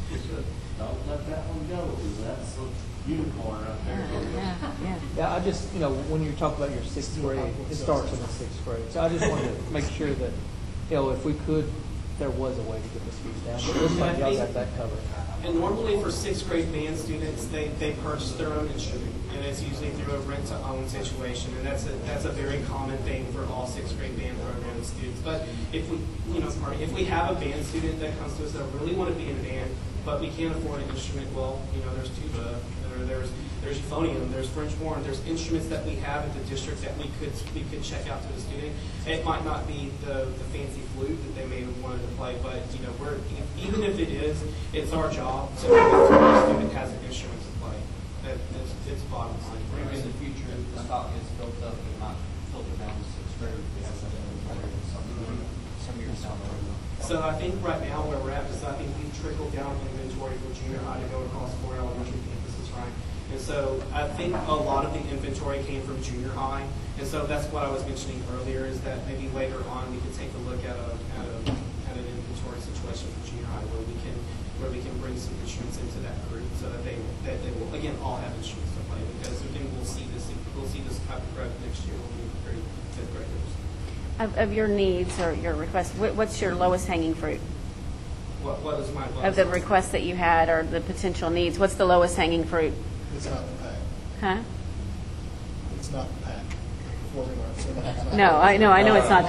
Don't let that one go, because that's a unicorn up there. Yeah, yeah. Yeah, I just, you know, when you talk about your sixth grade, it starts in the sixth grade. So I just wanted to make sure that, you know, if we could, there was a way to get the fees down. But it looks like y'all got that covered. And normally for sixth grade band students, they, they purchase their own instrument, and it's usually through a rent-to-own situation, and that's a that's a very common thing for all sixth grade band program students. But if we, you know, sorry, if we have a band student that comes to us that really want to be in a band, but we can't afford an instrument, well, you know, there's tuba, there, there's there's euphonium, there's French horn, there's instruments that we have at the district that we could we could check out to the student. It might not be the, the fancy flute that they may have wanted to play, but you know, we're even if it is, it's our job to make sure the student has an instrument to play. That, that's it's bottom line. Maybe in the future, if the stock gets built up and not filter down to sixth grade, we have something some some years down the road. So I think right now where we're at is I think we've trickled down inventory for junior high to go across four elementary campuses, right? And so I think a lot of the inventory came from junior high. And so that's what I was mentioning earlier is that maybe later on we could take a look at a at a at an inventory situation for junior high where we can where we can bring some instruments into that group so that they that they will again all have instruments to play, because then we'll see this we'll see this type of growth next year when we grade fifth graders. Of, of your needs or your requests, what, what's your lowest hanging fruit? What what is my Of the requests that you had or the potential needs, what's the lowest hanging fruit? It's not the pack. Huh? It's not the pack. Performing arts. They're not the pack. No, I know, I know it's not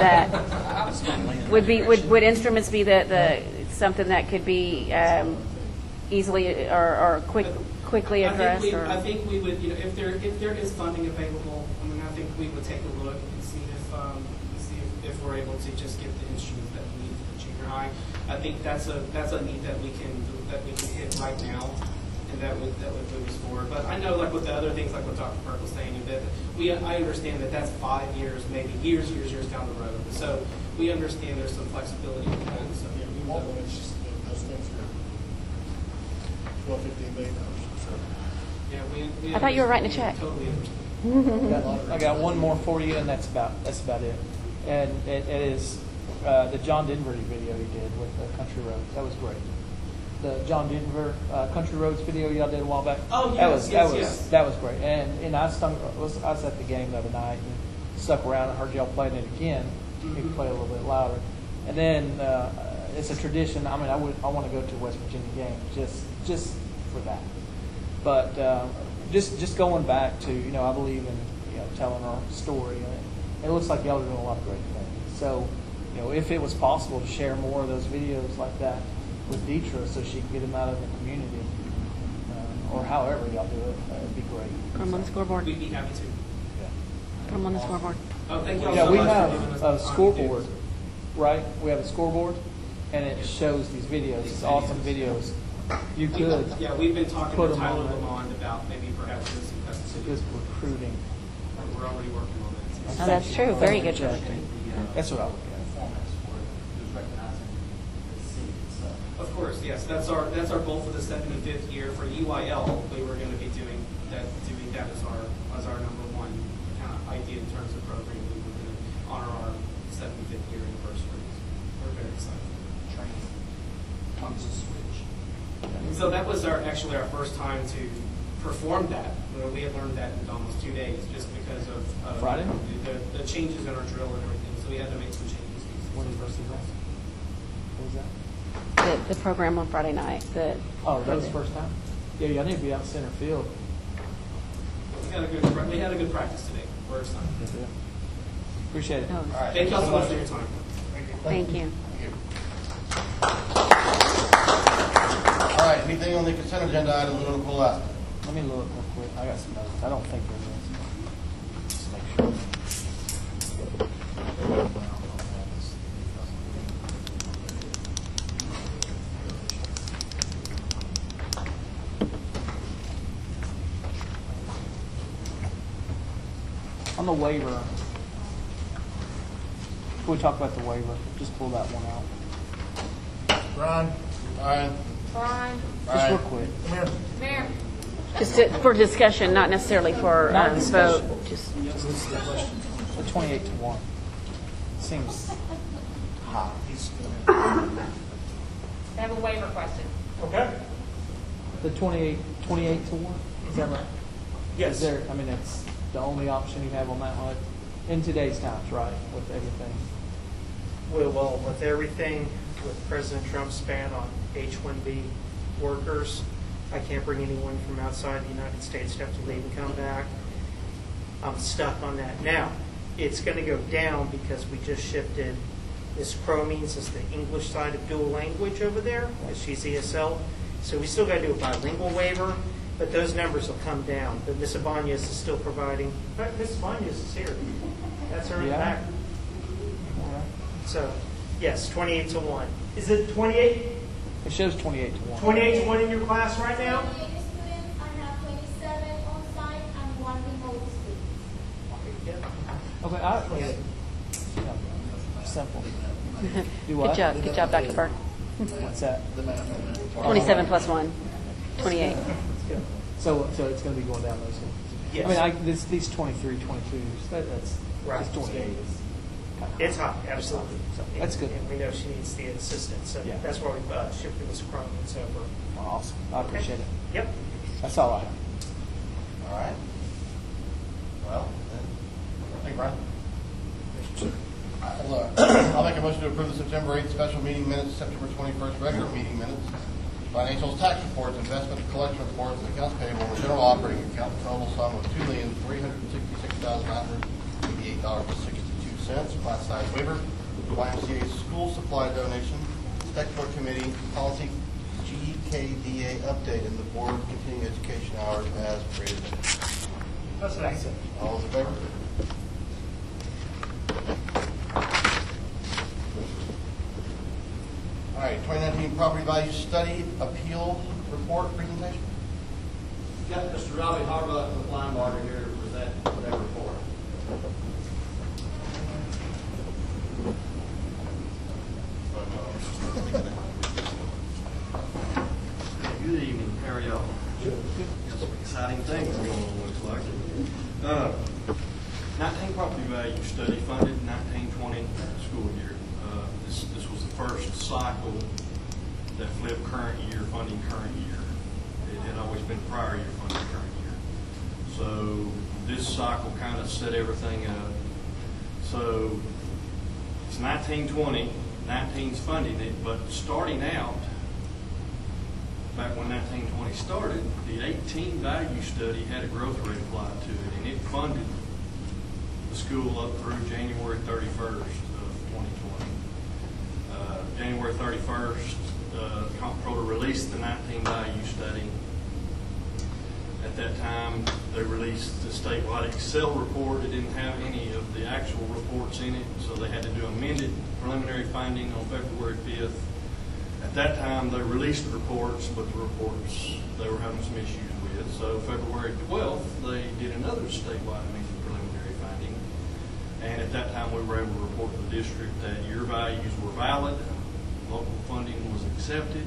that. Would be would, would instruments be the, the something that could be um, easily or, or quick quickly addressed? I think, we, or? I think we would, you know, if there if there is funding available, I mean, I think we would take a look and see if um, see if, if we're able to just get the instruments that we need for junior high. I think that's a that's a need that we can that we can hit right now, and that would that would move us forward. But I know, like with the other things, like what Doctor Perk was saying, that we I understand that that's five years, maybe years, years, years down the road. So we understand there's some flexibility with that. So yeah, we won't. It's just those things are twelve, fifteen million dollars. So Yeah, we, we I thought you were writing a check. Totally. I got, I got one more for you, and that's about that's about it. And it, it is uh, the John Denver video you did with the Country Roads. That was great. The John Denver uh, Country Roads video y'all did a while back. Oh, that yes, was yes, that was yes. that was great. And and I stung, was I was at the game the other night and stuck around and heard y'all playing it again. Mm-hmm. You could play a little bit louder. And then uh, it's a tradition. I mean, I would I want to go to a West Virginia game just just for that. But uh, just just going back to, you know, I believe in, you know, telling our story. And it looks like y'all are doing a lot of great things. So, you know, if it was possible to share more of those videos like that with Deetra so she can get them out of the community, uh, or however y'all do it, uh, it'd be great. Put them on the scoreboard. We'd be happy to. Put them on the scoreboard. Oh, thank you all Yeah, so we much for have giving us a the time to do scoreboard, this. right? We have a scoreboard, and it shows these videos. It's awesome videos. You could Yeah, we've been talking put to them Tyler on Lamond about maybe perhaps doing some custom videos. just recruiting. We're already working on it. Oh, that's true. Very good job. That's what I would Of course, yes. That's our that's our goal for the seventy-fifth year for E Y L. We were going to be doing that doing that as our as our number one kind of idea in terms of programming. We were going to honor our seventy-fifth year anniversary. We're very excited. Training. Comes a switch. So that was our actually our first time to perform that. Well, we had learned that in almost two days just because of uh, Friday? the, the changes in our drill and everything. So we had to make some changes. When first was that? What was that? The, the program on Friday night. The, Oh, that was the first time? Yeah, y'all need to be out in center field. We had a good we had a good practice today. We're excited. Yeah. Appreciate it. Oh. All right. Thank you all so much for your time. Thank you. All right, anything on the consent agenda items we want to pull out? Let me look real quick. I got some notes. I don't think there is. Just make sure. On the waiver, can we talk about the waiver? Just pull that one out. Ron, Brian? Brian. Just real quick. come here. Mayor. Just to, for discussion, not necessarily for Not um, discussion. vote. Just The twenty-eight to one. Seems high. I have a waiver question. Okay. The twenty-eight, twenty-eight to one, is that right? Yes. Is there, I mean, it's the only option you have on that one in today's times, right, with everything? Well, well, with everything, with President Trump's ban on H one B workers, I can't bring anyone from outside the United States to have to leave and come back. I'm stuck on that. Now, it's going to go down because we just shifted Miss Cromings as the English side of dual language over there, because she's E S L. So we still got to do a bilingual waiver, but those numbers will come down. But Miss Ibanez is still providing. In fact, Miss Ibanez is here. That's her in the Yeah. back. So, yes, twenty-eight to one. Is it twenty-eight? It shows twenty-eight to one. twenty-eight to one in your class right now? twenty-eight students, I have twenty-seven on site and one remote student. Okay, I, yeah. Simple. Do what? Good job. Good job, Doctor Burke. What's that? twenty-seven plus one. twenty-eight. So, so it's going to be going down those. Yes. I mean, I, this, these twenty-three, twenty-twos, that, that's, Right. just twenty-eight is kind of It's hot, absolutely. So that's good. And we know she needs the assistance, so Yeah. that's why we uh, shifted Miss Cromings over. Awesome. I appreciate it. Yep. That's all I have. All right. Well, then, thank you, Brian. I'll, uh, I'll make a motion to approve the September eighth special meeting minutes, September twenty-first regular meeting minutes, financials, tax reports, investment collection reports, and accounts payable, and general operating account total sum of two million three hundred sixty-six thousand nine hundred eighty-eight dollars and sixty-two cents. Class size waiver, Y M C A school supply donation, technical committee policy, G K D A update, and the board continuing education hours as created. That's nice. All those in favor? All right, twenty nineteen property value study appeal report presentation. Got Mister Robbie Harbuck with Linebarger here to present that report. Good evening, how are y'all? Yes, some exciting things going on, looks like. Uh, nineteen property value study funded nineteen twenty school year. Uh, this, this was the first cycle that flipped current year funding current year. It had always been prior year funding current year. So this cycle kind of set everything up. So it's nineteen twenty, nineteen's funding it, but starting out, back when nineteen twenty started, the eighteen value study had a growth rate applied to it, and it funded the school up through January thirty-first of twenty twenty. Uh, January thirty-first, uh, the comptroller released the nineteen value study. At that time, they released the statewide Excel report. It didn't have any of the actual reports in it, so they had to do amended preliminary finding on February fifth. At that time, they released the reports, but the reports they were having some issues with. So February twelfth, they did another statewide amended preliminary finding. And at that time, we were able to report to the district that your values were valid, local funding was accepted,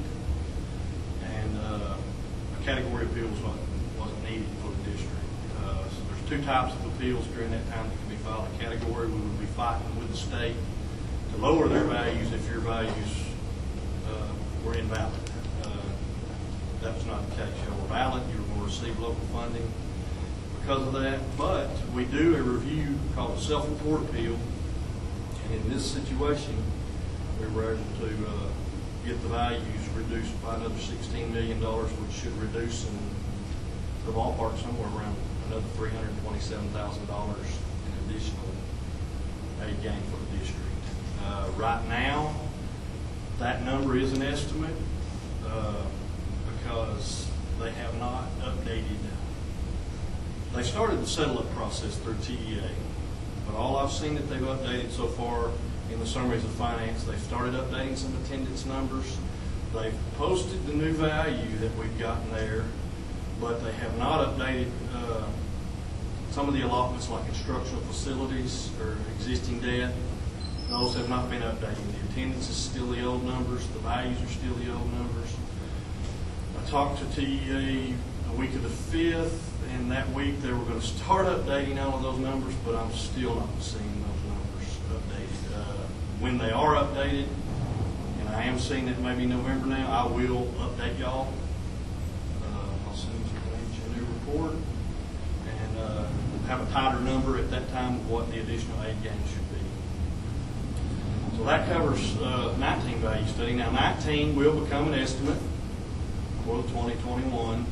and uh, a category appeal was what wasn't needed for the district. Uh, so there's two types of appeals during that time that can be filed. A category, we would be fighting with the state to lower their values if your values uh, were invalid. Uh, that was not the case. You were valid, you were going to receive local funding because of that. But we do a review called a self-report appeal, and in this situation, we were able to uh, get the values reduced by another sixteen million dollars, which should reduce in the ballpark somewhere around another three hundred twenty-seven thousand dollars in additional aid gain for the district. Uh, right now, that number is an estimate uh, because they have not updated. They started the settle-up process through T E A, but all I've seen that they've updated so far in the summaries of finance, they've started updating some attendance numbers. They've posted the new value that we've gotten there, but they have not updated uh, some of the allotments like instructional facilities or existing debt. Those have not been updated. The attendance is still the old numbers. The values are still the old numbers. I talked to T E A a week of the fifth, and that week they were going to start updating all of those numbers, but I'm still not seeing those numbers updated. Uh, when they are updated, and I am seeing that maybe November now, I will update y'all. Uh, I'll send you a new report and uh, have a tighter number at that time of what the additional aid gain should be. So that covers uh, nineteen value study. Now nineteen will become an estimate for the twenty twenty-one,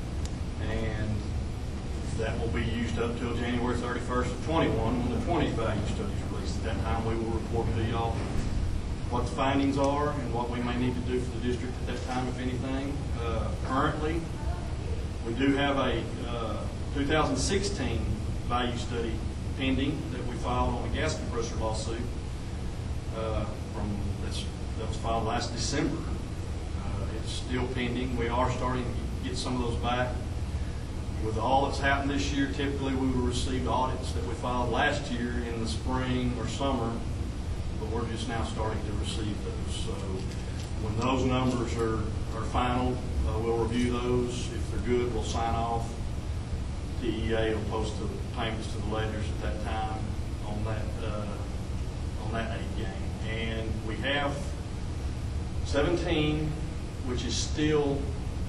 and that will be used up till January thirty-first of twenty-one when the twenty value study is released. At that time, we will report to y'all what the findings are and what we may need to do for the district at that time, if anything. Uh, currently, we do have a uh, two thousand sixteen value study pending that we filed on a gas compressor lawsuit uh, from that's, that was filed last December. Uh, it's still pending. We are starting to get some of those back. With all that's happened this year, typically we would receive audits that we filed last year in the spring or summer, but we're just now starting to receive those. So when those numbers are, are final, uh, we'll review those. If they're good, we'll sign off. T E A will post the payments to the lenders at that time on that uh, on that aid gain. And we have seventeen, which is still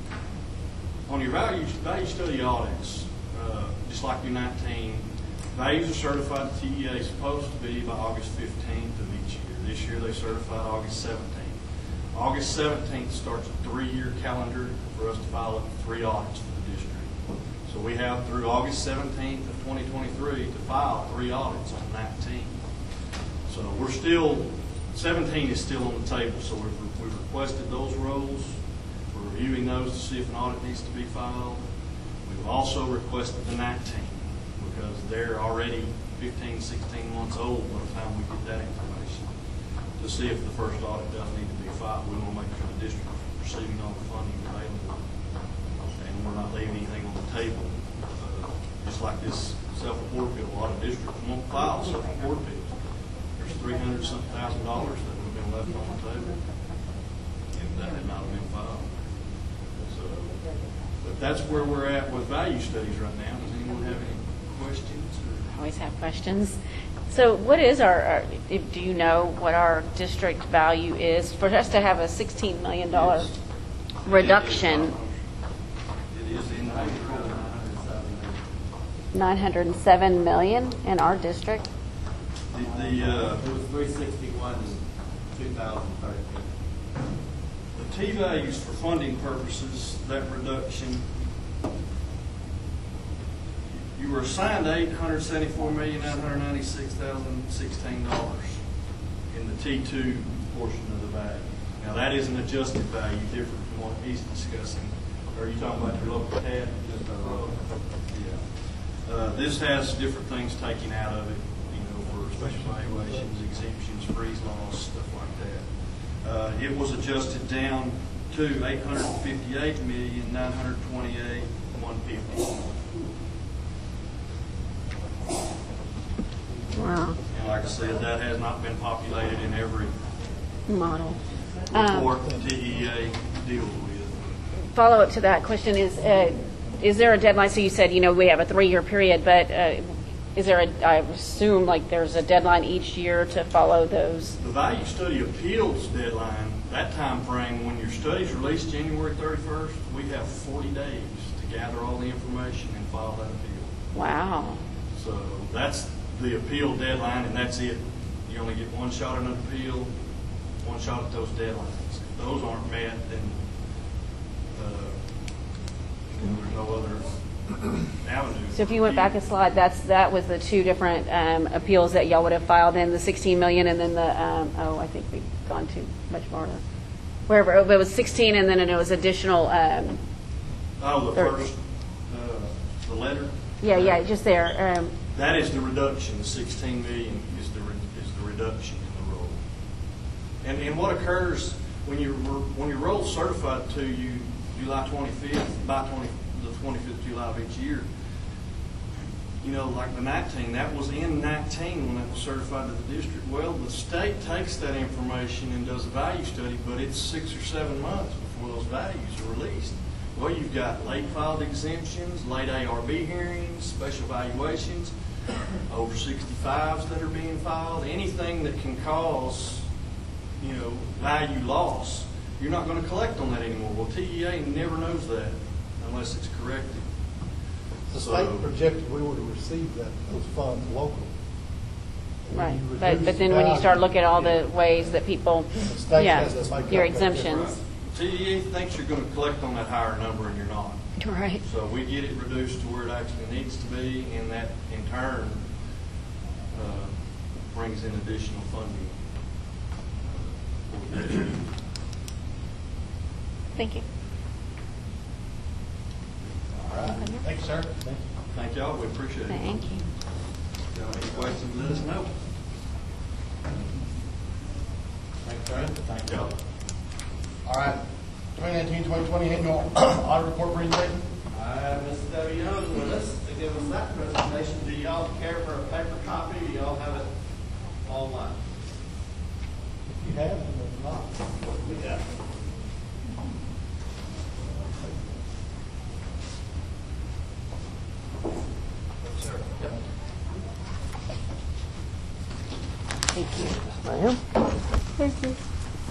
on your value, value study audits, uh, just like your nineteen, values are certified to T E A supposed to be by August fifteenth of each year. This year they certified August seventeenth. August seventeenth starts a three-year calendar for us to file up to three audits for the district. So we have through August seventeenth of twenty twenty-three to file three audits on nineteen. So we're still, seventeen is still on the table, so we've, we've requested those rolls. We're reviewing those to see if an audit needs to be filed. We've also requested the nineteen because they're already fifteen, sixteen months old by the time we get that information to see if the first audit does need to be filed. We want to make sure the district is receiving all the funding available and we're not leaving anything on the table. Uh, just like this self-report bill, a lot of districts won't file self-report bills. There's three hundred something thousand dollars that would have been left on the table if that had not been filed. So, but that's where we're at with value studies right now. Does anyone have any questions? Or? Always have questions. So what is our, our, if- do you know what our district value is for us to have a sixteen million dollars reduction? It is in the nine hundred seven million in our district? The, the, uh, It was three sixty-one in two thousand thirteen. the T values for funding purposes, that reduction, you were assigned eight hundred seventy-four million, nine hundred ninety-six thousand, sixteen dollars in the T two portion of the value. Now, that is an adjusted value, different from what he's discussing. Are you talking about your local tab? Yeah. Uh, this has different things taken out of it, you know, for special valuations, exemptions, freeze laws, stuff like that. Uh, it was adjusted down to eight hundred fifty-eight million, nine hundred twenty-eight, one fifty. Wow. And like I said, that has not been populated in every Model. report Um, the T E A deals with. Follow-up to that question is, uh, is there a deadline? So you said, you know, we have a three-year period, but uh, is there a, I assume like there's a deadline each year to follow those? The value study appeals deadline, that time frame, when your study's released January thirty-first, we have forty days to gather all the information and file that appeal. Wow. So that's the appeal deadline, and that's it. You only get one shot at an appeal, one shot at those deadlines. If those aren't met, then uh, you know, there's no other avenue. So if you went back a slide, that's, that was the two different um, appeals that y'all would have filed in, the sixteen million and then the, um, oh, I think we've gone too much farther. Wherever, it was sixteen and then it was additional. Um, Oh, the Third. first, uh, the letter? yeah, yeah, just there. Um, That is the reduction. The sixteen million is the, re- is the reduction in the roll. And, and what occurs when you, when your roll's certified to you July twenty-fifth, by twenty, the twenty-fifth of July of each year, you know, like the nineteen, that was in nineteen when that was certified to the district. Well, the state takes that information and does a value study, but it's six or seven months before those values are released. Well, you've got late filed exemptions, late A R B hearings, special valuations, over sixty-fives that are being filed, anything that can cause, you know, value loss. You're not going to collect on that anymore. Well, T E A never knows that unless it's corrected. The So- state projected we were to receive that, those funds locally. right. you But, reduce but the then when you start value, looking at all the ways that people, state yeah, has to make your up that exemptions. T E A thinks you're going to collect on that higher number and you're not. Right. So we get it reduced to where it actually needs to be, and that in turn uh, brings in additional funding. for the district. Thank you. All right. Thank you, sir. Thank y'all. We appreciate it. Thank you. If y'all have any questions, let us know. Thanks, sir. Thank y'all. All right. twenty nineteen twenty twenty annual audit report presentation. I have Miz Debbie Young with us to give us that presentation. Do y'all care for a paper copy, or do y'all have it online? If you have them, if not. We got it. Thank you. Ma'am. Thank you.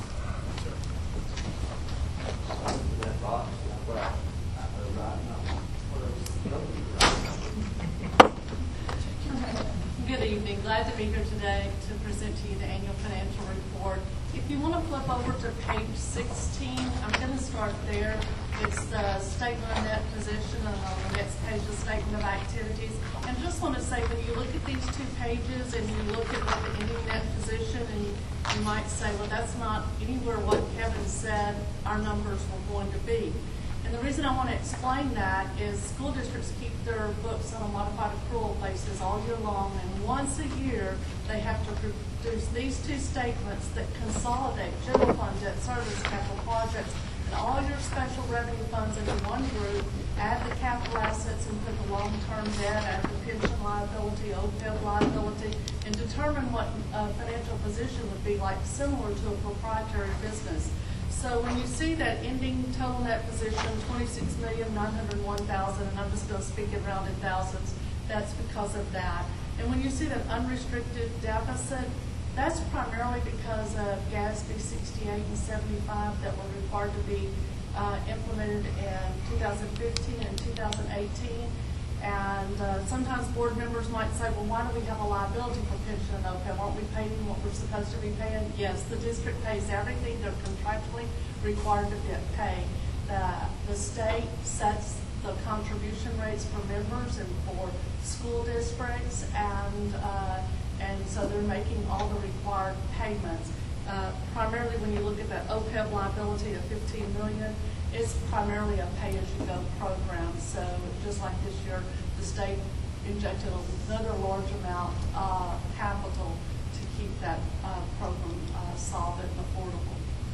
Good evening. Glad to be here today to present to you the annual financial report. If you want to flip over to page sixteen, I'm going to start there. It's the statement of net position, and on the next page, the statement of activities. And just want to say, when you look at these two pages and you look at what the ending net position, and you, you might say, well, that's not anywhere what Kevin said our numbers were going to be. And the reason I want to explain that is school districts keep their books on a modified accrual basis all year long, and once a year they have to produce these two statements that consolidate general fund, debt service, capital projects, and all your special revenue funds into one group, add the capital assets and put the long-term debt, add the pension liability, O P E B liability, and determine what a financial position would be like, similar to a proprietary business. So when you see that ending total net position, twenty-six million nine hundred one thousand, and I'm just going to speak in rounded thousands, that's because of that. And when you see that unrestricted deficit, that's primarily because of GASB sixty-eight and seventy-five that were required to be uh, implemented in two thousand fifteen and two thousand eighteen. And uh, sometimes board members might say, well, why do we have a liability for pension and O P E B? Aren't we paying what we're supposed to be paying? Yes, the district pays everything they're contractually required to get paid. The, the state sets the contribution rates for members and for school districts, and uh, and so they're making all the required payments. Uh, primarily when you look at that O P E B liability of fifteen million dollars, it's primarily a pay-as-you-go program. So just like this year, the state injected another large amount of capital to keep that uh, program uh, solvent and affordable.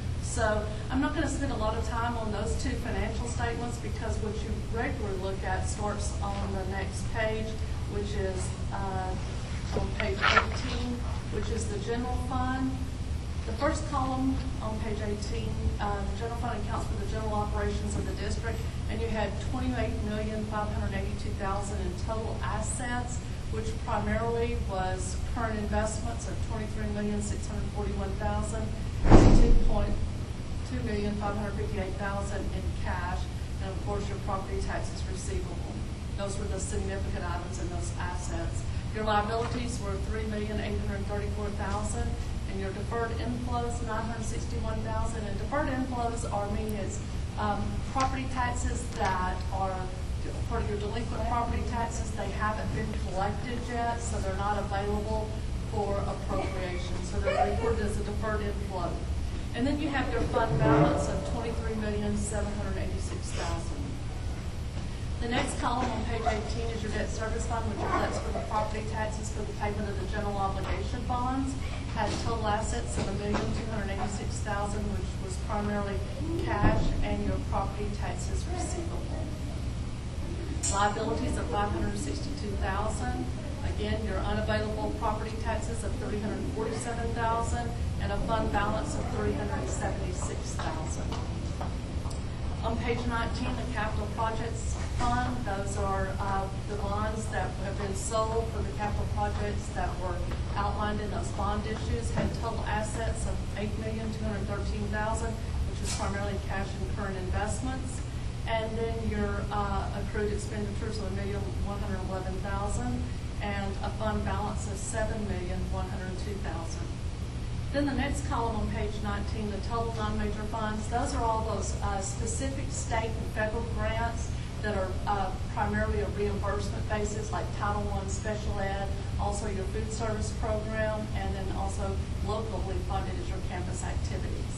So I'm not going to spend a lot of time on those two financial statements because what you regularly look at starts on the next page, which is uh, on page eighteen, which is the general fund. The first column on page eighteen, uh, the general fund accounts for the general operations of the district, and you had twenty-eight million five hundred eighty-two thousand in total assets, which primarily was current investments of twenty-three million six hundred forty-one thousand, and two point two million five hundred fifty-eight thousand in cash, and of course your property taxes receivable. Those were the significant items in those assets. Your liabilities were three million eight hundred thirty-four thousand. And your deferred inflows, nine hundred sixty-one thousand. And deferred inflows are meaning it's um, property taxes that are part of your delinquent property taxes. They haven't been collected yet, so they're not available for appropriation. So they're reported as a deferred inflow. And then you have your fund balance of twenty-three million seven hundred eighty-six thousand. The next column on page eighteen is your debt service fund, which reflects for the property taxes for the payment of the general obligation bonds. Had total assets of one million two hundred eighty-six thousand, which was primarily cash and your property taxes receivable. Liabilities of five hundred sixty-two thousand. Again, your unavailable property taxes of three hundred forty-seven thousand, and a fund balance of three hundred seventy-six thousand. On page nineteen, the capital projects fund, those are uh, the bonds that have been sold for the capital projects that were outlined in those bond issues, had total assets of eight million two hundred thirteen thousand, which is primarily cash and current investments. And then your uh, accrued expenditures of one million one hundred eleven thousand, and a fund balance of seven million one hundred two thousand. Then the next column on page nineteen, the total non-major funds, those are all those uh, specific state and federal grants that are uh, primarily a reimbursement basis, like Title one Special Ed, also your food service program, and then also locally funded as your campus activities.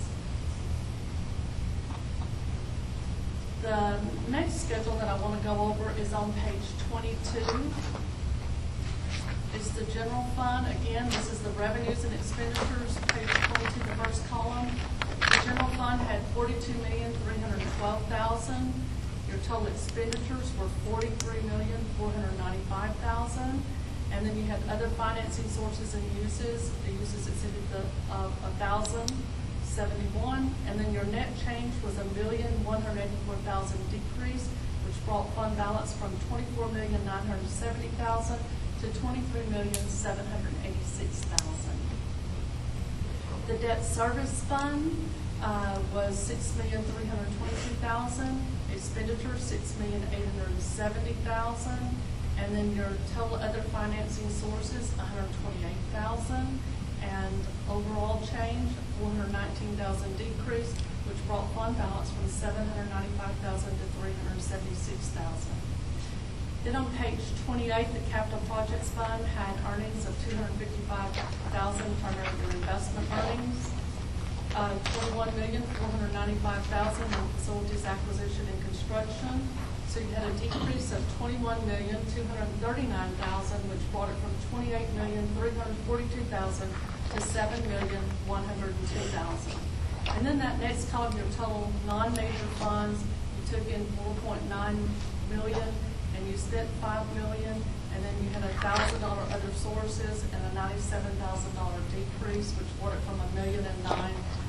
The next schedule that I want to go over is on page twenty-two. It's the general fund. Again, this is the revenues and expenditures, page twenty-two, the first column. The general fund had forty-two million three hundred twelve thousand. Your total expenditures were forty-three million four hundred ninety-five thousand. And then you had other financing sources and uses. The uses exceeded the uh, one thousand seventy-one. And then your net change was a million one hundred eighty-four thousand decrease, which brought fund balance from twenty-four million nine hundred seventy thousand to twenty-three million seven hundred eighty-six thousand. The debt service fund uh, was six million three hundred twenty-two thousand. Expenditures six million eight hundred seventy thousand. And then your total other financing sources one hundred twenty-eight thousand. And overall change four hundred nineteen thousand decrease, which brought fund balance from seven hundred ninety-five thousand to three hundred seventy-six thousand. Then on page twenty-eight, the capital projects fund had earnings of two hundred fifty-five thousand, primarily your investment earnings. Uh, twenty-one million four hundred ninety-five thousand in facilities acquisition and construction. So you had a decrease of twenty-one million two hundred thirty-nine thousand, which brought it from twenty-eight million three hundred forty-two thousand to seven million one hundred two thousand. And then that next column, your total non-major funds, you took in four point nine million. And you spent five million, and then you had a thousand dollar other sources and a ninety-seven thousand dollar decrease, which brought it from a million and nine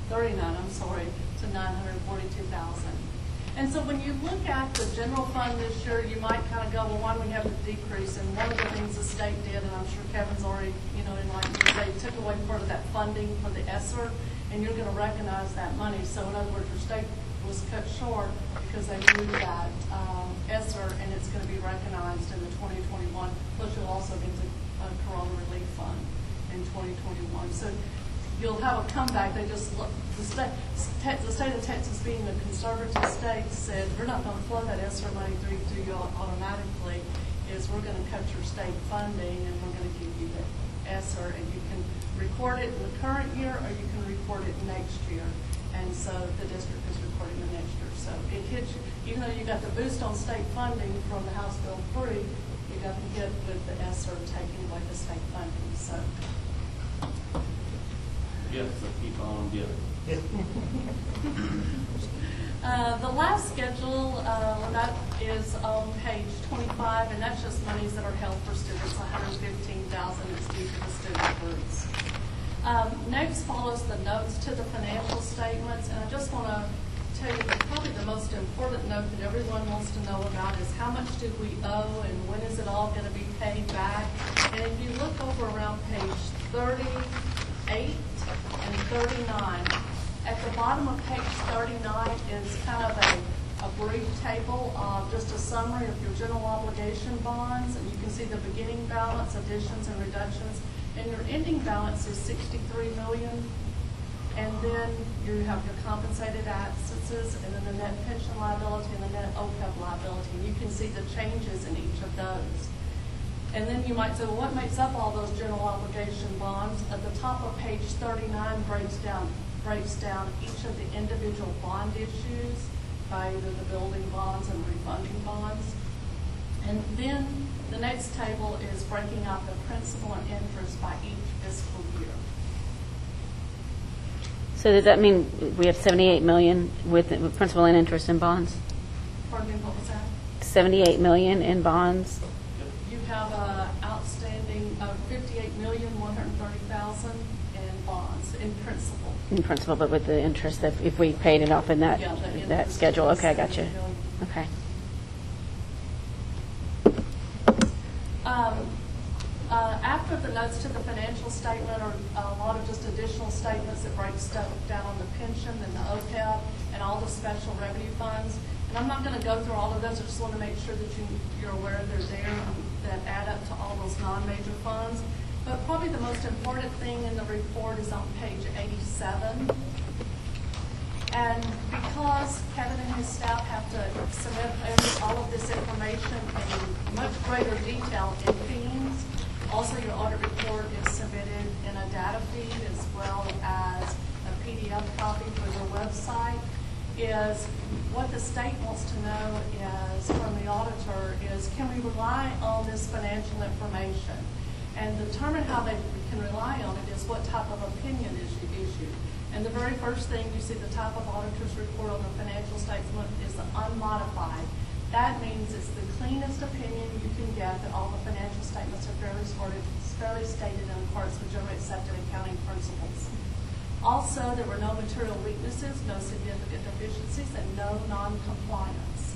thirty-nine, I'm sorry, to nine hundred forty-two thousand. And so when you look at the general fund this year, you might kind of go, well, why do we have a decrease? And one of the things the state did, and I'm sure Kevin's already, you know, enlightened, is they took away part of that funding for the ESSER, and you're going to recognize that money. So in other words, your state was cut short because they moved that um, ESSER, and it's going to be recognized in the twenty twenty-one. Plus, you'll also get the uh, Corona Relief Fund in twenty twenty-one. So you'll have a comeback. They just look, the state, the state of Texas, being a conservative state, said we're not going to flow that ESSER money through to you automatically. Is we're going to cut your state funding and we're going to give you the ESSER, and you can record it in the current year or you can record it next year. And so the district is recording the next year. So it hits you, even though you got the boost on state funding from the House Bill three, you got the hit with the ESSER taking away the state funding. So. Yes, so keep on giving. uh, the last schedule, uh, that is on page twenty-five, and that's just monies that are held for students, one hundred fifteen thousand dollars is due to the student groups. Um, next follows the notes to the financial statements, and I just want to tell you that probably the most important note that everyone wants to know about is how much do we owe and when is it all going to be paid back. And if you look over around page thirty-eight and thirty-nine, at the bottom of page thirty-nine is kind of a, a brief table of just a summary of your general obligation bonds, and you can see the beginning balance, additions and reductions, and your ending balance is sixty-three million dollars. And then you have your compensated assets, and then the net pension liability and the net O P E B liability. And you can see the changes in each of those. And then you might say, well, what makes up all those general obligation bonds? At the top of page thirty-nine breaks down breaks down each of the individual bond issues by either the building bonds and refunding bonds. And then the next table is breaking out the principal and interest by each fiscal year. So does that mean we have seventy-eight million with, with principal and interest in bonds? Pardon me, what was that? seventy-eight million in bonds. You have a outstanding of fifty-eight million one hundred thirty thousand in bonds in principal. In principal, but with the interest, if, if we paid it off in that Yeah, the that schedule. Okay, I got you. Okay. Um, uh, after the notes to the financial statement are a lot of just additional statements that break stuff down on the pension and the O P E B and all the special revenue funds. And I'm not going to go through all of those. I just want to make sure that you, you're aware they're there and that add up to all those non-major funds. But probably the most important thing in the report is on page eighty-seven. And because Kevin and his staff have to submit all of this information in much greater detail in themes, also your audit report is submitted in a data feed as well as a P D F copy for your website, is what the state wants to know is from the auditor is, can we rely on this financial information? And determine how they can rely on it is what type of opinion is issued. And the very first thing you see, the type of auditor's report on the financial statement is the unmodified. That means it's the cleanest opinion you can get that all the financial statements are fairly, sorted, fairly stated in accordance with generally accepted accounting principles. Also, there were no material weaknesses, no significant deficiencies, and no non-compliance.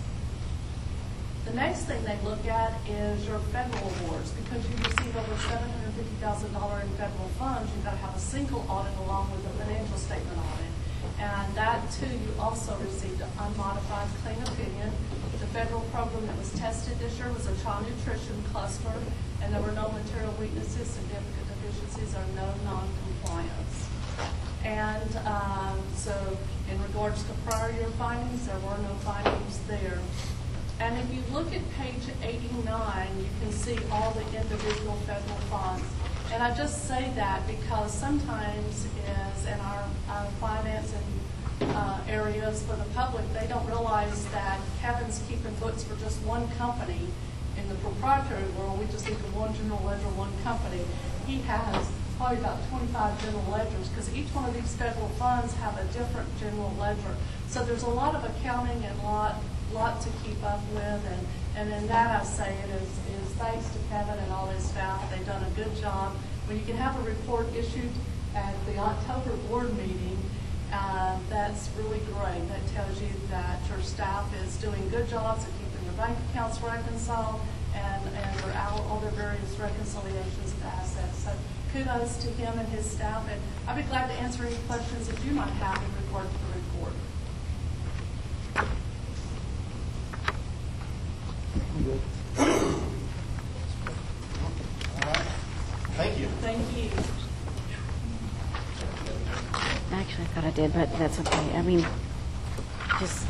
The next thing they look at is your federal awards. Because you receive over seven hundred fifty thousand dollars in federal funds, you've got to have a single audit along with a financial statement audit. And that, too, you also received an unmodified clean opinion. The federal program that was tested this year was a child nutrition cluster, and there were no material weaknesses, significant deficiencies, or no non-compliance. And um, so in regards to prior year findings, there were no findings there. And if you look at page eighty-nine, you can see all the individual federal funds. And I just say that because sometimes is in our, our finance and uh, areas for the public, they don't realize that Kevin's keeping books for just one company. In the proprietary world, we just think of one general ledger, one company. He has probably about twenty-five general ledgers because each one of these federal funds have a different general ledger. So there's a lot of accounting and a lot, lot to keep up with. And, and in that I say it is, is thanks to Kevin and all his staff. They've done a good job. When you can have a report issued at the October board meeting Uh, that's really great. That tells you that your staff is doing good jobs at keeping your bank accounts reconciled and, and are out all their various reconciliations of assets. So kudos to him and his staff, and I'd be glad to answer any questions that you might have in regard to the report. All right. Thank you. Thank you. Actually, I thought I did, but that's okay. I mean, just.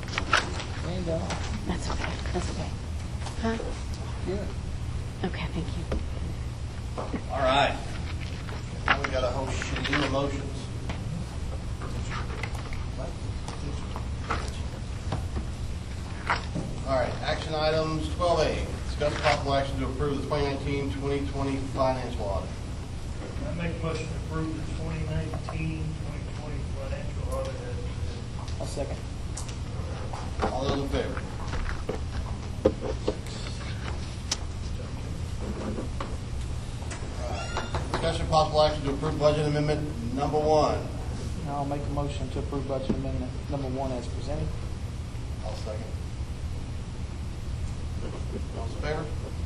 That's okay. That's okay. Huh? Yeah. Okay, thank you. All right. Now we got a whole shitty of motions. All right, action items twelve A. Discuss possible action to approve the twenty nineteen twenty twenty financial audit. I make a motion to approve the twenty nineteen twenty twenty financial audit as presented. I'll second. All those in favor? All right. Discussion possible action to approve budget amendment number one. I'll make a motion to approve budget amendment number one as presented. I'll second. All those in favor?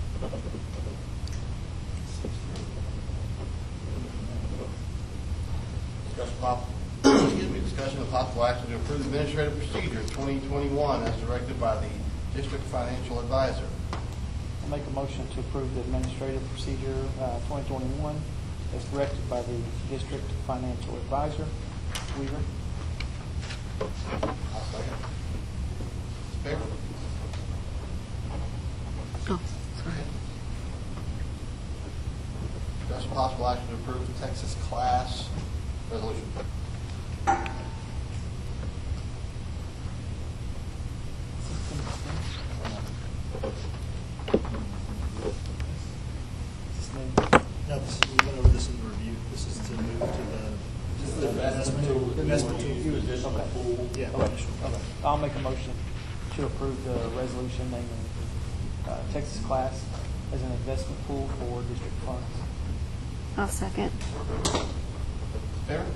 Discussion pop, excuse me, discussion of possible action to approve the administrative procedure twenty twenty-one as directed by the district financial advisor. I'll make a motion to approve the administrative procedure uh, twenty twenty-one as directed by the district financial advisor, Weaver. I'll second. Favor? Oh, sorry. Discussion possible action to approve the Texas class resolution. No, this, we went over this in the review. This is to move to the. Just the investment tool. The investment tool. Use additional pool. Yeah. Okay. Okay. I'll make a motion to approve the resolution naming uh, Texas Class as an investment pool for district funds. I'll second. Favor?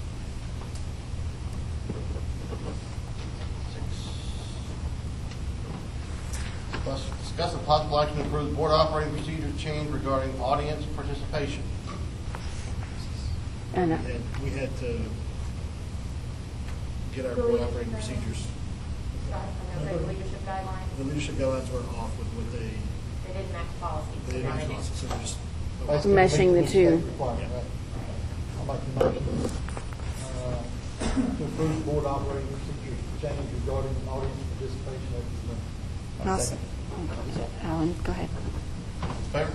Discuss, discuss the possible action to approve the board operating procedure change regarding audience participation. And, uh, And we had to get our board operating procedures. The leadership guidelines, The leadership guidelines were off with what they, they didn't match policy. they didn't Now match do. policy, so they're just. Meshing the two. I'll make the motion uh, to approve board operating procedures change regarding audience participation at the event. I'll second. Alan, go ahead. Favor?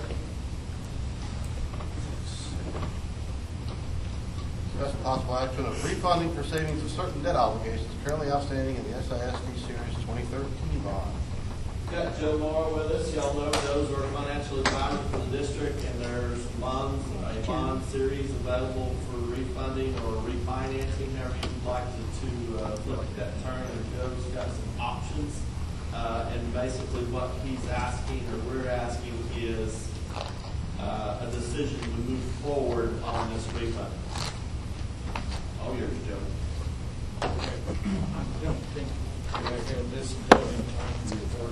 Discuss possible action of refunding for savings of certain debt obligations currently outstanding in the S I S D Series twenty thirteen bond. Got Joe Moore with us. Y'all know those are financial advisors for the district, and there's bonds, a bond series available for refunding or refinancing, however you'd like to, to uh, look at that term. And Joe's got some options. Uh, and basically what he's asking, or we're asking, is uh, a decision to move forward on this refund. All yours, Joe. I don't think that I had this done in time for the board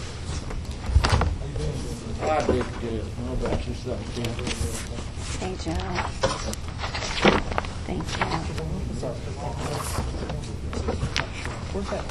today. I did good. How about yourself, Ken? Hey, Joe. Thank you. Where's that?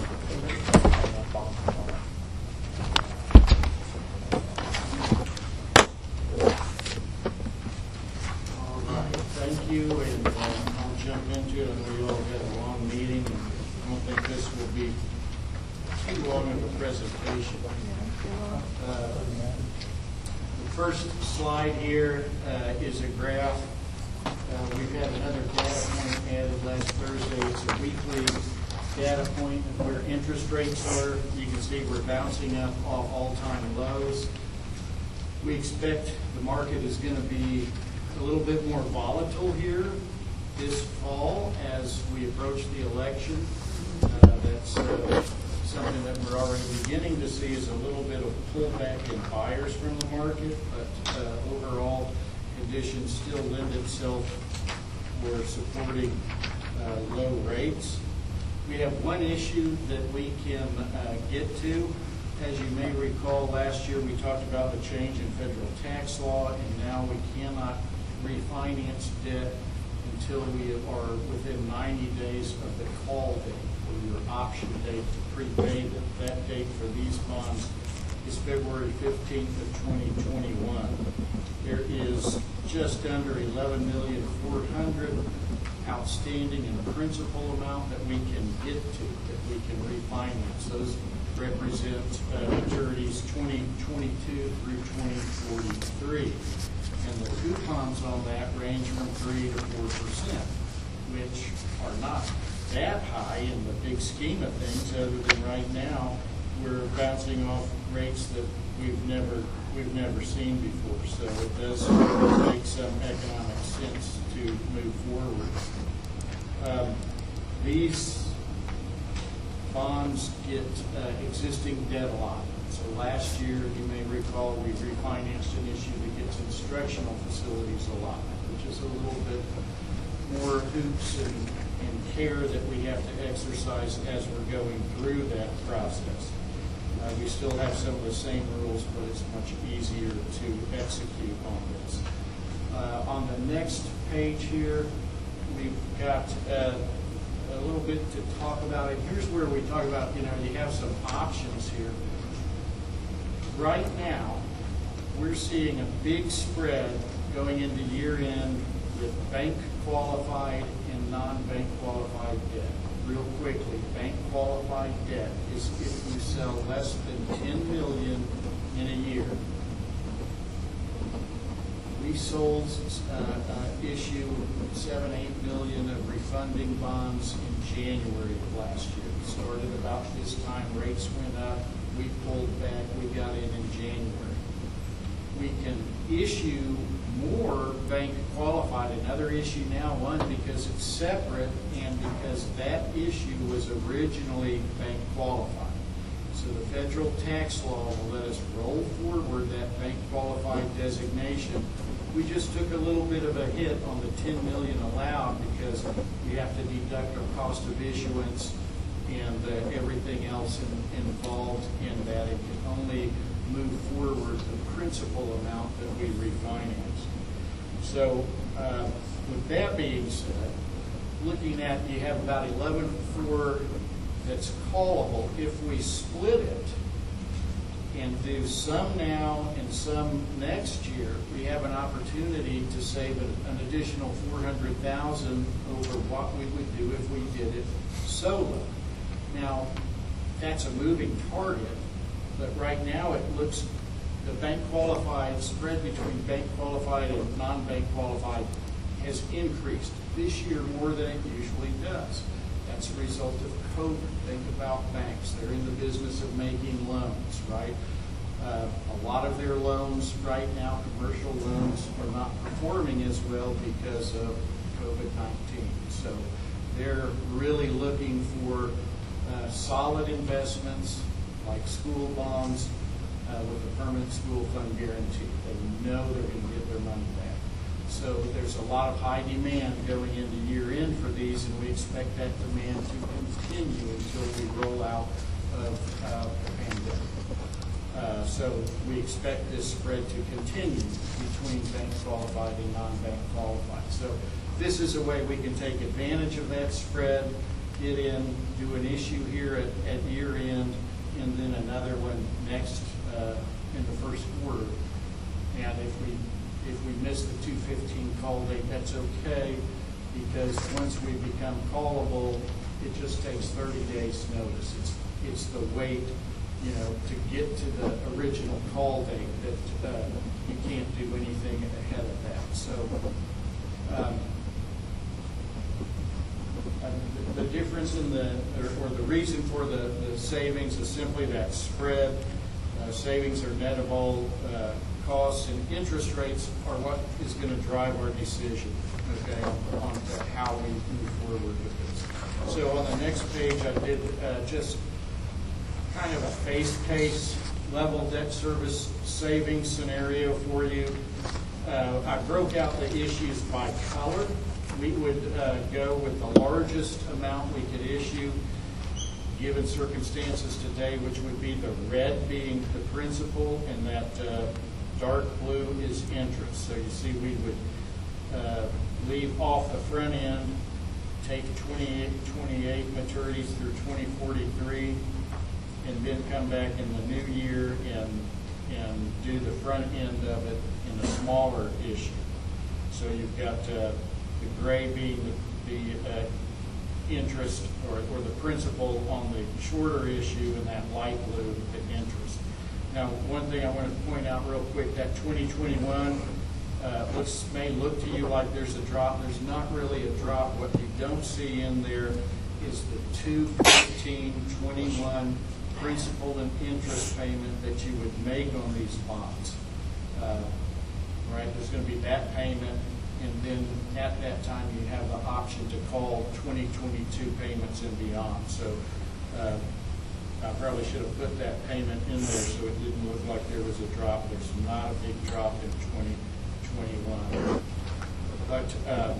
Thank you, and uh, I'll jump into it. I know you all had a long meeting, and I don't think this will be too long of a presentation. Uh, The first slide here uh, is a graph. Uh, We've had another data point added last Thursday. It's a weekly data point of where interest rates were. You can see we're bouncing up off all-time lows. We expect the market is going to be a little bit more volatile here this fall as we approach the election. Uh, that's uh, something that we're already beginning to see is a little bit of pullback in buyers from the market, but uh, overall conditions still lend itself for supporting uh, low rates. We have one issue that we can uh, get to. As you may recall, last year we talked about the change in federal tax law, and now we cannot refinance debt until we are within ninety days of the call date, or your option date to prepay them. That date for these bonds is February fifteenth of twenty twenty-one. There is just under eleven million four hundred outstanding in principal amount that we can get to, that we can refinance. Those represent uh, maturities twenty twenty-two through twenty forty-three. And the coupons on that range from three to four percent, which are not that high in the big scheme of things, other than right now we're bouncing off rates that we've never we've never seen before. So it does make some economic sense to move forward. Um, these bonds get uh, existing debt allotment. So last year, you may recall, we refinanced an issue that gets instructional facilities allotment, which is a little bit more hoops and, and care that we have to exercise as we're going through that process. Uh, we still have some of the same rules, but it's much easier to execute on this. Uh, on the next page here, we've got uh, a little bit to talk about it. Here's where we talk about, you know, you have some options here. Right now, we're seeing a big spread going into year end with bank qualified and non-bank qualified debt. Real quickly, bank qualified debt is if you sell less than ten million in a year. We sold uh, uh, issue seven, eight million of refunding bonds in January of last year. It started about this time, rates went up, we pulled back, we got in in January. We can issue more bank qualified. Another issue now, one, because it's separate and because that issue was originally bank qualified. So the federal tax law will let us roll forward that bank qualified designation. We just took a little bit of a hit on the ten million allowed because we have to deduct our cost of issuance and uh, everything else in, involved in that. It can only move forward the principal amount that we refinance. So uh, with that being said, looking at, you have about eleven point four that's callable. If we split it and do some now and some next year, we have an opportunity to save an, an additional four hundred thousand dollars over what we would do if we did it solo. Now, that's a moving target, but right now it looks, the bank qualified spread between bank qualified and non-bank qualified has increased this year more than it usually does. That's a result of COVID. Think about banks. They're in the business of making loans, right? Uh, a lot of their loans right now, commercial loans, are not performing as well because of COVID nineteen. So they're really looking for uh, solid investments like school bonds uh, with a permanent school fund guarantee. They know they're going to get their money back. So there's a lot of high demand going into year end for these, and we expect that demand to continue until we roll out of uh, the pandemic. Uh, so we expect this spread to continue between bank qualified and non-bank qualified. So this is a way we can take advantage of that spread, get in, do an issue here at, at year end, and then another one next uh, in the first quarter. And if we if we miss the two fifteen call date, that's okay, because once we become callable, it just takes thirty days notice. It's it's the wait, you know, to get to the original call date that uh, you can't do anything ahead of that. So um, uh, the, the difference in the, or, or the reason for the, the savings is simply that spread. Uh, savings are net of all uh, costs, and interest rates are what is going to drive our decision, okay, on, on how we move forward with this. So on the next page, I did uh, just kind of a face case level debt service savings scenario for you. Uh, I broke out the issues by color. we would uh, go with the largest amount we could issue, given circumstances today, which would be the red being the principal, and that uh, dark blue is interest. So you see, we would uh, leave off the front end, take twenty-eight, twenty-eight maturities through twenty forty-three, and then come back in the new year and and do the front end of it in a smaller issue. So you've got uh, the gray being the, the uh, interest or, or the principal on the shorter issue, and that light blue, the interest. Now, one thing I want to point out real quick, that twenty twenty-one uh, looks, may look to you like there's a drop. There's not really a drop. What you don't see in there is the two fifteen twenty-one principal and interest payment that you would make on these bonds. Uh, right, there's going to be that payment, and then at that time you have the option to call twenty twenty-two payments and beyond. So uh, I probably should have put that payment in there so it didn't look like there was a drop. There's not a big drop in twenty twenty-one. But uh,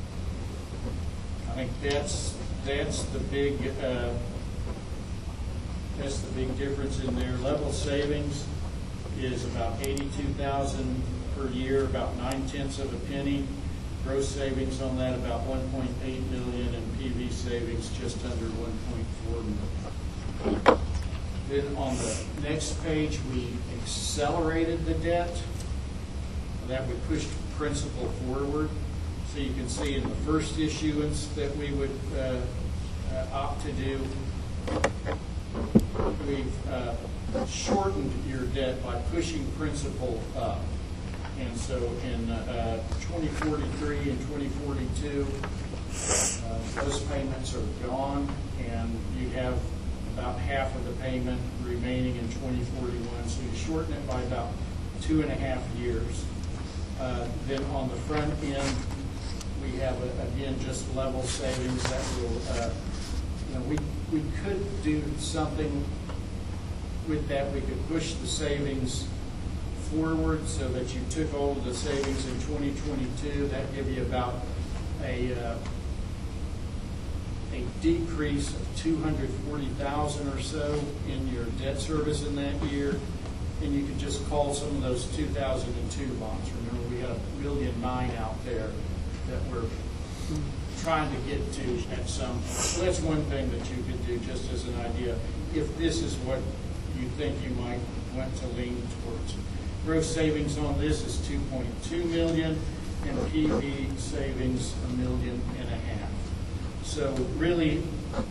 I think that's that's the big uh, that's the big difference in there. Level savings is about eighty-two thousand per year, about nine tenths of a penny. Gross savings on that about one point eight million, and P V savings just under one point four million. Then on the next page, we accelerated the debt. That would push principal forward. So you can see in the first issuance that we would uh, uh, opt to do, we've uh, shortened your debt by pushing principal up. And so in uh, twenty forty-three and twenty forty-two, uh, those payments are gone, and you have about half of the payment remaining in twenty forty-one. So you shorten it by about two and a half years. Uh, then on the front end, we have, a, again, just level savings that will, uh, you know, we, we could do something with that. We could push the savings forward so that you took all of the savings in twenty twenty-two. That give you about a uh, a decrease of two hundred forty thousand or so in your debt service in that year, and you could just call some of those two thousand two bonds. Remember, we got a million nine out there that we're trying to get to at some. So that's one thing that you could do, just as an idea, if this is what you think you might want to lean towards. Gross savings on this is two point two million, and P V savings a million and a half. So really,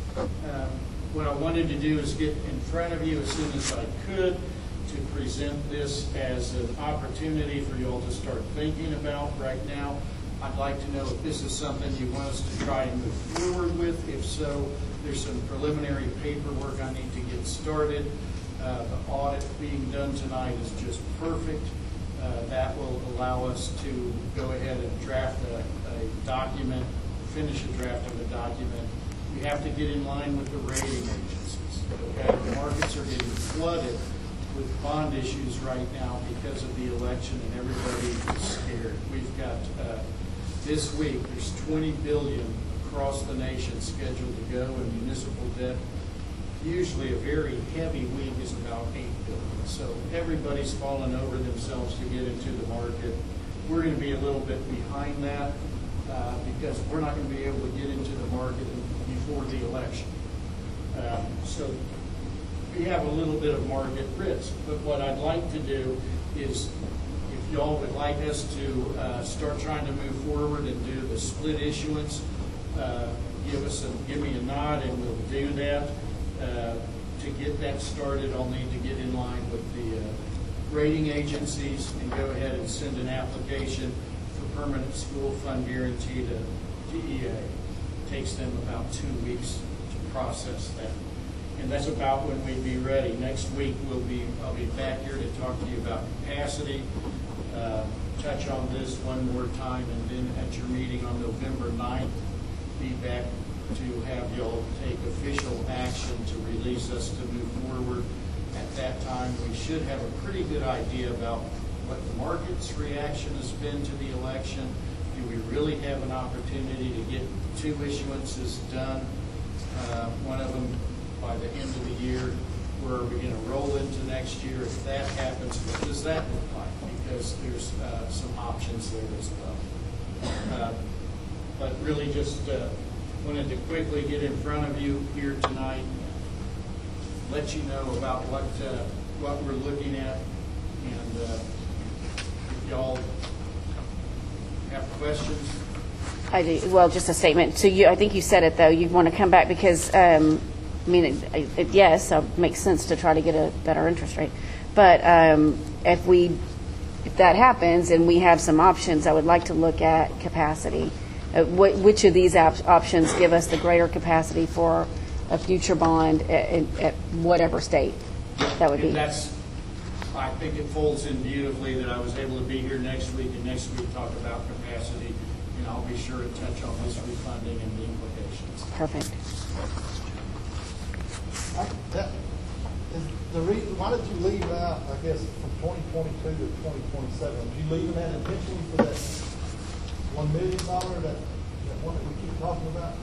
uh, what I wanted to do is get in front of you as soon as I could to present this as an opportunity for you all to start thinking about right now. I'd like to know if this is something you want us to try and move forward with. If so, there's some preliminary paperwork I need to get started. Uh, the audit being done tonight is just perfect. Uh, that will allow us to go ahead and draft a, a document, finish a draft of a document. We have to get in line with the rating agencies. Okay? The markets are getting flooded with bond issues right now because of the election, and everybody is scared. We've got uh, this week, there's twenty billion dollars across the nation scheduled to go in municipal debt. Usually a very heavy week is about eight billion dollars. So everybody's falling over themselves to get into the market. We're going to be a little bit behind that uh, because we're not going to be able to get into the market before the election. Um, so we have a little bit of market risk. But what I'd like to do is, if y'all would like us to uh, start trying to move forward and do the split issuance, uh, give us a, give me a nod and we'll do that. Uh, to get that started, I'll need to get in line with the uh, rating agencies and go ahead and send an application for permanent school fund guarantee to D E A. It takes them about two weeks to process that. And that's about when we'd be ready. Next week we'll be, I'll be back here to talk to you about capacity, uh, touch on this one more time, and then at your meeting on November ninth, be back to have y'all take official action to release us to move forward. At that time, we should have a pretty good idea about what the market's reaction has been to the election. do we really have an opportunity to get two issuances done? Uh, one of them by the end of the year, where we're going to roll into next year. If that happens, what does that look like? Because there's uh, some options there as well. Uh, but really just uh, wanted to quickly get in front of you here tonight, let you know about what uh, what we're looking at, and uh, if y'all have questions. I do. Well, just a statement. So you, I think you said it though. You want to come back because, um, I mean, it, it, yes, it makes sense to try to get a better interest rate. But um, if we, if that happens and we have some options, I would like to look at capacity. Uh, wh- which of these op- options give us the greater capacity for a future bond at, at whatever state that would And be? that's, I think it folds in beautifully that I was able to be here next week and next week talk about capacity. And I'll be sure to touch on this refunding and the implications. Perfect. I, that, is the reason, why did you leave out, I guess, from twenty twenty-two to twenty twenty-seven? Did you leave that intentionally for that one million dollar, that, that one that we keep talking about?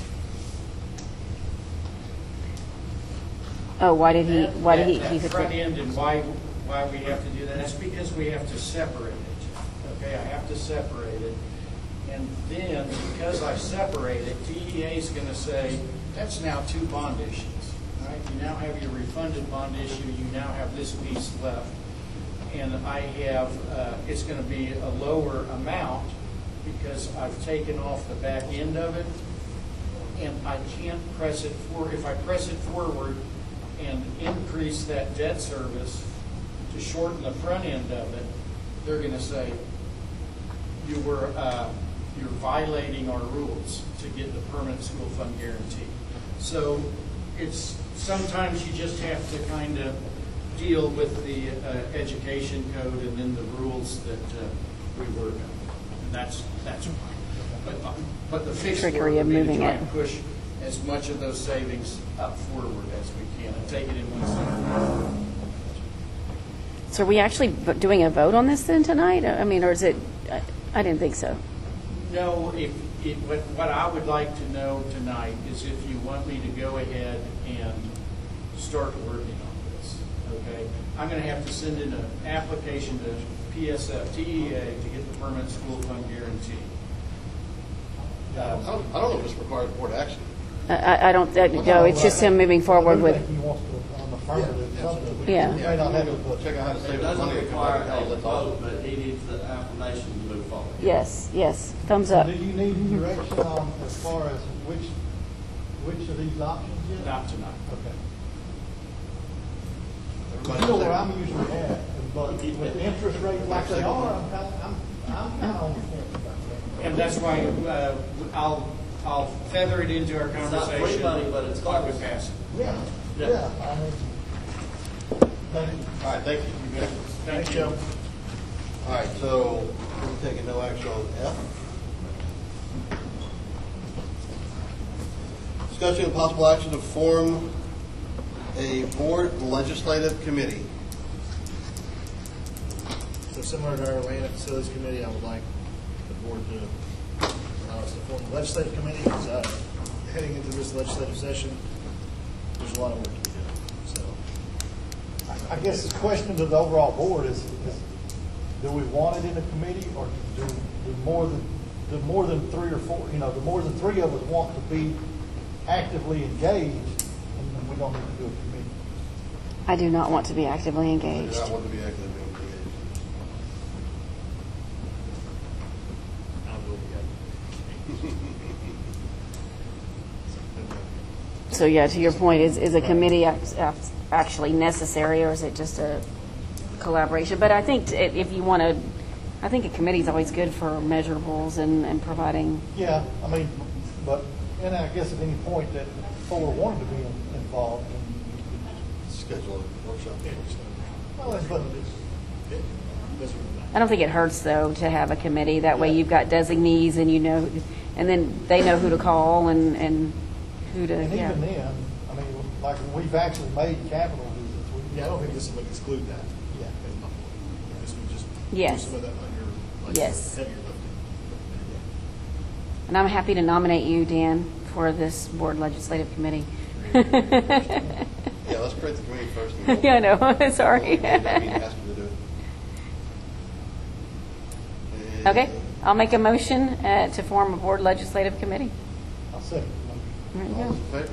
Oh, why did he? Why did he? That, He's that a front end and why why we have to do that? That's because we have to separate it. Okay, I have to separate it, and then because I separate it, T E A is going to say that's now two bond issues. Right? You now have your refunded bond issue. You now have this piece left, and I have uh, it's going to be a lower amount because I've taken off the back end of it, and I can't press it forward. If I press it forward and increase that debt service to shorten the front end of it, they're going to say you were uh, you're violating our rules to get the permanent school fund guarantee. So it's sometimes you just have to kind of deal with the uh, education code and then the rules that uh, we work on, and that's that's fine. But uh, but the fixed work Trickery would of be to moving try it. and push as much of those savings up forward as we can and take it in one step. So are we actually v- doing a vote on this then tonight? I mean, or is it? I, I didn't think so. No, if, if what, what I would like to know tonight is if you want me to go ahead and start working on this. Okay, I'm going to have to send in an application to P S F, T E A to get the permanent school fund guarantee. I don't I don't know if this requires board action. I- I, I don't. Uh, no, it's just him moving forward with. He wants to, on the affirmative, Yeah. something. We- Yeah. we may not have to Check out how to It save the doesn't money. require Hell, a that's awesome. vote, but he needs the affirmation to move forward. Yes. Yes. Thumbs up. Do you need direction on, as far as which, which of these options yet? Not tonight. Okay. Everybody You know where understand? I'm usually at, but with interest rates like they are, I'm kind of, I'm, I'm kind of on the fence about that. And that's why uh, I'll I'll feather it into our It's not conversation. free money, but it's why we close. pass it. Yeah, Yeah. yeah, I mean, thank you. All right, thank you. You good? Thank you. All right, so we're taking no action on F. Discussion and possible action to form a board legislative committee. So similar to our land and facilities committee, I would like the board to allow us to form a legislative committee, because uh, heading into this legislative session, there's a lot of work to be done, so. I guess the question to the overall board is, is do we want it in a committee, or do, do more than, do more than three or four, you know, do more than three of us want to be actively engaged, and then we don't need to do a committee? I do not want to be actively I engaged. do not want to be actively engaged. So yeah, to your point, is is a committee act- act- actually necessary, or is it just a collaboration? But I think t- if you want to, I think a committee is always good for measurables and, and providing. Yeah, I mean, but, and I guess at any point that four wanted to be in- involved, and Schedule a workshop. well, that's what it is. I don't think it hurts though to have a committee. That way you've got designees and you know, and then they know who to call and, and who to. And yeah. even then, I mean, like, we've actually made capital visits. We- Yeah, I don't think this would exclude that. Yeah. This would just Yes. do some of that under, like, Yes. heavier lifting. And I'm happy to nominate you, Dan, for this board legislative committee. Yeah, let's create the committee first. and we'll- Yeah, I know. Sorry. we'll ask them to do it. Okay, I'll make a motion uh, to form a board legislative committee. I'll second. There you All go. those in favor?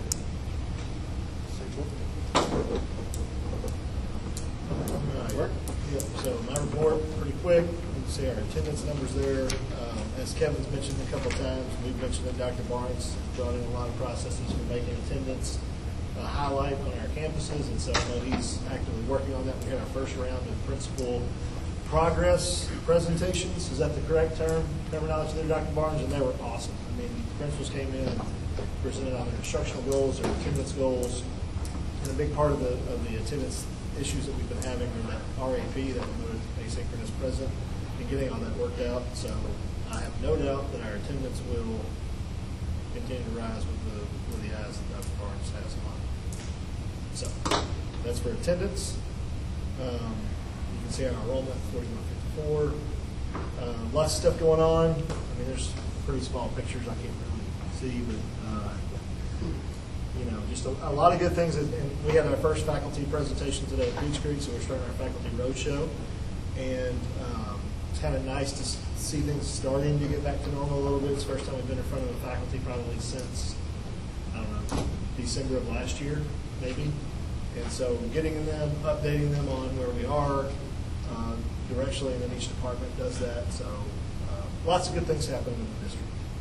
All right. Yep, so my report, pretty quick. You can see our attendance numbers there. Um, As Kevin's mentioned a couple of times, we've mentioned that Doctor Barnes brought in a lot of processes for making attendance a highlight on our campuses, and so I know he's actively working on that. We had our first round of principal progress presentations. Is that the correct term, terminology there, Doctor Barnes? And they were awesome. I mean, principals came in and presented on their instructional goals, their attendance goals, and a big part of the of the attendance issues that we've been having are that R A P, that remote asynchronous present, and getting all that worked out. So I have no doubt that our attendance will continue to rise with the with the eyes that Doctor Barnes has on. So that's for attendance. Um, you can see our enrollment, forty-one fifty-four. Um, lots of stuff going on. I mean, there's pretty small pictures I can't really see, but uh, you know, just a, a lot of good things. And we had our first faculty presentation today at Beach Creek, so we're starting our faculty roadshow. And um, it's kind of nice to s- see things starting to get back to normal a little bit. It's the first time we've been in front of the faculty probably since, I don't know, December of last year, maybe. And so getting them, updating them on where we are uh, directionally, and then each department does that. So uh, lots of good things happening in the district.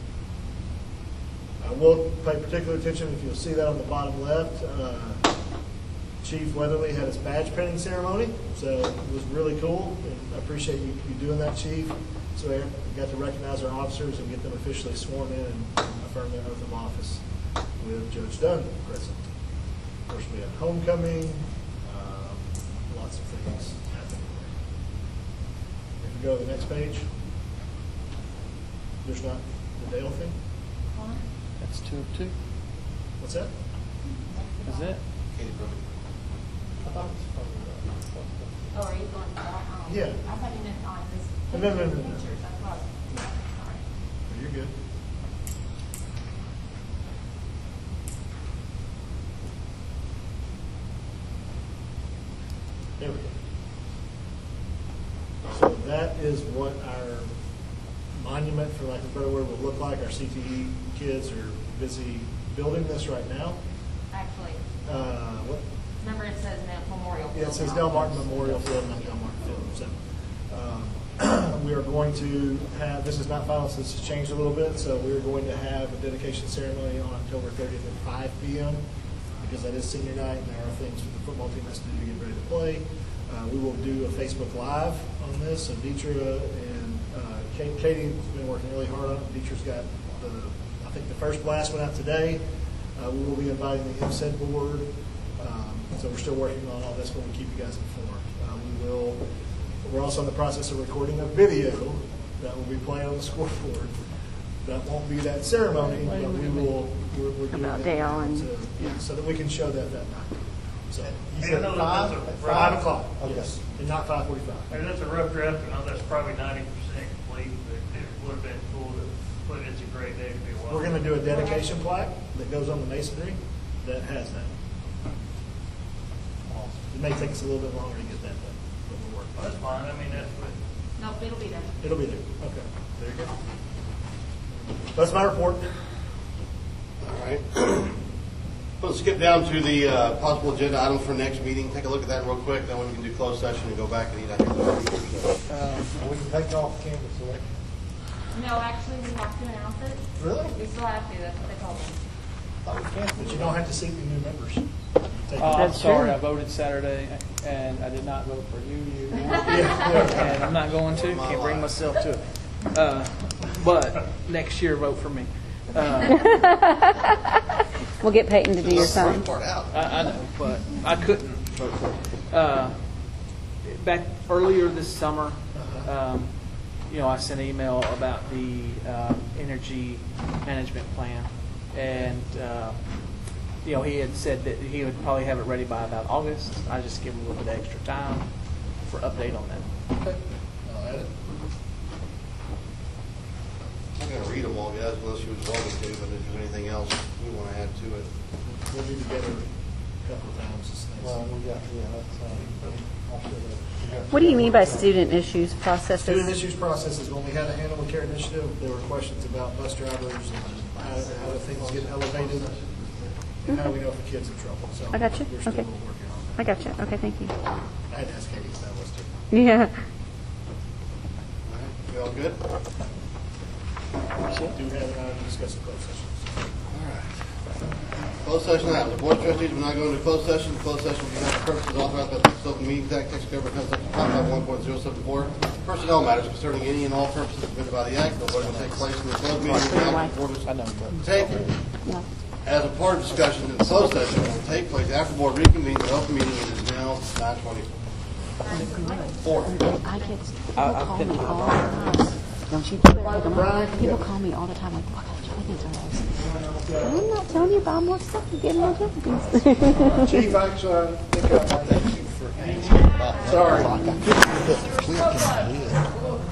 I will pay particular attention, if you'll see that on the bottom left, uh, Chief Weatherly had his badge pinning ceremony, so it was really cool, and I appreciate you, you doing that, Chief. So we got to recognize our officers and get them officially sworn in and affirm their oath of office with Judge Dunn present. Of course, we had homecoming, um, lots of things happening. If you go to the next page, there's not the Dale thing. That's two of two. What's that? Is it? Katie Brooke. I thought it was probably Oh, are you going to that? Um, Yeah. I thought you meant on this. No, no, no, no, no. Pictures, that's what I was, sorry. that. You're good. There we go. So that is what our monument, for lack of a better word, will look like. Our C T E kids are busy building this right now. Actually, Uh, what? remember it says Mem- Memorial. Yeah, it Field says now. Del Martin Memorial Field, not Del Martin Field. So, um, we are going to have, this is not final, so this has changed a little bit, so we're going to have a dedication ceremony on October thirtieth at five p m because that is senior night, and there are things for the football team has to do to get ready to play. Uh, we will do a Facebook Live on this, so Deetra and uh, Kate, Katie has been working really hard on it. Deetra's got the, I think the first blast went out today. Uh, we will be inviting the M C E D board. Um, so we're still working on all this, but we'll keep you guys informed. Uh, we will, we're also in the process of recording a video that will be playing on the scoreboard. That won't be that ceremony, but we will, we're, we're doing About it Dale and- to- yeah, so that we can show that that night. So you Yeah, said no, five, that's a- at five o'clock, yes, and not five forty-five. And that's a rough draft, and I know that's probably ninety percent complete, but it would have been cool to put, it's a great day to be watching. We're going to do a dedication plaque that goes on the masonry that has that. It may take us a little bit longer to get that done, but we'll work. That's fine, I mean, that's what, Nope, it'll be there. It'll be there. Okay, there you go. That's my report. All right. Let's skip down to the uh, possible agenda items for next meeting. Take a look at that real quick, then we can do closed session and go back and eat after the Uh, we can take off the canvas, so No, actually, we have to announce it. Really? We still have to, that's what they told me. Oh, we can, but you don't have to seat the new members. Take Uh, I'm it. sorry, I voted Saturday, and I did not vote for you, you, you. Yeah. And I'm not going to, can't bring myself to it. Uh, But next year, vote for me. Uh, We'll get Peyton to do your sign. part out. I, I know, but I couldn't vote for it. Uh, Back earlier this summer, um, you know, I sent an email about the uh, energy management plan, and uh, you know, he had said that he would probably have it ready by about August. I just give him a little bit of extra time for update on that. Okay. I'll add it. Okay. going to read them all, guys, unless you would love to, but if there's anything else we want to add to it. We'll be together a couple of times this next Well, we got, yeah, that's, uh, I'll show that. What do you mean by student issues processes? Student issues processes, when we had a Animal Care Initiative, there were questions about bus drivers and how, how do things get elevated, and how do we know if a kid's in trouble. So I got you. we're still Okay. working on I got you. Okay, thank you. that. I had to ask Katie if that was too. Yeah. We all good? Do we have an item to discuss in closed session? Closed session now. The board of trustees will not go into closed session. Closed session will be held for purposes authorized by the Open Meetings Act, Texas Government Code Section five five one point zero seven four. Personnel matters concerning any and all purposes permitted by the Act. No voting will take place in the closed meeting. Now, the board is taken. As a part of discussion in the closed session will take place after the board reconvenes in open meeting. It is now nine twenty-four. I get people call me all the time. Don't you? People call me all the time like, what kind of Jonathan's are those? I'm not telling you about more stuff. You're getting more Jonathan's. Chief, actually, I think I might have you for. Sorry.